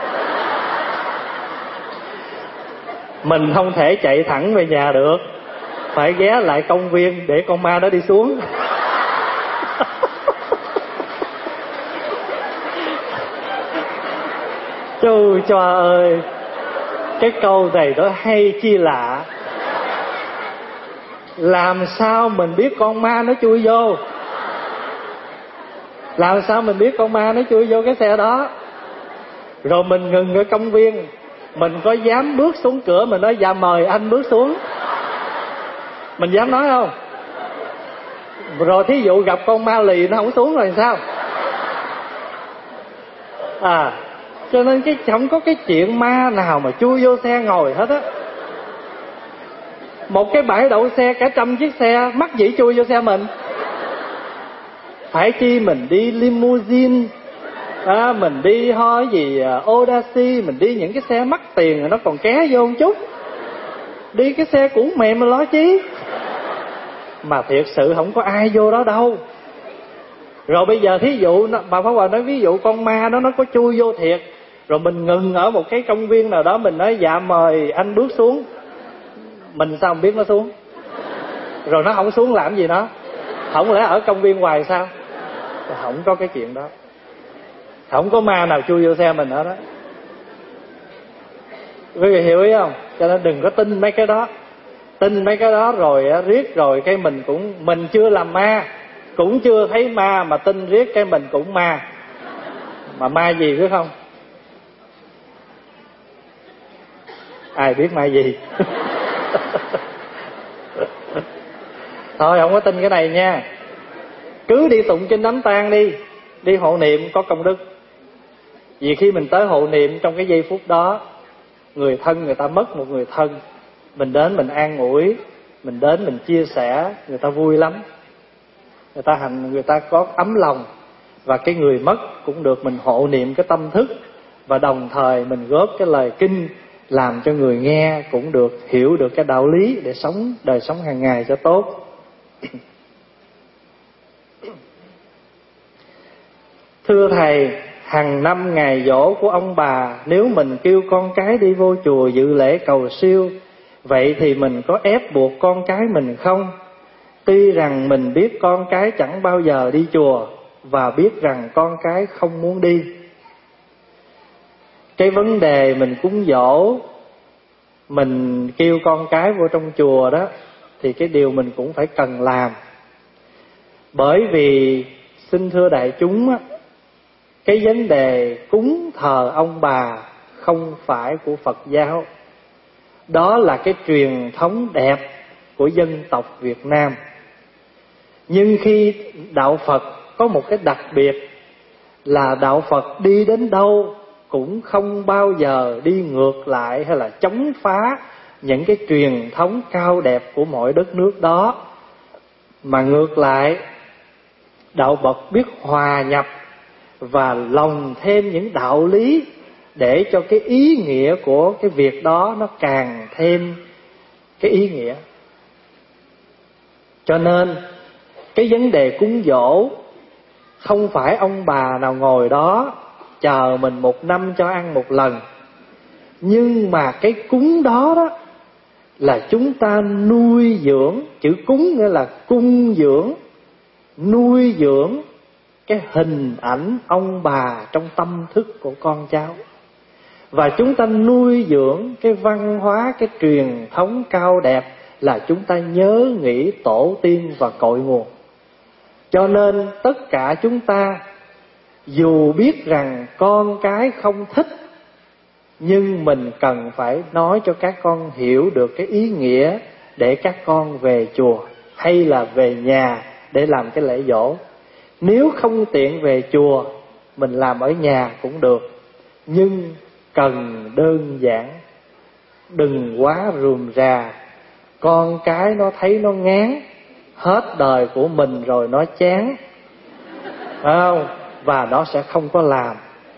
Mình không thể chạy thẳng về nhà được, phải ghé lại công viên để con ma đó đi xuống. Trời ơi, cái câu này nó hay chi lạ. Làm sao mình biết con ma nó chui vô? Làm sao mình biết con ma nó chui vô cái xe đó? Rồi mình ngừng ở công viên, mình có dám bước xuống cửa mình nói dạ mời anh bước xuống? Mình dám nói không? Rồi thí dụ gặp con ma lì nó không xuống rồi sao? À, cho nên cái không có cái chuyện ma nào mà chui vô xe ngồi hết á. Một cái bãi đậu xe cả trăm chiếc xe, mắc gì chui vô xe mình? Phải chi mình đi limousine, à, mình đi ho gì Odyssey, mình đi những cái xe mắc tiền rồi nó còn ké vô một chút. Đi cái xe cũ mềm mà lo chí. Mà thiệt sự không có ai vô đó đâu. Rồi bây giờ thí dụ bà Pháp Hòa nói ví dụ con ma đó nó có chui vô thiệt, rồi mình ngừng ở một cái công viên nào đó, mình nói dạ mời anh bước xuống, mình sao không biết nó xuống? Rồi nó không xuống làm gì nó? Không lẽ ở công viên hoài sao? Không có cái chuyện đó. Không có ma nào chui vô xe mình ở đó. Quý vị hiểu ý không? Cho nên đừng có tin mấy cái đó. Tin mấy cái đó rồi riết rồi cái mình cũng mình chưa làm ma, cũng chưa thấy ma mà tin riết cái mình cũng ma. Mà ma gì biết không? Ai biết ma gì? Thôi không có tin cái này nha. Cứ đi tụng kinh đám tang đi, đi hộ niệm có công đức. Vì khi mình tới hộ niệm trong cái giây phút đó, người thân người ta mất một người thân, mình đến mình an ủi, mình đến mình chia sẻ, người ta vui lắm. Người ta hành, người ta có ấm lòng. Và cái người mất cũng được mình hộ niệm cái tâm thức, và đồng thời mình góp cái lời kinh làm cho người nghe cũng được hiểu được cái đạo lý để sống đời sống hàng ngày cho tốt. Thưa thầy, hàng năm ngày giỗ của ông bà, nếu mình kêu con cái đi vô chùa dự lễ cầu siêu, vậy thì mình có ép buộc con cái mình không? Tuy rằng mình biết con cái chẳng bao giờ đi chùa, và biết rằng con cái không muốn đi. Cái vấn đề mình cúng dỗ, mình kêu con cái vô trong chùa đó, thì cái điều mình cũng phải cần làm. Bởi vì xin thưa đại chúng, cái vấn đề cúng thờ ông bà không phải của Phật giáo. Đó là cái truyền thống đẹp của dân tộc Việt Nam. Nhưng khi đạo Phật có một cái đặc biệt là đạo Phật đi đến đâu cũng không bao giờ đi ngược lại hay là chống phá những cái truyền thống cao đẹp của mỗi đất nước đó, mà ngược lại đạo Phật biết hòa nhập và lồng thêm những đạo lý để cho cái ý nghĩa của cái việc đó nó càng thêm cái ý nghĩa. Cho nên cái vấn đề cúng giỗ không phải ông bà nào ngồi đó chờ mình một năm cho ăn một lần, nhưng mà cái cúng đó đó là chúng ta nuôi dưỡng. Chữ cúng nghĩa là cung dưỡng, nuôi dưỡng cái hình ảnh ông bà trong tâm thức của con cháu. Và chúng ta nuôi dưỡng cái văn hóa, cái truyền thống cao đẹp là chúng ta nhớ nghĩ tổ tiên và cội nguồn. Cho nên tất cả chúng ta dù biết rằng con cái không thích, nhưng mình cần phải nói cho các con hiểu được cái ý nghĩa để các con về chùa hay là về nhà để làm cái lễ dỗ. Nếu không tiện về chùa, mình làm ở nhà cũng được, nhưng cần đơn giản, đừng quá rườm rà. Con cái nó thấy nó ngán, hết đời của mình rồi nó chán, phải không? Và nó sẽ không có làm.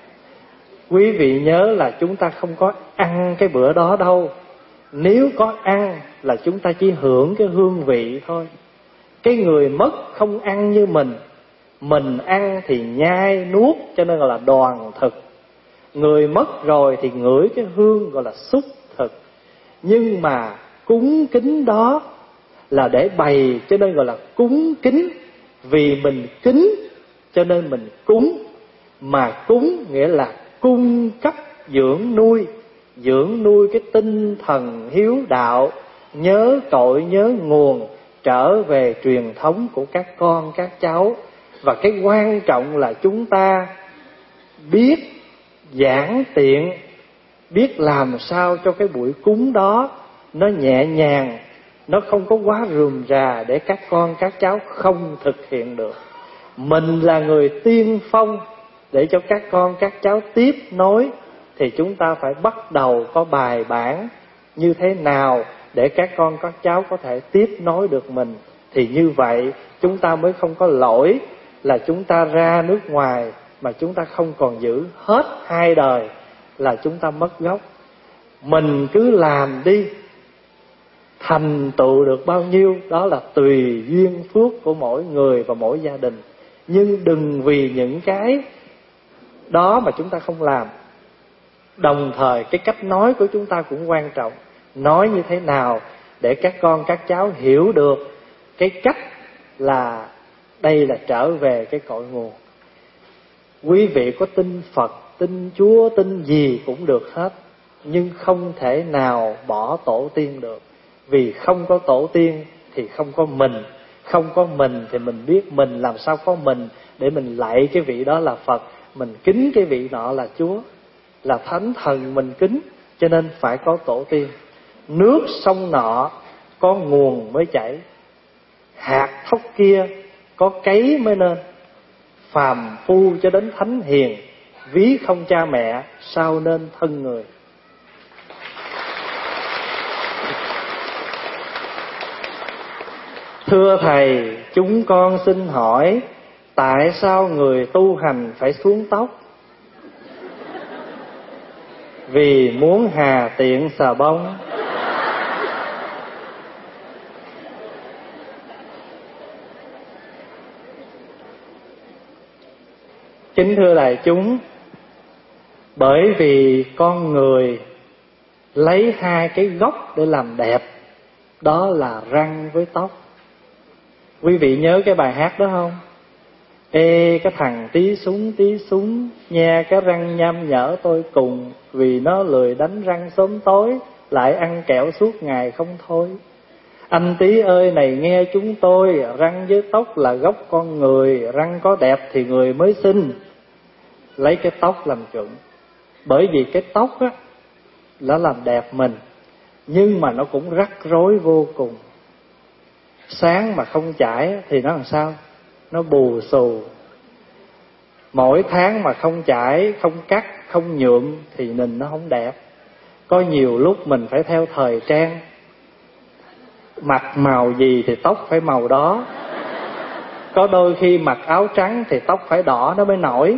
Quý vị nhớ là chúng ta không có ăn cái bữa đó đâu. Nếu có ăn là chúng ta chỉ hưởng cái hương vị thôi. Cái người mất không ăn như mình, mình ăn thì nhai nuốt, cho nên gọi là đoàn thực. Người mất rồi thì ngửi cái hương gọi là xúc thực. Nhưng mà cúng kính đó là để bày, cho nên gọi là cúng kính. Vì mình kính cho nên mình cúng. Mà cúng nghĩa là cung cấp dưỡng nuôi, dưỡng nuôi cái tinh thần hiếu đạo, nhớ cội nhớ nguồn, trở về truyền thống của các con các cháu. Và cái quan trọng là chúng ta biết giản tiện, biết làm sao cho cái buổi cúng đó nó nhẹ nhàng, nó không có quá rườm rà để các con các cháu không thực hiện được. Mình là người tiên phong để cho các con các cháu tiếp nối, thì chúng ta phải bắt đầu có bài bản như thế nào để các con các cháu có thể tiếp nối được mình. Thì như vậy chúng ta mới không có lỗi là chúng ta ra nước ngoài mà chúng ta không còn giữ hết hai đời, là chúng ta mất gốc. Mình cứ làm đi, thành tựu được bao nhiêu đó là tùy duyên phước của mỗi người và mỗi gia đình. Nhưng đừng vì những cái đó mà chúng ta không làm. Đồng thời cái cách nói của chúng ta cũng quan trọng. Nói như thế nào để các con các cháu hiểu được cái cách là đây là trở về cái cội nguồn. Quý vị có tin Phật, tin Chúa, tin gì cũng được hết, nhưng không thể nào bỏ tổ tiên được. Vì không có tổ tiên thì không có mình, không có mình thì mình biết mình làm sao có mình để mình lạy cái vị đó là Phật, mình kính cái vị nọ là Chúa, là thánh thần mình kính. Cho nên phải có tổ tiên. Nước sông nọ có nguồn mới chảy, hạt thóc kia có cấy mới nên. Phàm phu cho đến thánh hiền, ví không cha mẹ sao nên thân người. Thưa Thầy, chúng con xin hỏi, tại sao người tu hành phải xuống tóc? Vì muốn hà tiện xà bông. Kính thưa đại chúng, bởi vì con người lấy hai cái gốc để làm đẹp, đó là răng với tóc. Quý vị nhớ cái bài hát đó không? Ê cái thằng tí súng tí súng, nha cái răng nham nhở tôi cùng, vì nó lười đánh răng sớm tối, lại ăn kẹo suốt ngày không thôi. Anh Tí ơi này nghe chúng tôi, răng với tóc là gốc con người, răng có đẹp thì người mới xinh. Lấy cái tóc làm chuẩn. Bởi vì cái tóc á, nó làm đẹp mình, nhưng mà nó cũng rắc rối vô cùng. Sáng mà không chải thì nó làm sao? Nó bù xù. Mỗi tháng mà không chải, không cắt, không nhuộm thì nhìn nó không đẹp. Có nhiều lúc mình phải theo thời trang, mặc màu gì thì tóc phải màu đó. Có đôi khi mặc áo trắng thì tóc phải đỏ nó mới nổi.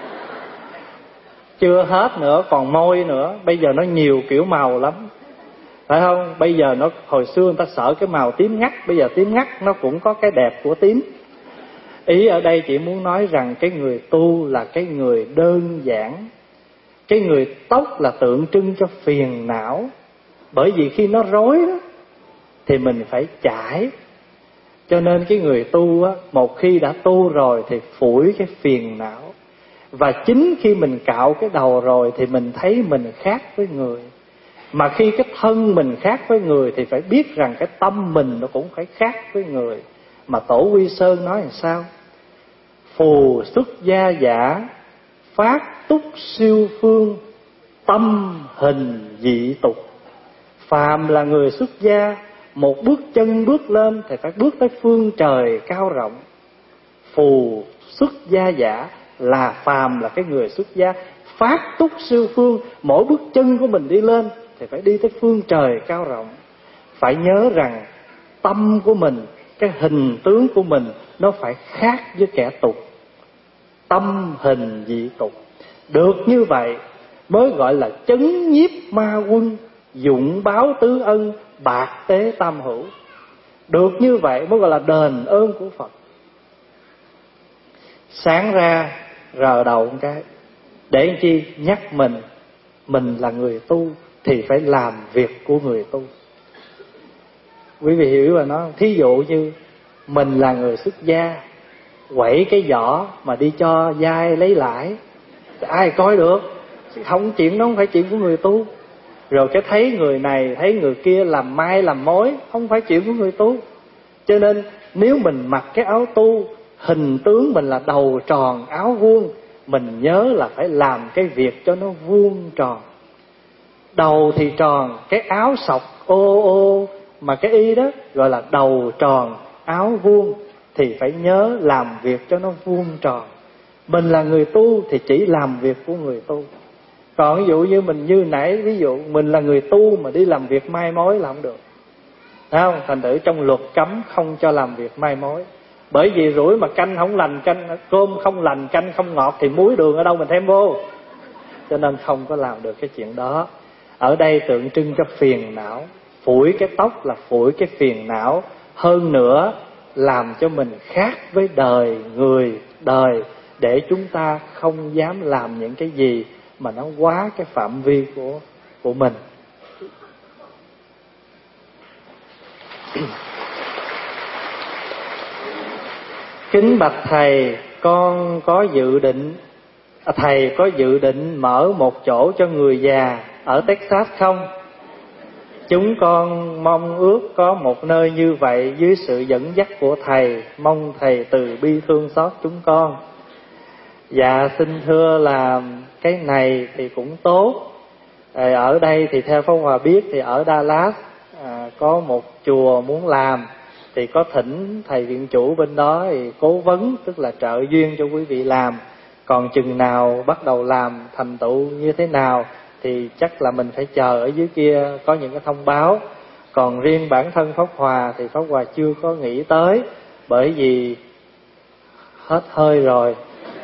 Chưa hết nữa, còn môi nữa. Bây giờ nó nhiều kiểu màu lắm, phải không? Bây giờ nó, hồi xưa người ta sợ cái màu tím ngắt, bây giờ tím ngắt nó cũng có cái đẹp của tím. Ý ở đây chỉ muốn nói rằng cái người tu là cái người đơn giản. Cái người tóc là tượng trưng cho phiền não. Bởi vì khi nó rối đó thì mình phải chải. Cho nên cái người tu á, một khi đã tu rồi thì phủi cái phiền não. Và chính khi mình cạo cái đầu rồi thì mình thấy mình khác với người. Mà khi cái thân mình khác với người thì phải biết rằng cái tâm mình nó cũng phải khác với người. Mà Tổ Quy Sơn nói làm sao? Phù xuất gia giả, phát túc siêu phương, tâm hình dị tục. Phàm là người xuất gia, một bước chân bước lên thì phải bước tới phương trời cao rộng. Phù xuất gia giả là phàm là cái người xuất gia, phát túc siêu phương, mỗi bước chân của mình đi lên thì phải đi tới phương trời cao rộng. Phải nhớ rằng tâm của mình, cái hình tướng của mình nó phải khác với kẻ tục. Tâm hình dị tục. Được như vậy mới gọi là chấn nhiếp ma quân, dụng báo tứ ân, bạc tế tam hữu. Được như vậy mới gọi là đền ơn của Phật. Sáng ra rờ đầu một cái, để làm chi? Nhắc mình, mình là người tu thì phải làm việc của người tu. Quý vị hiểu rồi nó. Thí dụ như mình là người xuất gia, quẩy cái giỏ mà đi cho dai lấy lãi, ai coi được? Không, chuyện đó không phải chuyện của người tu. Rồi cái thấy người này thấy người kia làm mai làm mối, không phải chuyện của người tu. Cho nên nếu mình mặc cái áo tu, hình tướng mình là đầu tròn áo vuông, mình nhớ là phải làm cái việc cho nó vuông tròn. Đầu thì tròn, cái áo sọc ô ô, mà cái y đó gọi là đầu tròn áo vuông, thì phải nhớ làm việc cho nó vuông tròn. Mình là người tu thì chỉ làm việc của người tu. Còn ví dụ như mình như nãy, ví dụ mình là người tu mà đi làm việc mai mối là không được, thấy không? Thành thử trong luật cấm không cho làm việc mai mối. Bởi vì rủi mà canh không lành, canh cơm không lành, canh không ngọt thì muối đường ở đâu mình thêm vô. Cho nên không có làm được cái chuyện đó. Ở đây tượng trưng cho phiền não. Phủi cái tóc là phủi cái phiền não. Hơn nữa làm cho mình khác với đời, người đời, để chúng ta không dám làm những cái gì mà nó quá cái phạm vi của, của mình. Kính bạch thầy, con có dự định à, thầy có dự định mở một chỗ cho người già ở Texas không? Chúng con mong ước có một nơi như vậy dưới sự dẫn dắt của thầy, mong thầy từ bi thương xót chúng con. Dạ xin thưa là cái này thì cũng tốt. Ở đây thì theo Pháp Hòa biết thì ở Dallas à, có một chùa muốn làm, thì có thỉnh thầy viện chủ bên đó thì cố vấn, tức là trợ duyên cho quý vị làm. Còn chừng nào bắt đầu làm thành tựu như thế nào thì chắc là mình phải chờ ở dưới kia có những cái thông báo. Còn riêng bản thân Pháp Hòa thì Pháp Hòa chưa có nghĩ tới, bởi vì hết hơi rồi.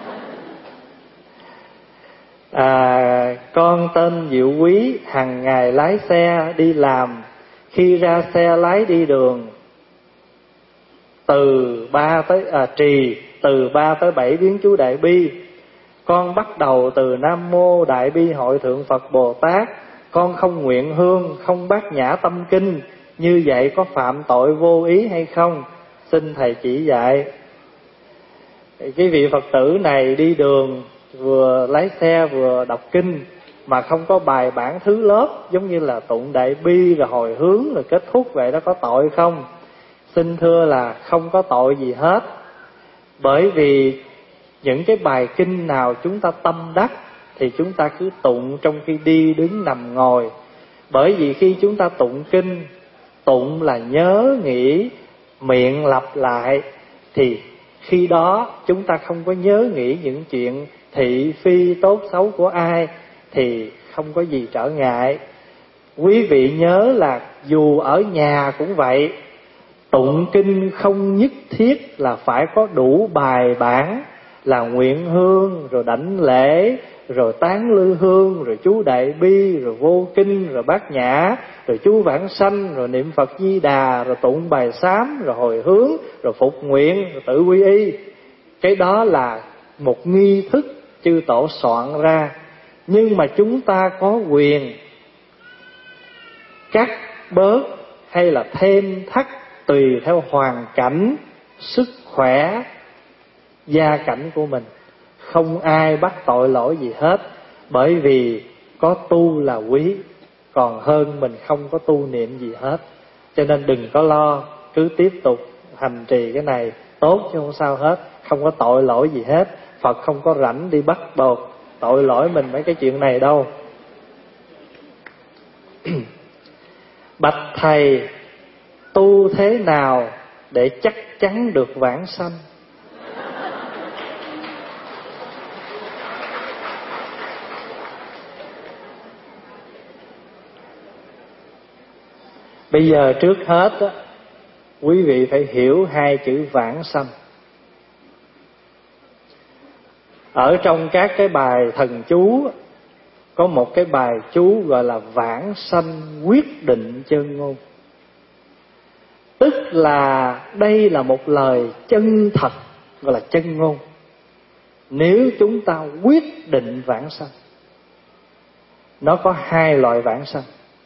À, con tên Diệu Quý, hàng ngày lái xe đi làm, khi ra xe lái đi đường từ ba tới à, trì từ ba tới bảy biến chú Đại Bi. Con bắt đầu từ Nam Mô Đại Bi Hội Thượng Phật Bồ Tát. Con không nguyện hương, không bát nhã tâm kinh, như vậy có phạm tội vô ý hay không? Xin thầy chỉ dạy. Cái vị Phật tử này đi đường vừa lái xe vừa đọc kinh mà không có bài bản thứ lớp, giống như là tụng Đại Bi rồi hồi hướng rồi kết thúc, vậy đó có tội không? Xin thưa là không có tội gì hết. Bởi vì những cái bài kinh nào chúng ta tâm đắc thì chúng ta cứ tụng trong khi đi đứng nằm ngồi. Bởi vì khi chúng ta tụng kinh, tụng là nhớ nghĩ, miệng lặp lại, thì khi đó chúng ta không có nhớ nghĩ những chuyện thị phi tốt xấu của ai thì không có gì trở ngại. Quý vị nhớ là dù ở nhà cũng vậy, tụng kinh không nhất thiết là phải có đủ bài bản, là nguyện hương, rồi đảnh lễ, rồi tán lư hương, rồi chú đại bi, rồi vô kinh, rồi bát nhã, rồi chú vãng sanh, rồi niệm Phật Di Đà, rồi tụng bài sám, rồi hồi hướng, rồi phục nguyện, rồi tự quy y. Cái đó là một nghi thức chư tổ soạn ra. Nhưng mà chúng ta có quyền cắt bớt hay là thêm thắt tùy theo hoàn cảnh, sức khỏe, gia cảnh của mình. Không ai bắt tội lỗi gì hết, bởi vì có tu là quý, còn hơn mình không có tu niệm gì hết. Cho nên đừng có lo, cứ tiếp tục hành trì cái này tốt chứ không sao hết, không có tội lỗi gì hết. Phật không có rảnh đi bắt bột tội lỗi mình mấy cái chuyện này đâu. Bạch thầy, tu thế nào để chắc chắn được vãng sanh? Bây giờ trước hết á, quý vị phải hiểu hai chữ vãng sanh. Ở trong các cái bài thần chú có một cái bài chú gọi là vãng sanh quyết định chân ngôn. Tức là đây là một lời chân thật, gọi là chân ngôn. Nếu chúng ta quyết định vãng sanh, nó có hai loại vãng sanh.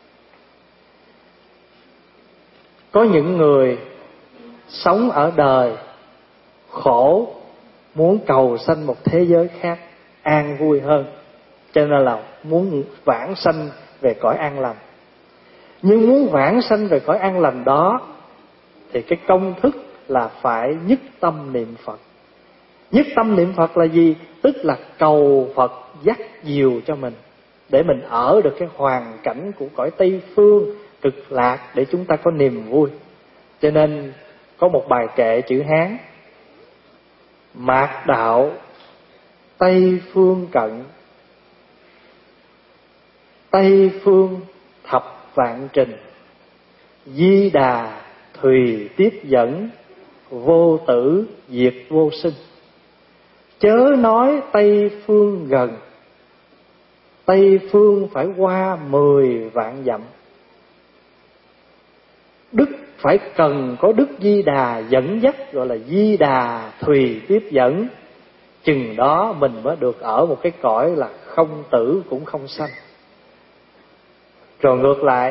Có những người sống ở đời khổ, muốn cầu sanh một thế giới khác an vui hơn, cho nên là muốn vãng sanh về cõi an lành. Nhưng muốn vãng sanh về cõi an lành đó thì cái công thức là phải nhất tâm niệm Phật. Nhất tâm niệm Phật là gì? Tức là cầu Phật dắt dìu cho mình, để mình ở được cái hoàn cảnh của cõi Tây Phương cực lạc, để chúng ta có niềm vui. Cho nên có một bài kệ chữ Hán: mạt đạo Tây phương cận, Tây phương thập vạn trình, Di Đà thùy tiếp dẫn, vô tử diệt vô sinh. Chớ nói Tây phương gần, Tây phương phải qua mười vạn dặm. Đức phải cần có Đức Di Đà dẫn dắt, gọi là Di Đà thùy tiếp dẫn. Chừng đó mình mới được ở một cái cõi là không tử cũng không sanh. Rồi ngược lại,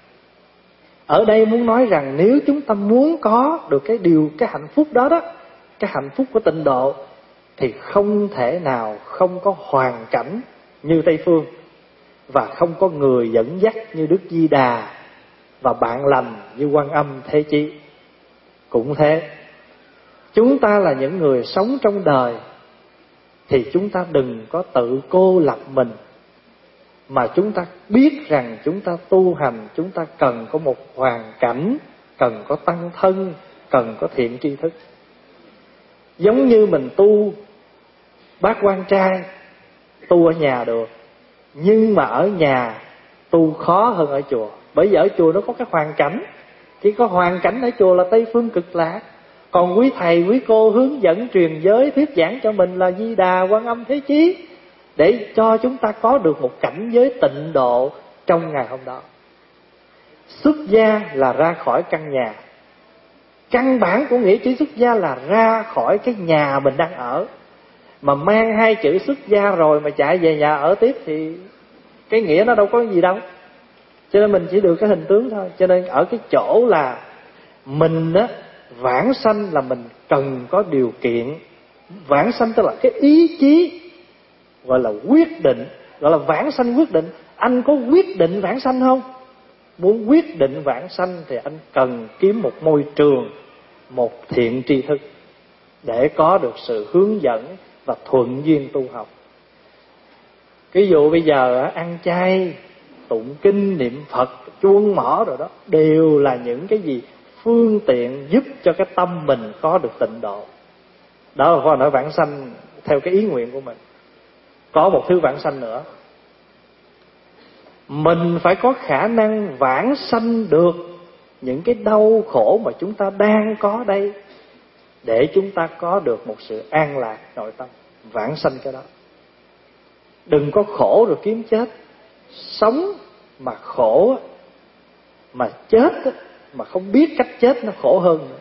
ở đây muốn nói rằng nếu chúng ta muốn có được cái điều, cái hạnh phúc đó đó, cái hạnh phúc của tịnh độ, thì không thể nào không có hoàn cảnh như Tây Phương, và không có người dẫn dắt như Đức Di Đà, và bạn lành như Quan Âm Thế Chí. Cũng thế, chúng ta là những người sống trong đời, thì chúng ta đừng có tự cô lập mình, mà chúng ta biết rằng chúng ta tu hành, chúng ta cần có một hoàn cảnh, cần có tăng thân, cần có thiện tri thức. Giống như mình tu bát quan trai, tu ở nhà được, nhưng mà ở nhà tu khó hơn ở chùa. Bởi vì ở chùa nó có cái hoàn cảnh, chỉ có hoàn cảnh ở chùa là Tây Phương cực lạc. Còn quý thầy, quý cô hướng dẫn truyền giới, thuyết giảng cho mình là Di Đà, Quan Âm, Thế Chí, để cho chúng ta có được một cảnh giới tịnh độ trong ngày hôm đó. Xuất gia là ra khỏi căn nhà. Căn bản của nghĩa chữ xuất gia là ra khỏi cái nhà mình đang ở. Mà mang hai chữ xuất gia rồi mà chạy về nhà ở tiếp thì cái nghĩa nó đâu có gì đâu. Cho nên mình chỉ được cái hình tướng thôi. Cho nên ở cái chỗ là mình á, vãng sanh là mình cần có điều kiện. Vãng sanh tức là cái ý chí, gọi là quyết định, gọi là vãng sanh quyết định. Anh có quyết định vãng sanh không? Muốn quyết định vãng sanh thì anh cần kiếm một môi trường, một thiện tri thức, để có được sự hướng dẫn và thuận duyên tu học. Ví dụ bây giờ ăn chay, tụng kinh, niệm Phật, chuông mỏ rồi đó, đều là những cái gì? Phương tiện giúp cho cái tâm mình có được tịnh độ. Đó là khoa nói vãng sanh theo cái ý nguyện của mình. Có một thứ vãng sanh nữa Mình phải có khả năng vãng sanh được những cái đau khổ mà chúng ta đang có đây, để chúng ta có được một sự an lạc nội tâm. Vãng sanh cái đó. Đừng có khổ rồi kiếm chết. Sống mà khổ, mà chết mà không biết cách chết, nó khổ hơn nữa.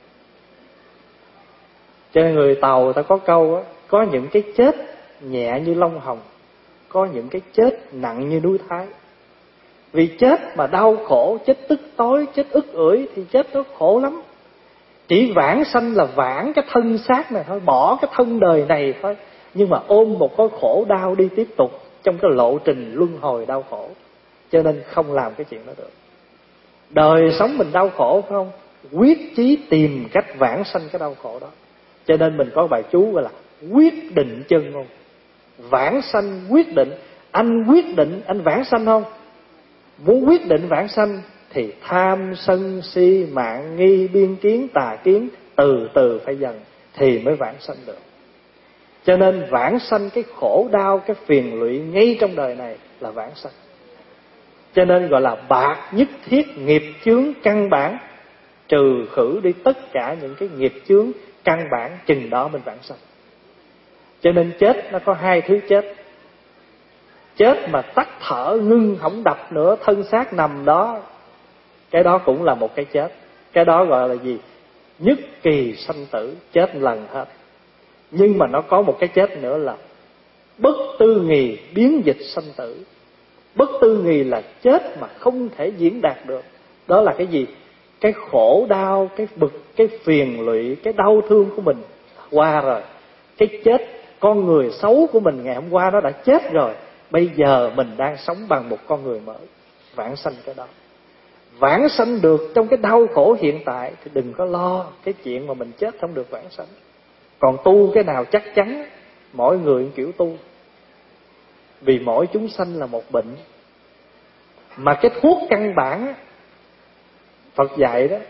Cho nên người Tàu ta có câu á, có những cái chết nhẹ như lông hồng, có những cái chết nặng như núi Thái. Vì chết mà đau khổ, chết tức tối, chết ức ưỡi thì chết nó khổ lắm. Chỉ vãng sanh là vãng cái thân xác này thôi, bỏ cái thân đời này thôi, nhưng mà ôm một cái khổ đau đi tiếp tục trong cái lộ trình luân hồi đau khổ. Cho nên không làm cái chuyện đó được. Đời sống mình đau khổ phải không? Quyết chí tìm cách vãng sanh cái đau khổ đó. Cho nên mình có bài chú gọi là quyết định chân không? Vãng sanh quyết định. Anh quyết định anh vãng sanh không? Muốn quyết định vãng sanh thì tham sân si mạng nghi biên kiến tà kiến từ từ phải dần thì mới vãng sanh được. Cho nên vãng sanh cái khổ đau, cái phiền lụy ngay trong đời này là vãng sanh. Cho nên gọi là bạc nhất thiết nghiệp chướng căn bản, trừ khử đi tất cả những cái nghiệp chướng căn bản, chừng đó mình vãng sanh. Cho nên chết nó có hai thứ chết. Chết mà tắt thở ngưng không đập nữa, thân xác nằm đó, cái đó cũng là một cái chết. Cái đó gọi là gì? Nhất kỳ sanh tử, chết lần hết. Nhưng mà nó có một cái chết nữa là bất tư nghì biến dịch sanh tử. Bất tư nghì là chết mà không thể diễn đạt được. Đó là cái gì? Cái khổ đau, cái bực, cái phiền lụy, cái đau thương của mình qua rồi. Cái chết con người xấu của mình ngày hôm qua nó đã chết rồi. Bây giờ mình đang sống bằng một con người mới. Vãng sanh cái đó. Vãng sanh được trong cái đau khổ hiện tại thì đừng có lo cái chuyện mà mình chết không được vãng sanh. Còn tu cái nào chắc chắn, mỗi người kiểu tu. Vì mỗi chúng sanh là một bệnh. Mà cái thuốc căn bản Phật dạy đó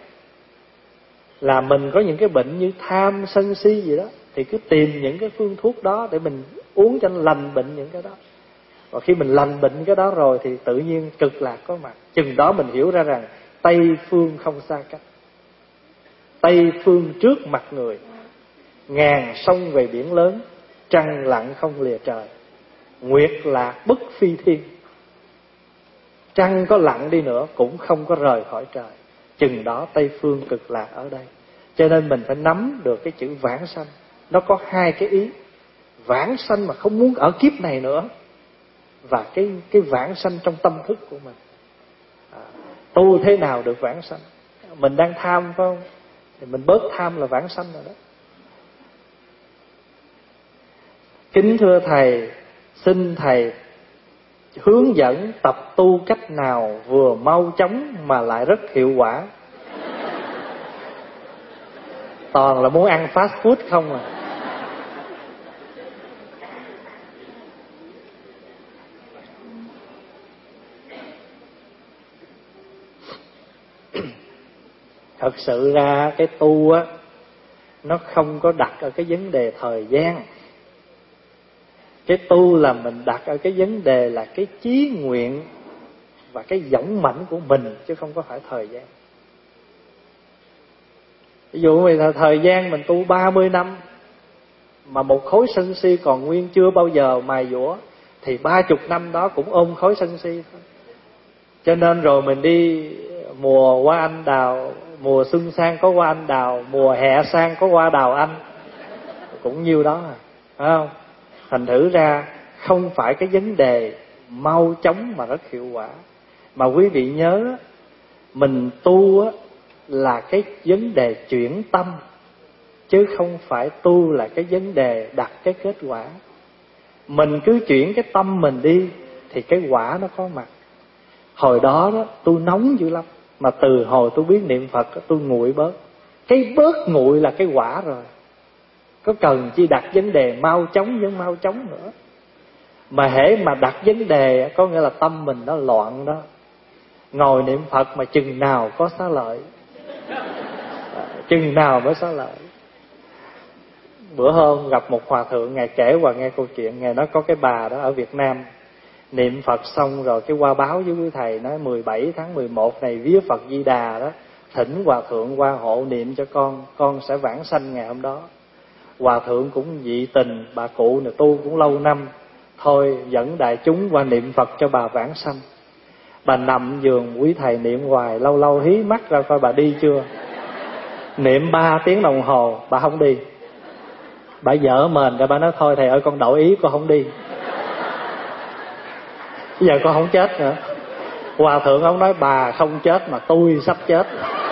là mình có những cái bệnh như tham sân si gì đó thì cứ tìm những cái phương thuốc đó để mình uống cho nó lành bệnh những cái đó. Và khi mình lành bệnh cái đó rồi thì tự nhiên cực lạc có mặt. Chừng đó mình hiểu ra rằng Tây phương không xa cách. Tây phương trước mặt người, ngàn sông về biển lớn, trăng lặng không lìa trời, nguyệt lạc bất phi thiên. Trăng có lặng đi nữa cũng không có rời khỏi trời. Chừng đó Tây phương cực lạc ở đây. Cho nên mình phải nắm được cái chữ vãng sanh. Nó có hai cái ý. Vãng sanh mà không muốn ở kiếp này nữa, và cái, cái vãng sanh trong tâm thức của mình. à, Tu thế nào được vãng sanh? Mình đang tham phải không? Thì mình bớt tham là vãng sanh rồi đó. Kính thưa Thầy, xin Thầy hướng dẫn tập tu cách nào vừa mau chóng mà lại rất hiệu quả. Toàn là muốn ăn fast food không à. Thật sự ra cái tu á, nó không có đặt ở cái vấn đề thời gian. Cái tu là mình đặt ở cái vấn đề là cái chí nguyện và cái dũng mãnh của mình, chứ không có phải thời gian. Ví dụ vì là thời gian mình tu ba mươi năm mà một khối sân si còn nguyên chưa bao giờ mài dũa, thì ba chục năm đó cũng ôm khối sân si thôi. Cho nên rồi mình đi mùa hoa anh đào, mùa xuân sang có hoa anh đào, mùa hè sang có hoa đào anh, cũng nhiêu đó à, phải không? Thành thử ra không phải cái vấn đề mau chóng mà rất hiệu quả. Mà quý vị nhớ, mình tu là cái vấn đề chuyển tâm, chứ không phải tu là cái vấn đề đặt cái kết quả. Mình cứ chuyển cái tâm mình đi thì cái quả nó có mặt. Hồi đó đó tôi nóng dữ lắm, mà từ hồi tôi biết niệm Phật tôi nguội bớt. Cái bớt nguội là cái quả rồi. Có cần chi đặt vấn đề mau chóng vẫn mau chóng nữa. Mà hễ mà đặt vấn đề có nghĩa là tâm mình nó loạn đó. Ngồi niệm Phật mà chừng nào có xá lợi, chừng nào mới xá lợi. Bữa hôm gặp một hòa thượng, Ngài kể và nghe câu chuyện. Ngài nói có cái bà đó ở Việt Nam, Niệm Phật xong rồi cái qua báo với quý thầy nói mười bảy tháng mười một này vía Phật Di Đà đó, thỉnh Hòa Thượng qua hộ niệm cho con, con sẽ vãng sanh ngày hôm đó. Hòa Thượng cũng dị tình, bà cụ này tu cũng lâu năm, thôi dẫn đại chúng qua niệm Phật cho bà vãng sanh. Bà nằm giường quý thầy niệm hoài, lâu lâu hí mắt ra coi bà đi chưa. Niệm ba tiếng đồng hồ bà không đi. Bà dở mền ra, bà nói thôi thầy ơi con đổi ý, con không đi. Bây giờ con không chết nữa. Hòa Thượng ông nói bà không chết mà tôi sắp chết.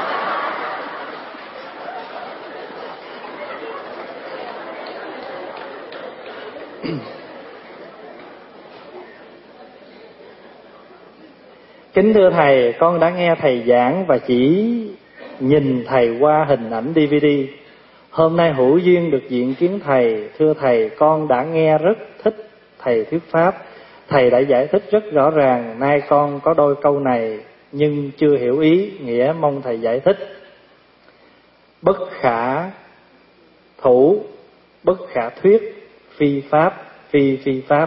Kính thưa thầy, con đã nghe thầy giảng và chỉ nhìn thầy qua hình ảnh đê vê đê. Hôm nay hữu duyên được diện kiến thầy. Thưa thầy, con đã nghe rất thích thầy thuyết pháp. Thầy đã giải thích rất rõ ràng. Nay con có đôi câu này nhưng chưa hiểu ý nghĩa, mong thầy giải thích. Bất khả thủ, bất khả thuyết, phi pháp, phi phi pháp.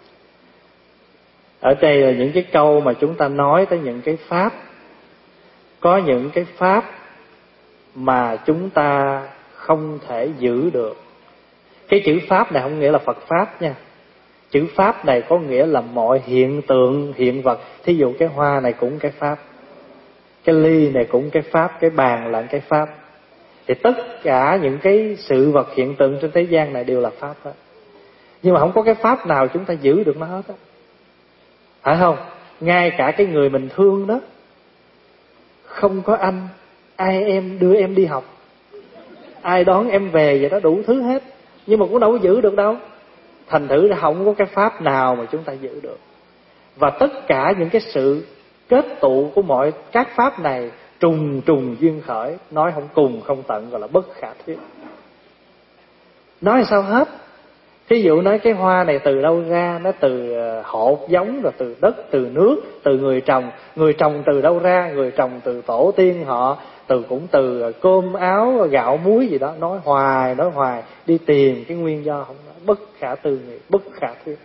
Ở đây là những cái câu mà chúng ta nói tới những cái pháp. Có những cái pháp mà chúng ta không thể giữ được. Cái chữ pháp này không nghĩa là Phật pháp nha. Chữ pháp này có nghĩa là mọi hiện tượng, hiện vật. Thí dụ cái hoa này cũng cái pháp, cái ly này cũng cái pháp, cái bàn là cái pháp. Thì tất cả những cái sự vật hiện tượng trên thế gian này đều là pháp hết. Nhưng mà không có cái pháp nào chúng ta giữ được nó hết á, phải không? Ngay cả cái người mình thương đó, không có anh, ai em đưa em đi học, ai đón em về, vậy đó, đủ thứ hết. Nhưng mà cũng đâu có giữ được đâu. Thành thử ra không có cái pháp nào mà chúng ta giữ được. Và tất cả những cái sự kết tụ của mọi các pháp này trùng trùng duyên khởi, nói không cùng không tận, gọi là bất khả thuyết. Nói sao hết. Thí dụ nói cái hoa này từ đâu ra, nó từ hột giống, rồi từ đất, từ nước, từ người trồng. Người trồng từ đâu ra? Người trồng từ tổ tiên họ, từ cũng từ cơm áo gạo muối gì đó. Nói hoài, nói hoài, đi tìm cái nguyên do không nói. Bất khả tư nghị, bất khả thuyết.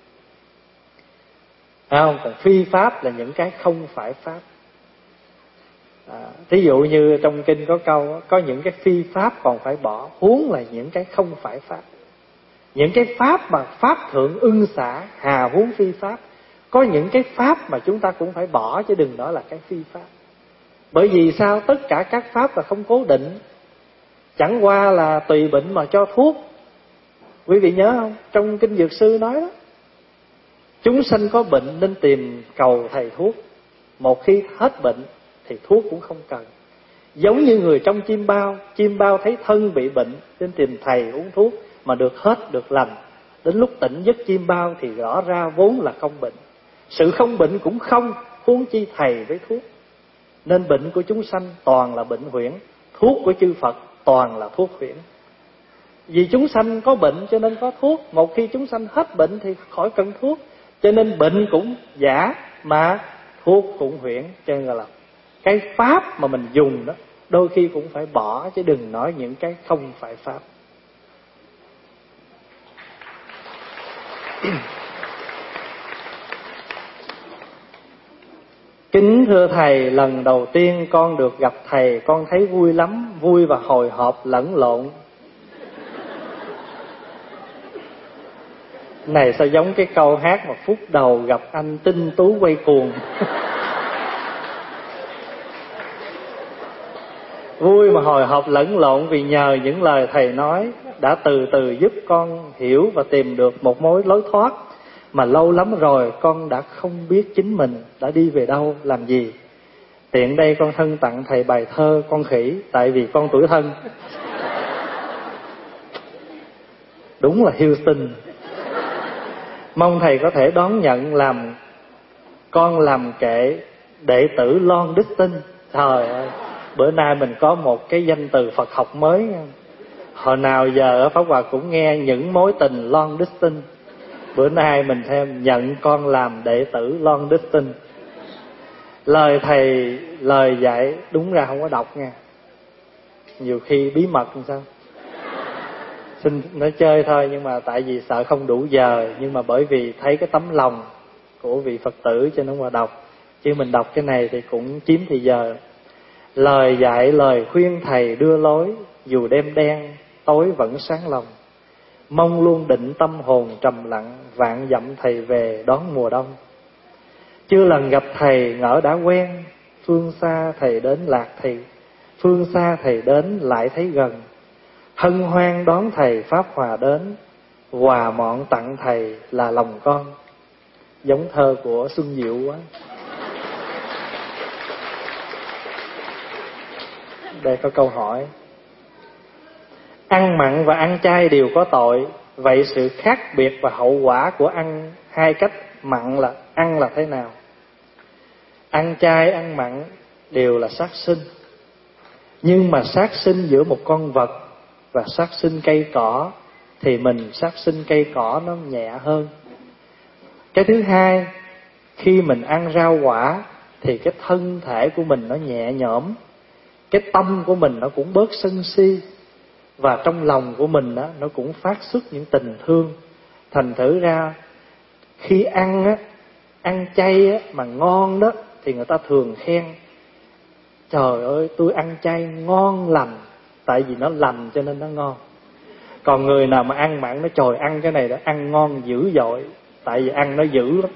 Không? Còn phi pháp là những cái không phải pháp. À, thí dụ như trong kinh có câu, có những cái phi pháp còn phải bỏ, huống là những cái không phải pháp. Những cái pháp mà pháp thượng ưng xả, hà huống phi pháp. Có những cái pháp mà chúng ta cũng phải bỏ, chứ đừng nói là cái phi pháp. Bởi vì sao? Tất cả các pháp là không cố định, chẳng qua là tùy bệnh mà cho thuốc. Quý vị nhớ không? Trong kinh Dược Sư nói đó, chúng sanh có bệnh nên tìm cầu thầy thuốc. Một khi hết bệnh thì thuốc cũng không cần. Giống như người trong chim bao, chim bao thấy thân bị bệnh nên tìm thầy uống thuốc, mà được hết, được lành. Đến lúc tỉnh giấc chim bao thì rõ ra vốn là không bệnh. Sự không bệnh cũng không, huống chi thầy với thuốc. Nên bệnh của chúng sanh toàn là bệnh huyễn, thuốc của chư Phật toàn là thuốc huyễn. Vì chúng sanh có bệnh cho nên có thuốc, một khi chúng sanh hết bệnh thì khỏi cần thuốc. Cho nên bệnh cũng giả mà thuốc cũng huyễn. Cho nên là cái pháp mà mình dùng đó đôi khi cũng phải bỏ, chứ đừng nói những cái không phải pháp. Kính thưa thầy, lần đầu tiên con được gặp thầy, con thấy vui lắm, vui và hồi hộp lẫn lộn. Này sao giống cái câu hát mà phút đầu gặp anh tinh tú quay cuồng. Vui mà hồi hộp lẫn lộn vì nhờ những lời thầy nói đã từ từ giúp con hiểu và tìm được một mối lối thoát mà lâu lắm rồi con đã không biết chính mình đã đi về đâu, làm gì. Tiện đây con thân tặng thầy bài thơ Con Khỉ, tại vì con tuổi thân. Đúng là Houston. Mong thầy có thể đón nhận làm con làm kệ đệ tử long distance. Trời ơi, bữa nay mình có một cái danh từ Phật học mới. Hồi nào giờ ở Pháp Hòa cũng nghe những mối tình long distance. Bữa nay mình thêm nhận con làm đệ tử long distance. Lời thầy, lời dạy đúng ra không có đọc nha. Nhiều khi bí mật làm sao. Xin nói chơi thôi, nhưng mà tại vì sợ không đủ giờ. Nhưng mà bởi vì thấy cái tấm lòng của vị Phật tử cho nó mà đọc, chứ mình đọc cái này thì cũng chiếm thì giờ. Lời dạy lời khuyên thầy đưa lối, dù đêm đen tối vẫn sáng lòng. Mong luôn định tâm hồn trầm lặng, vạn dặm thầy về đón mùa đông. Chưa lần gặp thầy ngỡ đã quen, phương xa thầy đến lạc thầy, phương xa thầy đến lại thấy gần. Hân hoan đón thầy pháp hòa đến, quà mọn tặng thầy là lòng con. Giống thơ của Xuân Diệu quá. Đây có câu hỏi: ăn mặn và ăn chay đều có tội, vậy sự khác biệt và hậu quả của ăn hai cách mặn là ăn là thế nào? Ăn chay, ăn mặn đều là sát sinh, nhưng mà sát sinh giữa một con vật và sát sinh cây cỏ thì mình sát sinh cây cỏ nó nhẹ hơn. Cái thứ hai, khi mình ăn rau quả thì cái thân thể của mình nó nhẹ nhõm, cái tâm của mình nó cũng bớt sân si, và trong lòng của mình đó, nó cũng phát xuất những tình thương. Thành thử ra khi ăn á, ăn chay á, mà ngon đó thì người ta thường khen: trời ơi, tôi ăn chay ngon lành. Tại vì nó lành cho nên nó ngon. Còn người nào mà ăn mặn nó trời ăn cái này đó ăn ngon dữ dội, tại vì ăn nó dữ lắm.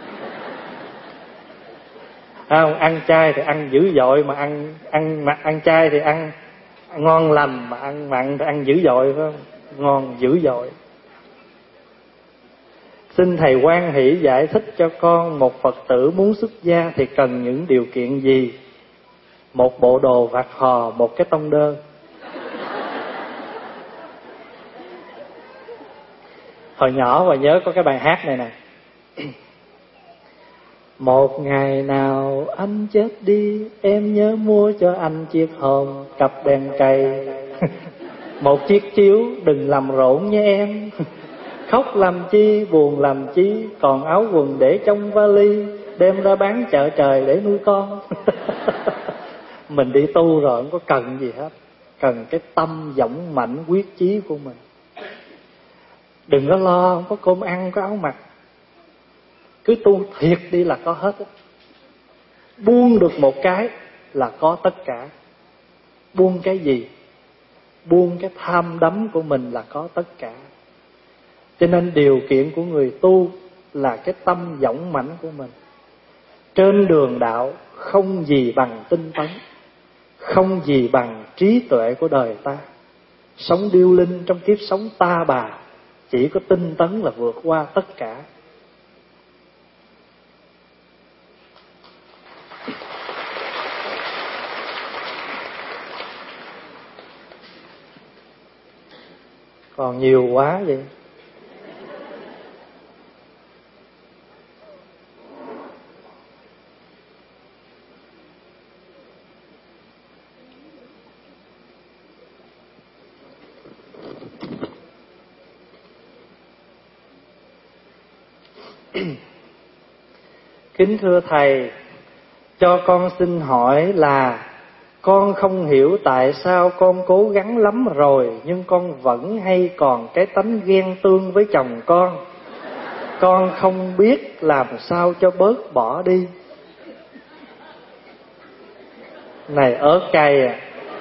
À, ăn chay thì ăn dữ dội, mà ăn ăn mà ăn chay thì ăn ngon lành, mà ăn mặn thì ăn dữ dội, phải không? Ngon dữ dội. Xin thầy hoan hỷ giải thích cho con, một Phật tử muốn xuất gia thì cần những điều kiện gì? Một bộ đồ vạt hò, một cái tông đơn. Hồi nhỏ và nhớ có cái bài hát này nè: một ngày nào anh chết đi, em nhớ mua cho anh chiếc hòm, cặp đèn cầy, một chiếc chiếu, đừng làm rộn nha em. Khóc làm chi, buồn làm chi, còn áo quần để trong vali, đem ra bán chợ trời để nuôi con. Mình đi tu rồi không có cần gì hết, cần cái tâm dũng mãnh quyết chí của mình. Đừng có lo, không có cơm ăn, có áo mặc, cứ tu thiệt đi là có hết á. Buông được một cái là có tất cả. Buông cái gì? Buông cái tham đắm của mình là có tất cả. Cho nên điều kiện của người tu là cái tâm dũng mãnh của mình. Trên đường đạo không gì bằng tinh tấn, không gì bằng trí tuệ của đời ta. Sống điêu linh trong kiếp sống ta bà, chỉ có tinh tấn là vượt qua tất cả. Còn nhiều quá vậy. Kính thưa Thầy, cho con xin hỏi là con không hiểu tại sao con cố gắng lắm rồi nhưng con vẫn hay còn cái tánh ghen tương với chồng con. Con không biết làm sao cho bớt bỏ đi. Này ớt cay à.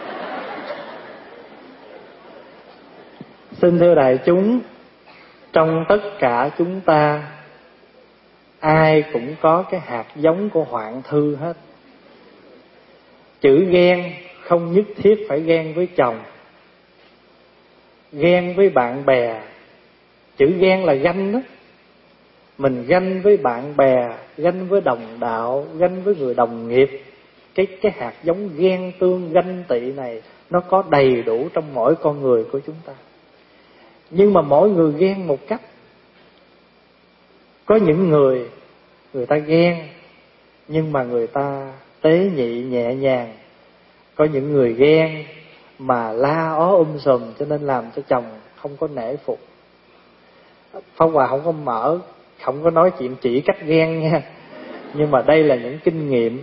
Xin thưa đại chúng, trong tất cả chúng ta, ai cũng có cái hạt giống của hoạn thư hết. Chữ ghen không nhất thiết phải ghen với chồng, ghen với bạn bè. Chữ ghen là ganh đó. Mình ganh với bạn bè, ganh với đồng đạo, ganh với người đồng nghiệp. Cái, cái hạt giống ghen tương, ganh tị này nó có đầy đủ trong mỗi con người của chúng ta. Nhưng mà mỗi người ghen một cách. Có những người, người ta ghen nhưng mà người ta tế nhị nhẹ nhàng. Có những người ghen mà la ó um sùm cho nên làm cho chồng không có nể phục. Pháp Hòa không có mở, không có nói chuyện chỉ cách ghen nha. Nhưng mà đây là những kinh nghiệm.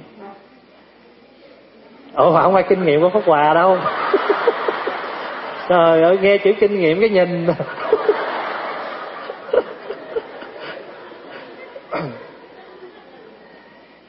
Ủa không phải kinh nghiệm của Pháp Hòa đâu. Trời ơi, nghe chữ kinh nghiệm cái nhìn.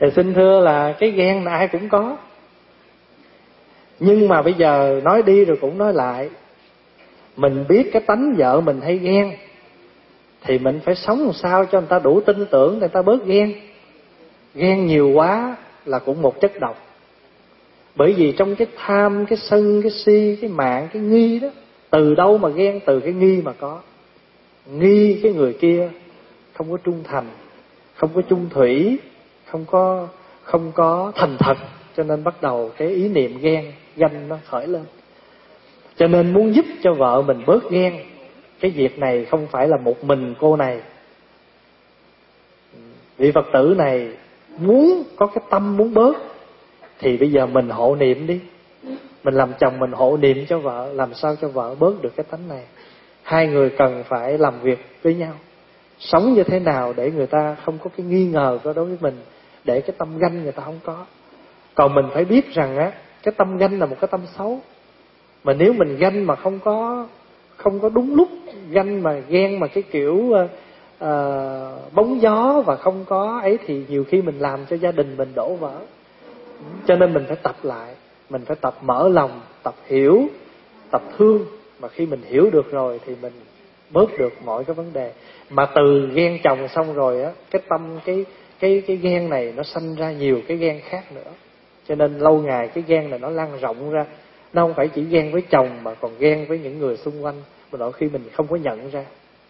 Thì xin thưa là cái ghen là ai cũng có. Nhưng mà bây giờ nói đi rồi cũng nói lại, mình biết cái tánh vợ mình hay ghen thì mình phải sống làm sao cho người ta đủ tin tưởng, người ta bớt ghen. Ghen nhiều quá là cũng một chất độc. Bởi vì trong cái tham, cái sân, cái si, cái mạn, cái nghi đó, từ đâu mà ghen? Từ cái nghi mà có. Nghi cái người kia không có trung thành, không có chung thủy, không có không có thành thật, cho nên bắt đầu cái ý niệm ghen ganh nó khởi lên. Cho nên muốn giúp cho vợ mình bớt ghen, cái việc này không phải là một mình cô này. Vị Phật tử này muốn có cái tâm muốn bớt thì bây giờ mình hộ niệm đi. Mình làm chồng mình hộ niệm cho vợ, làm sao cho vợ bớt được cái tánh này. Hai người cần phải làm việc với nhau, sống như thế nào để người ta không có cái nghi ngờ đó đối với mình, để cái tâm ganh người ta không có. Còn mình phải biết rằng á, cái tâm ganh là một cái tâm xấu. Mà nếu mình ganh mà không có không có đúng lúc, ganh mà ghen mà cái kiểu uh, uh, bóng gió và không có ấy, thì nhiều khi mình làm cho gia đình mình đổ vỡ. Cho nên mình phải tập lại, mình phải tập mở lòng, tập hiểu, tập thương. Mà khi mình hiểu được rồi thì mình bớt được mọi cái vấn đề. Mà từ ghen chồng xong rồi á, cái tâm cái cái cái ghen này nó sanh ra nhiều cái ghen khác nữa. Cho nên lâu ngày cái ghen này nó lan rộng ra. Nó không phải chỉ ghen với chồng mà còn ghen với những người xung quanh, mà đôi khi mình không có nhận ra.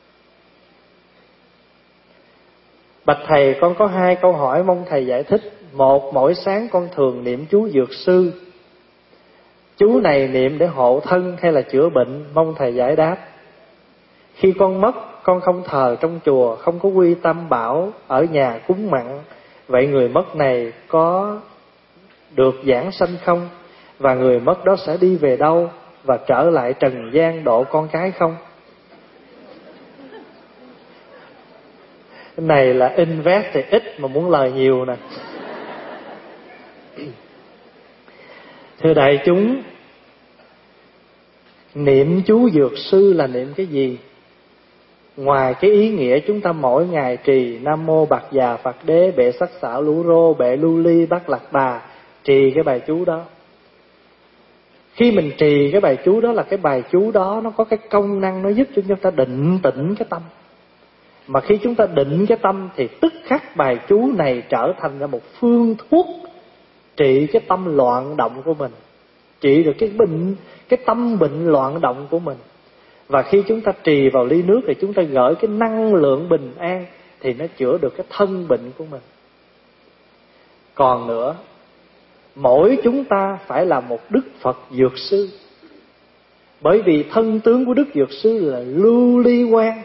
Bạch thầy, con có hai câu hỏi mong thầy giải thích. Một, mỗi sáng con thường niệm chú Dược Sư. Chú này niệm để hộ thân hay là chữa bệnh? Mong thầy giải đáp. Khi con mất, con không thờ trong chùa, không có quy tam bảo, ở nhà cúng mặn. Vậy người mất này có được giảng sanh không? Và người mất đó sẽ đi về đâu và trở lại trần gian độ con cái không? Cái này là invest thì ít mà muốn lời nhiều nè. Thưa đại chúng, niệm chú Dược Sư là niệm cái gì? Ngoài cái ý nghĩa chúng ta mỗi ngày trì Nam Mô Bạc Già Phật Đế Bệ Sắc Xảo Lũ Rô Bệ Lưu Ly Bát Lạc Bà, trì cái bài chú đó. Khi mình trì cái bài chú đó là cái bài chú đó nó có cái công năng nó giúp cho chúng ta định tĩnh cái tâm. Mà khi chúng ta định cái tâm thì tức khắc bài chú này trở thành ra một phương thuốc trị cái tâm loạn động của mình, trị được cái bệnh, cái tâm bệnh loạn động của mình. Và khi chúng ta trì vào ly nước thì chúng ta gửi cái năng lượng bình an thì nó chữa được cái thân bệnh của mình. Còn nữa, mỗi chúng ta phải là một Đức Phật Dược Sư. Bởi vì thân tướng của Đức Dược Sư là lưu ly quang.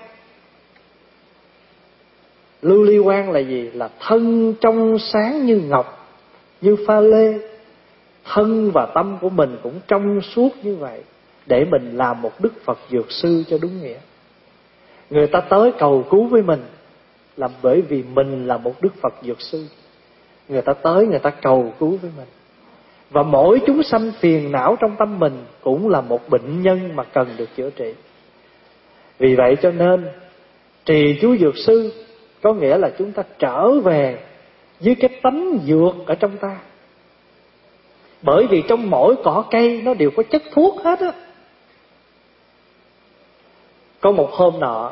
Lưu ly quang là gì? Là thân trong sáng như ngọc, như pha lê. Thân và tâm của mình cũng trong suốt như vậy, để mình làm một Đức Phật Dược Sư cho đúng nghĩa. Người ta tới cầu cứu với mình là bởi vì mình là một Đức Phật Dược Sư. Người ta tới người ta cầu cứu với mình. Và mỗi chúng sanh phiền não trong tâm mình cũng là một bệnh nhân mà cần được chữa trị. Vì vậy cho nên trì chú Dược Sư có nghĩa là chúng ta trở về với cái tánh dược ở trong ta. Bởi vì trong mỗi cỏ cây nó đều có chất thuốc hết á. Có một hôm nọ,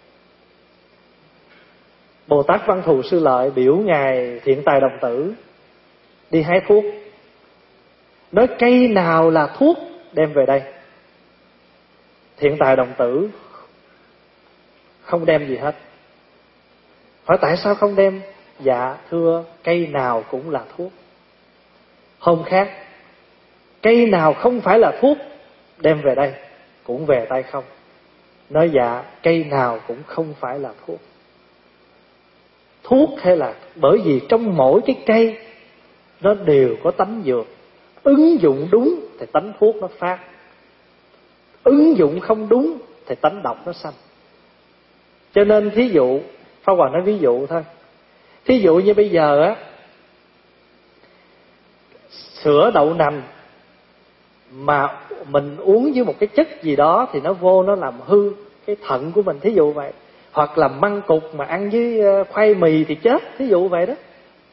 Bồ Tát Văn Thù Sư Lợi biểu ngài Thiện Tài Đồng Tử đi hái thuốc. Nói cây nào là thuốc đem về đây. Thiện Tài Đồng Tử không đem gì hết. Hỏi tại sao không đem? Dạ thưa, cây nào cũng là thuốc. Hôm khác, cây nào không phải là thuốc đem về đây, cũng về tay không. Nói dạ, cây nào cũng không phải là thuốc. Thuốc hay là bởi vì trong mỗi cái cây nó đều có tánh dược. Ứng dụng đúng thì tánh thuốc nó phát, ứng dụng không đúng thì tánh độc nó sanh. Cho nên thí dụ, Pháp Hòa nói ví dụ thôi. Thí dụ như bây giờ á, sữa đậu nành mà mình uống với một cái chất gì đó thì nó vô nó làm hư cái thận của mình, thí dụ vậy. Hoặc là măng cục mà ăn với khoai mì thì chết, thí dụ vậy đó.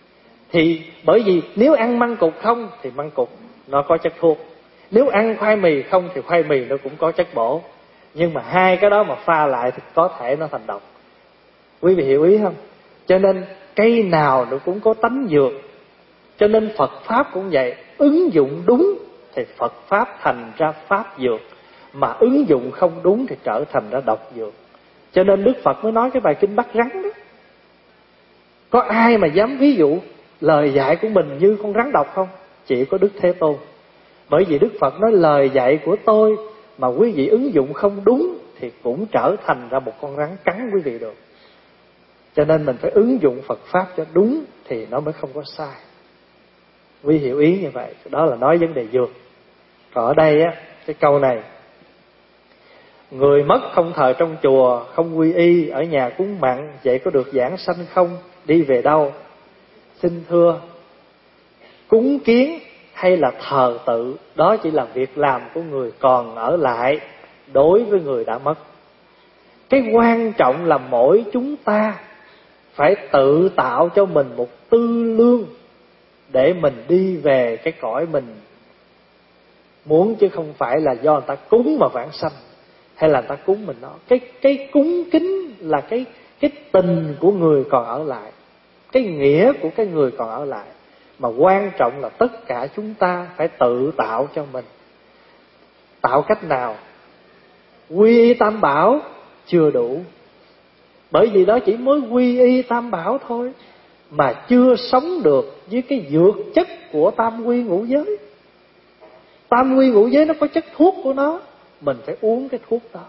Thì bởi vì nếu ăn măng cụt không thì măng cụt nó có chất thuốc, nếu ăn khoai mì không thì khoai mì nó cũng có chất bổ. Nhưng mà hai cái đó mà pha lại thì có thể nó thành độc. Quý vị hiểu ý không? Cho nên cây nào nó cũng có tánh dược. Cho nên Phật Pháp cũng vậy, ứng dụng đúng thì Phật Pháp thành ra Pháp dược, mà ứng dụng không đúng thì trở thành ra độc dược. Cho nên Đức Phật mới nói cái bài kinh Bắt Rắn đó. Có ai mà dám ví dụ lời dạy của mình như con rắn độc không? Chỉ có Đức Thế Tôn. Bởi vì Đức Phật nói lời dạy của tôi mà quý vị ứng dụng không đúng thì cũng trở thành ra một con rắn cắn quý vị được. Cho nên mình phải ứng dụng Phật Pháp cho đúng thì nó mới không có sai. Quý hiểu ý như vậy. Đó là nói vấn đề dược. Còn ở đây á, cái câu này: người mất không thờ trong chùa, không quy y, ở nhà cúng mặn, vậy có được giảng sanh không? Đi về đâu? Xin thưa, cúng kiến hay là thờ tự, đó chỉ là việc làm của người còn ở lại đối với người đã mất. Cái quan trọng là mỗi chúng ta phải tự tạo cho mình một tư lương để mình đi về cái cõi mình muốn, chứ không phải là do người ta cúng mà vãng sanh, hay là người ta cúng mình đó. Cái cái cúng kính là cái cái tình của người còn ở lại, cái nghĩa của cái người còn ở lại. Mà quan trọng là tất cả chúng ta phải tự tạo cho mình. Tạo cách nào? Quy y Tam Bảo chưa đủ. Bởi vì đó chỉ mới quy y Tam Bảo thôi, mà chưa sống được với cái dược chất của tam quy ngũ giới. Tam quy ngũ giới nó có chất thuốc của nó, mình phải uống cái thuốc đó.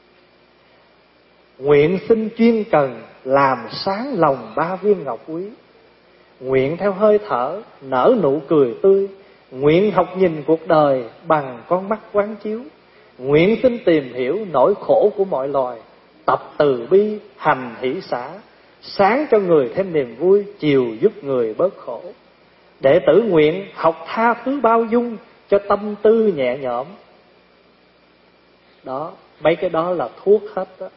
Nguyện xin chuyên cần, làm sáng lòng ba viên ngọc quý. Nguyện theo hơi thở, nở nụ cười tươi. Nguyện học nhìn cuộc đời bằng con mắt quán chiếu. Nguyện xin tìm hiểu nỗi khổ của mọi loài, tập từ bi, hành hỷ xả. Sáng cho người thêm niềm vui, chiều giúp người bớt khổ. Đệ tử nguyện học tha thứ bao dung, cho tâm tư nhẹ nhõm. Đó, mấy cái đó là thuốc hết đó.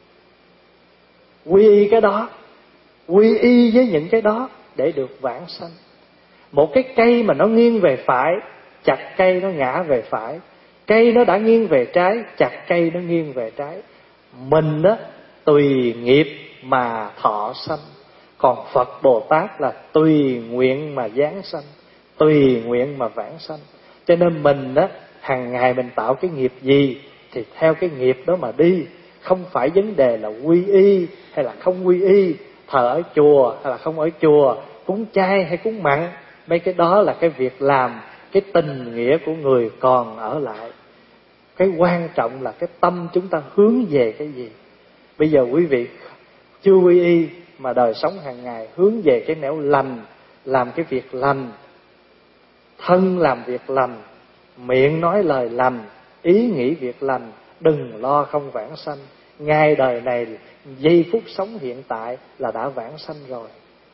Quy y cái đó, quy y với những cái đó để được vãng sanh. Một cái cây mà nó nghiêng về phải, chặt cây nó ngã về phải. Cây nó đã nghiêng về trái, chặt cây nó nghiêng về trái. Mình đó tùy nghiệp mà thọ sanh, còn Phật Bồ Tát là tùy nguyện mà giáng sanh, tùy nguyện mà vãng sanh. Cho nên mình đó, hàng ngày mình tạo cái nghiệp gì thì theo cái nghiệp đó mà đi. Không phải vấn đề là quy y hay là không quy y, thờ ở chùa hay là không ở chùa, cúng chay hay cúng mặn. Mấy cái đó là cái việc làm, cái tình nghĩa của người còn ở lại. Cái quan trọng là cái tâm chúng ta hướng về cái gì. Bây giờ quý vị chưa quy y mà đời sống hàng ngày hướng về cái nẻo lành, làm cái việc lành, thân làm việc lành, miệng nói lời lành, ý nghĩ việc lành, đừng lo không vãng sanh. Ngay đời này, giây phút sống hiện tại là đã vãng sanh rồi.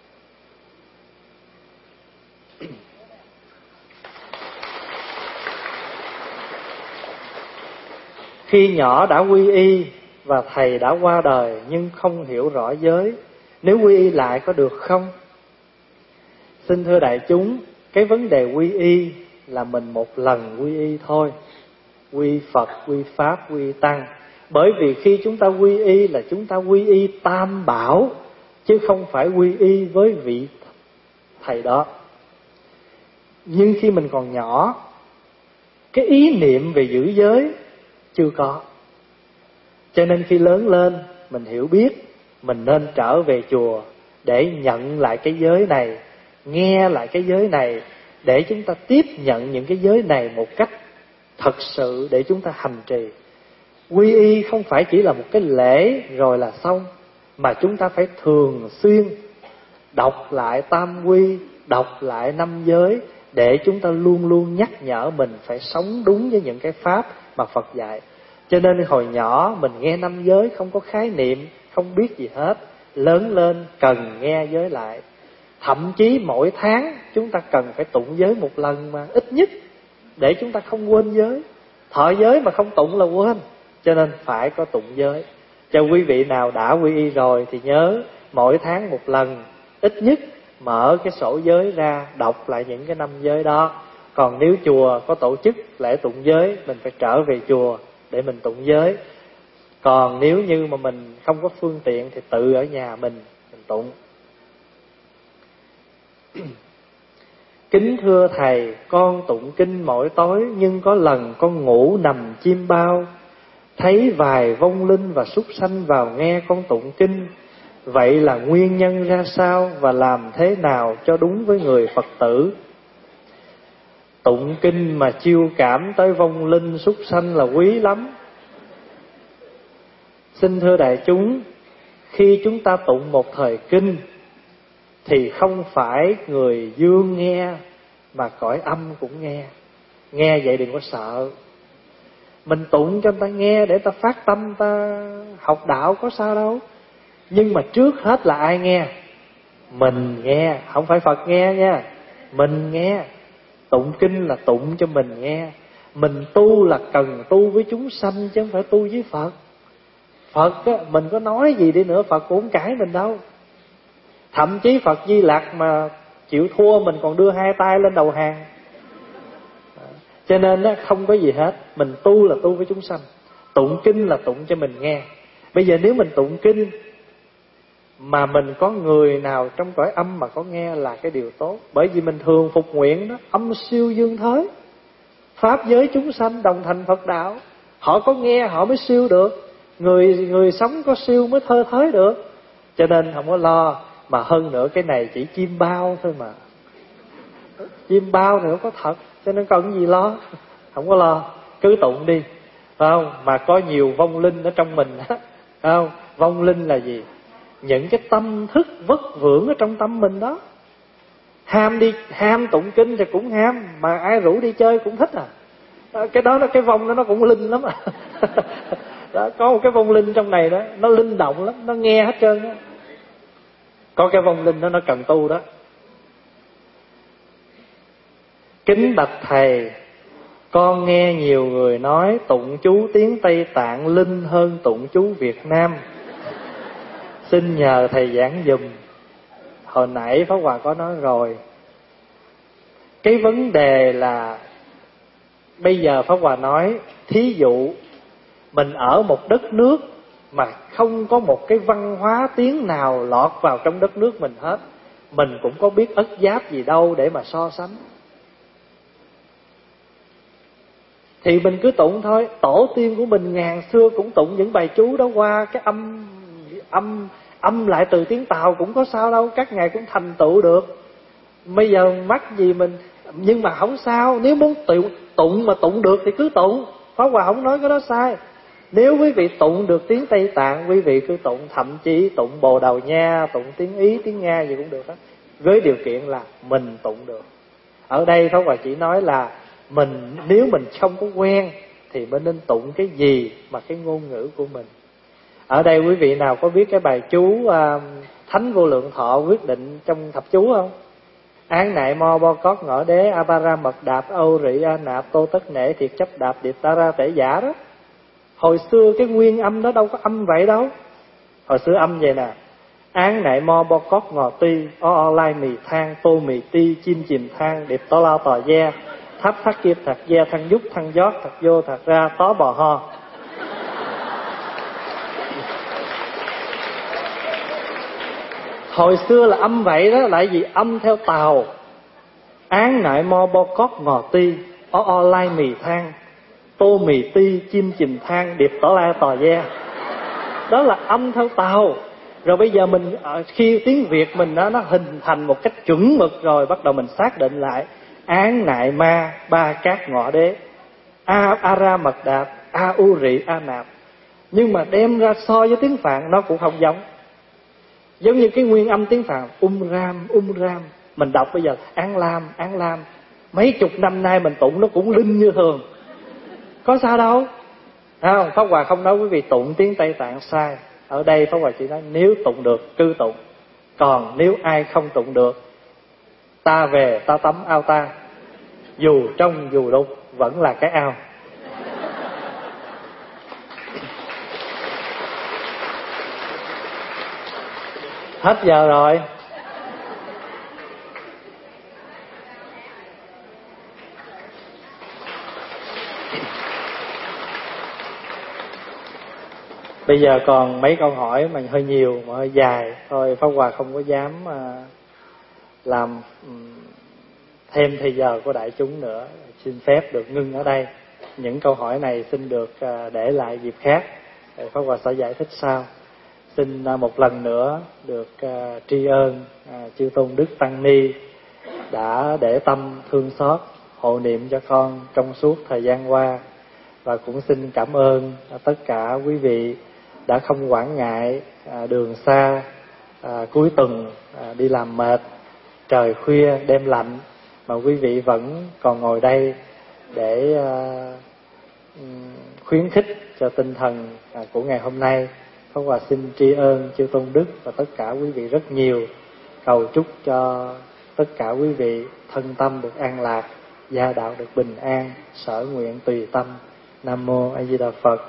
Khi nhỏ đã quy y và thầy đã qua đời nhưng không hiểu rõ giới, nếu quy y lại có được không? Xin thưa đại chúng, cái vấn đề quy y là mình một lần quy y thôi. Quy Phật, quy Pháp, quy Tăng. Bởi vì khi chúng ta quy y là chúng ta quy y Tam Bảo, chứ không phải quy y với vị thầy đó. Nhưng khi mình còn nhỏ, cái ý niệm về giữ giới chưa có. Cho nên khi lớn lên, mình hiểu biết, mình nên trở về chùa để nhận lại cái giới này, nghe lại cái giới này, để chúng ta tiếp nhận những cái giới này một cách thật sự để chúng ta hành trì. Quy y không phải chỉ là một cái lễ rồi là xong, mà chúng ta phải thường xuyên đọc lại tam quy, đọc lại năm giới, để chúng ta luôn luôn nhắc nhở mình phải sống đúng với những cái pháp mà Phật dạy. Cho nên hồi nhỏ mình nghe năm giới không có khái niệm, không biết gì hết. Lớn lên cần nghe giới lại. Thậm chí mỗi tháng chúng ta cần phải tụng giới một lần mà, ít nhất, để chúng ta không quên giới. Thọ giới mà không tụng là quên. Cho nên phải có tụng giới. Cho quý vị nào đã quy y rồi thì nhớ mỗi tháng một lần, ít nhất mở cái sổ giới ra, đọc lại những cái năm giới đó. Còn nếu chùa có tổ chức lễ tụng giới, mình phải trở về chùa để mình tụng giới. Còn nếu như mà mình không có phương tiện thì tự ở nhà mình mình tụng. Kính thưa Thầy, con tụng kinh mỗi tối, nhưng có lần con ngủ nằm chim bao, thấy vài vong linh và súc sanh vào nghe con tụng kinh. Vậy là nguyên nhân ra sao và làm thế nào cho đúng với người Phật tử? Tụng kinh mà chiêu cảm tới vong linh súc sanh là quý lắm. Xin thưa đại chúng, khi chúng ta tụng một thời kinh thì không phải người dương nghe mà cõi âm cũng nghe. Nghe vậy đừng có sợ. Mình tụng cho người ta nghe để ta phát tâm, ta học đạo có sao đâu. Nhưng mà trước hết là ai nghe? Mình nghe, không phải Phật nghe nha. Mình nghe. Tụng kinh là tụng cho mình nghe. Mình tu là cần tu với chúng sanh chứ không phải tu với Phật. Phật á, mình có nói gì đi nữa Phật cũng không cãi mình đâu. Thậm chí Phật Di Lặc mà chịu thua mình còn đưa hai tay lên đầu hàng. Cho nên á, không có gì hết. Mình tu là tu với chúng sanh. Tụng kinh là tụng cho mình nghe. Bây giờ nếu mình tụng kinh mà mình có người nào trong cõi âm mà có nghe là cái điều tốt. Bởi vì mình thường phục nguyện đó, âm siêu dương thới, pháp giới chúng sanh đồng thành Phật đạo. Họ có nghe họ mới siêu được. Người người sống có siêu mới thơ thới được. Cho nên không có lo. Mà hơn nữa cái này chỉ chim bao thôi mà. Chim bao thì nó có thật. Cho nên còn gì lo. Không có lo. Cứ tụng đi. Phải không? Mà có nhiều vong linh ở trong mình. Phải không? Vong linh là gì? Những cái tâm thức vất vưởng ở trong tâm mình đó. Ham đi, ham tụng kinh thì cũng ham. Mà ai rủ đi chơi cũng thích à. Cái đó nó cái vong đó nó cũng linh lắm à. Đó, có một cái vong linh trong này đó, nó linh động lắm, nó nghe hết trơn đó. Có cái vong linh đó nó cần tu đó. Kính bạch Thầy, con nghe nhiều người nói tụng chú tiếng Tây Tạng linh hơn tụng chú Việt Nam. Xin nhờ Thầy giảng dùm. Hồi nãy Pháp Hòa có nói rồi. Cái vấn đề là bây giờ Pháp Hòa nói, thí dụ mình ở một đất nước mà không có một cái văn hóa tiếng nào lọt vào trong đất nước mình hết, mình cũng có biết ất giáp gì đâu để mà so sánh. Thì mình cứ tụng thôi. Tổ tiên của mình ngàn xưa cũng tụng những bài chú đó qua cái âm âm âm lại từ tiếng Tàu cũng có sao đâu, các ngài cũng thành tựu được. Bây giờ mắc gì mình. Nhưng mà không sao, nếu muốn tụng, tụng mà tụng được thì cứ tụng. Pháp Hòa không nói cái đó sai. Nếu quý vị tụng được tiếng Tây Tạng, quý vị cứ tụng, thậm chí tụng Bồ Đào Nha, tụng tiếng Ý, tiếng Nga gì cũng được hết. Với điều kiện là mình tụng được. Ở đây Pháp Hòa chỉ nói là mình nếu mình không có quen thì mình nên tụng cái gì mà cái ngôn ngữ của mình. Ở đây quý vị nào có biết cái bài chú uh, Thánh Vô Lượng Thọ quyết định trong thập chú không? Án nại mo bo cót ngõ đế a ba ra mật đạp âu rị a nạp tô tất nể thiệt chấp đạp điệp ta ra tể giả đó. Hồi xưa cái nguyên âm đó đâu có âm vậy đâu. Hồi xưa âm vậy nè: án nại mo bo cót ngò ti o o lai mì thang tô mì ti chim chìm thang điệp tó lao tò ve thắp thắt kiếp thật ve thăng dúc thăng giót thật vô thật ra tó bò ho. Hồi xưa là âm vậy đó, lại gì âm theo Tàu. Án nại mo bo cót ngò ti o o lai mì thang tô mì ti chim chìm thang điệp tỏ la tò ve. Đó là âm theo Tàu. Rồi bây giờ mình khi tiếng Việt mình đó, nó hình thành một cách chuẩn mực rồi, bắt đầu mình xác định lại án nại ma ba cát ngọ đế a a ra mật đạp a u rị a nạp. Nhưng mà đem ra so với tiếng Phạn nó cũng không giống. Giống như cái nguyên âm tiếng Phạn um ram um ram, mình đọc bây giờ án lam án lam. Mấy chục năm nay mình tụng nó cũng linh như thường, có sao đâu. Không, Pháp Hòa không nói quý vị tụng tiếng Tây Tạng sai. Ở đây Pháp Hòa chỉ nói nếu tụng được cứ tụng. Còn nếu ai không tụng được, ta về ta tắm ao ta, dù trong dù đục vẫn là cái ao. Hết giờ rồi. Bây giờ còn mấy câu hỏi mà hơi nhiều mà hơi dài, thôi Pháp Hòa không có dám làm thêm thời giờ của đại chúng nữa, xin phép được ngưng ở đây. Những câu hỏi này xin được để lại dịp khác, Pháp Hòa sẽ giải thích sau. Xin một lần nữa được tri ân chư Tôn Đức Tăng Ni đã để tâm thương xót hộ niệm cho con trong suốt thời gian qua, và cũng xin cảm ơn tất cả quý vị đã không quản ngại đường xa, cuối tuần đi làm mệt, trời khuya đêm lạnh mà quý vị vẫn còn ngồi đây để khuyến khích cho tinh thần của ngày hôm nay. Pháp Hòa xin tri ân chư Tôn Đức và tất cả quý vị rất nhiều, cầu chúc cho tất cả quý vị thân tâm được an lạc, gia đạo được bình an, sở nguyện tùy tâm. Nam Mô A Di Đà Phật.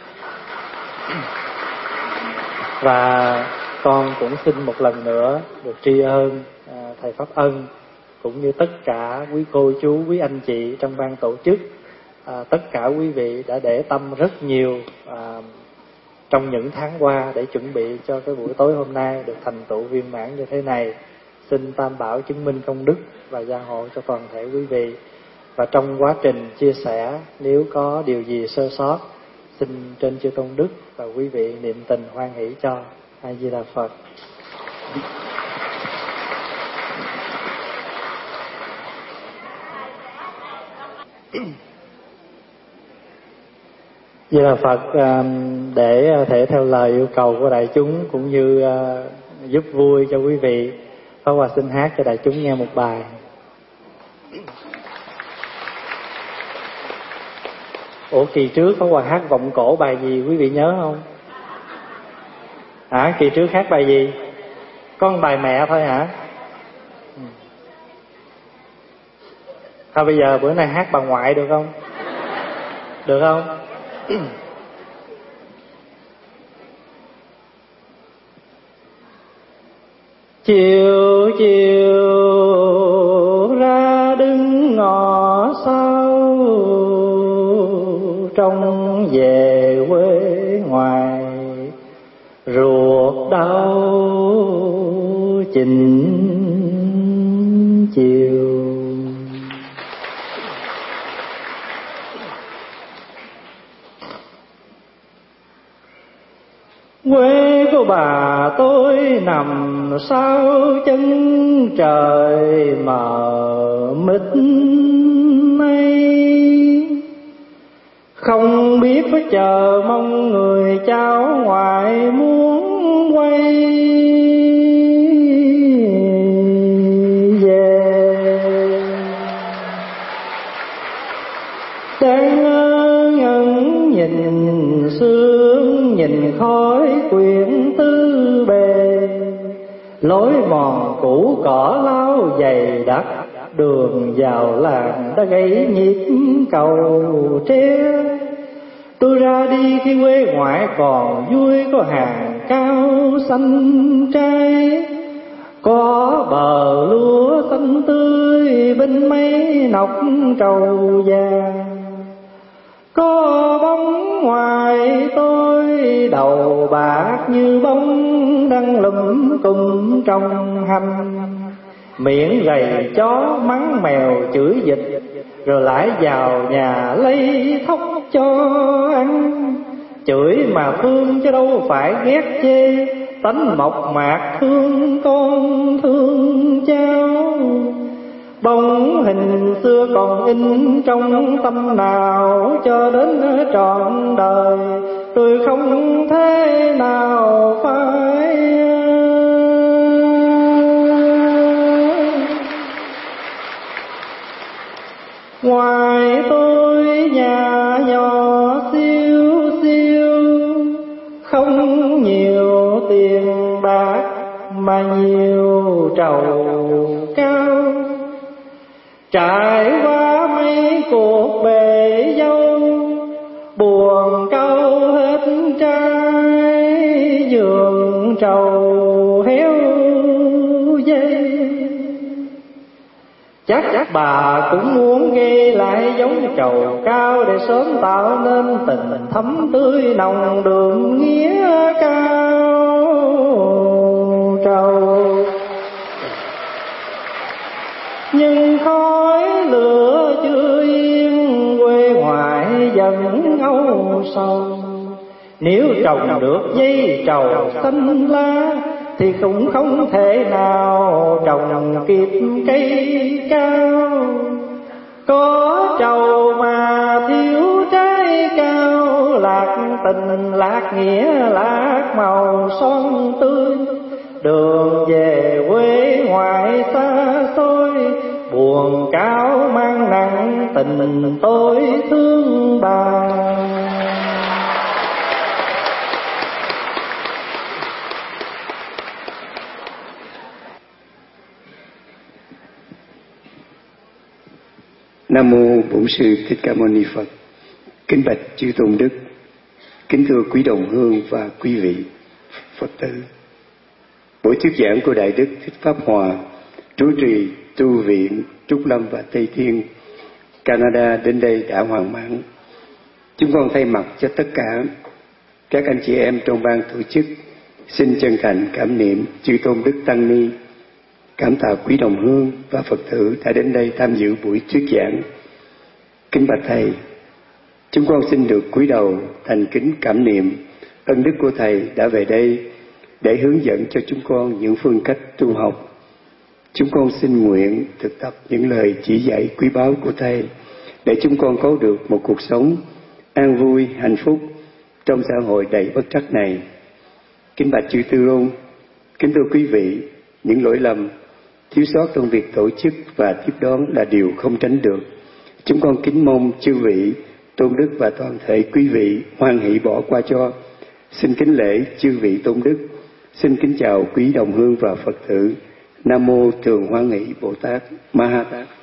Và con cũng xin một lần nữa được tri ân à, Thầy Pháp Ân, cũng như tất cả quý cô chú, quý anh chị trong ban tổ chức, à, tất cả quý vị đã để tâm rất nhiều à, trong những tháng qua để chuẩn bị cho cái buổi tối hôm nay được thành tựu viên mãn như thế này. Xin Tam Bảo chứng minh công đức và gia hộ cho toàn thể quý vị. Và trong quá trình chia sẻ, nếu có điều gì sơ sót, xin trên chư Tôn Đức và quý vị niệm tình hoan hỷ cho. A Di Đà Phật. Di Đà Phật, để thể theo lời yêu cầu của đại chúng cũng như giúp vui cho quý vị, Pháp Hòa xin hát cho đại chúng nghe một bài. Ủa kỳ trước Pháp Hòa hát vọng cổ bài gì quý vị nhớ không? Hả? Kỳ trước hát bài gì? Có một bài mẹ thôi hả? Thôi bây giờ bữa nay hát bà ngoại được không? Được không? Chiều chiều ra đứng ngõ sau, trong về quê ngoài, ruột đau chỉnh chiều. Quê của bà tôi nằm sau chân trời mờ mịt mây, không biết có chờ mong người cháu ngoại muốn quay về. Đang ngẩn nhìn sương, nhìn khói quyển tư bề, lối mòn cũ cỏ lau dày đặc, đường vào làng đã gãy nhịp cầu tre. Tôi ra đi khi quê ngoại còn vui, có hàng cao xanh trai, có bờ lúa xanh tươi bên mấy nọc trầu vàng. Có bóng ngoài tôi đầu bạc như bóng đang lùm cùng trong hành, miệng gầy chó mắng mèo chửi dịch, rồi lại vào nhà lấy thóc cho ăn. Chửi mà thương chứ đâu phải ghét chê, tánh mộc mạc thương con thương cháu. Bóng hình xưa còn in trong tâm nào, cho đến trọn đời tôi không thế nào phải. Ngoài tôi nhà nhỏ siêu siêu, không nhiều tiền bạc mà nhiều trầu cao. Trải qua mấy cuộc bể dâu, buồn câu hết trái, giường trầu héo dây. Chắc bà cũng muốn ghi lại giống trầu cao để sớm tạo nên tình thắm tươi nồng đường nghĩa cao trầu. Nhưng khói lửa chưa yên, quê ngoại dần âu sầu. Nếu trồng được dây trầu xanh lá thì cũng không thể nào trồng kịp cây cao. Có trầu mà thiếu trái cao, lạc tình lạc nghĩa lạc màu son tươi. Đường về quê ngoại xa xôi, buồn cao mang nặng tình tôi thương bà. Nam mô Bổn Sư Thích Ca Mâu Ni Phật. Kính bạch chư tôn đức, kính thưa quý đồng hương và quý vị Phật tử. Buổi thuyết giảng của Đại Đức Thích Pháp Hòa, trú trì tu viện Trúc Lâm và Tây Thiên, Canada đến đây đã hoàn mãn. Chúng con thay mặt cho tất cả các anh chị em trong ban tổ chức xin chân thành cảm niệm chư tôn đức tăng ni, cảm tạ quý đồng hương và Phật tử đã đến đây tham dự buổi thuyết giảng. Kính bạch Thầy, chúng con xin được cúi đầu thành kính cảm niệm ân đức của Thầy đã về đây để hướng dẫn cho chúng con những phương cách tu học. Chúng con xin nguyện thực tập những lời chỉ dạy quý báu của Thầy để chúng con có được một cuộc sống an vui, hạnh phúc trong xã hội đầy bất trắc này. Kính bạch chư Tư Luôn, kính thưa quý vị, những lỗi lầm thiếu sót trong việc tổ chức và tiếp đón là điều không tránh được. Chúng con kính mong chư vị tôn đức và toàn thể quý vị hoan hỷ bỏ qua cho. Xin kính lễ chư vị tôn đức. Xin kính chào quý đồng hương và Phật tử. Nam mô Thường Hoan Hỷ Bồ Tát Ma Ha Tát.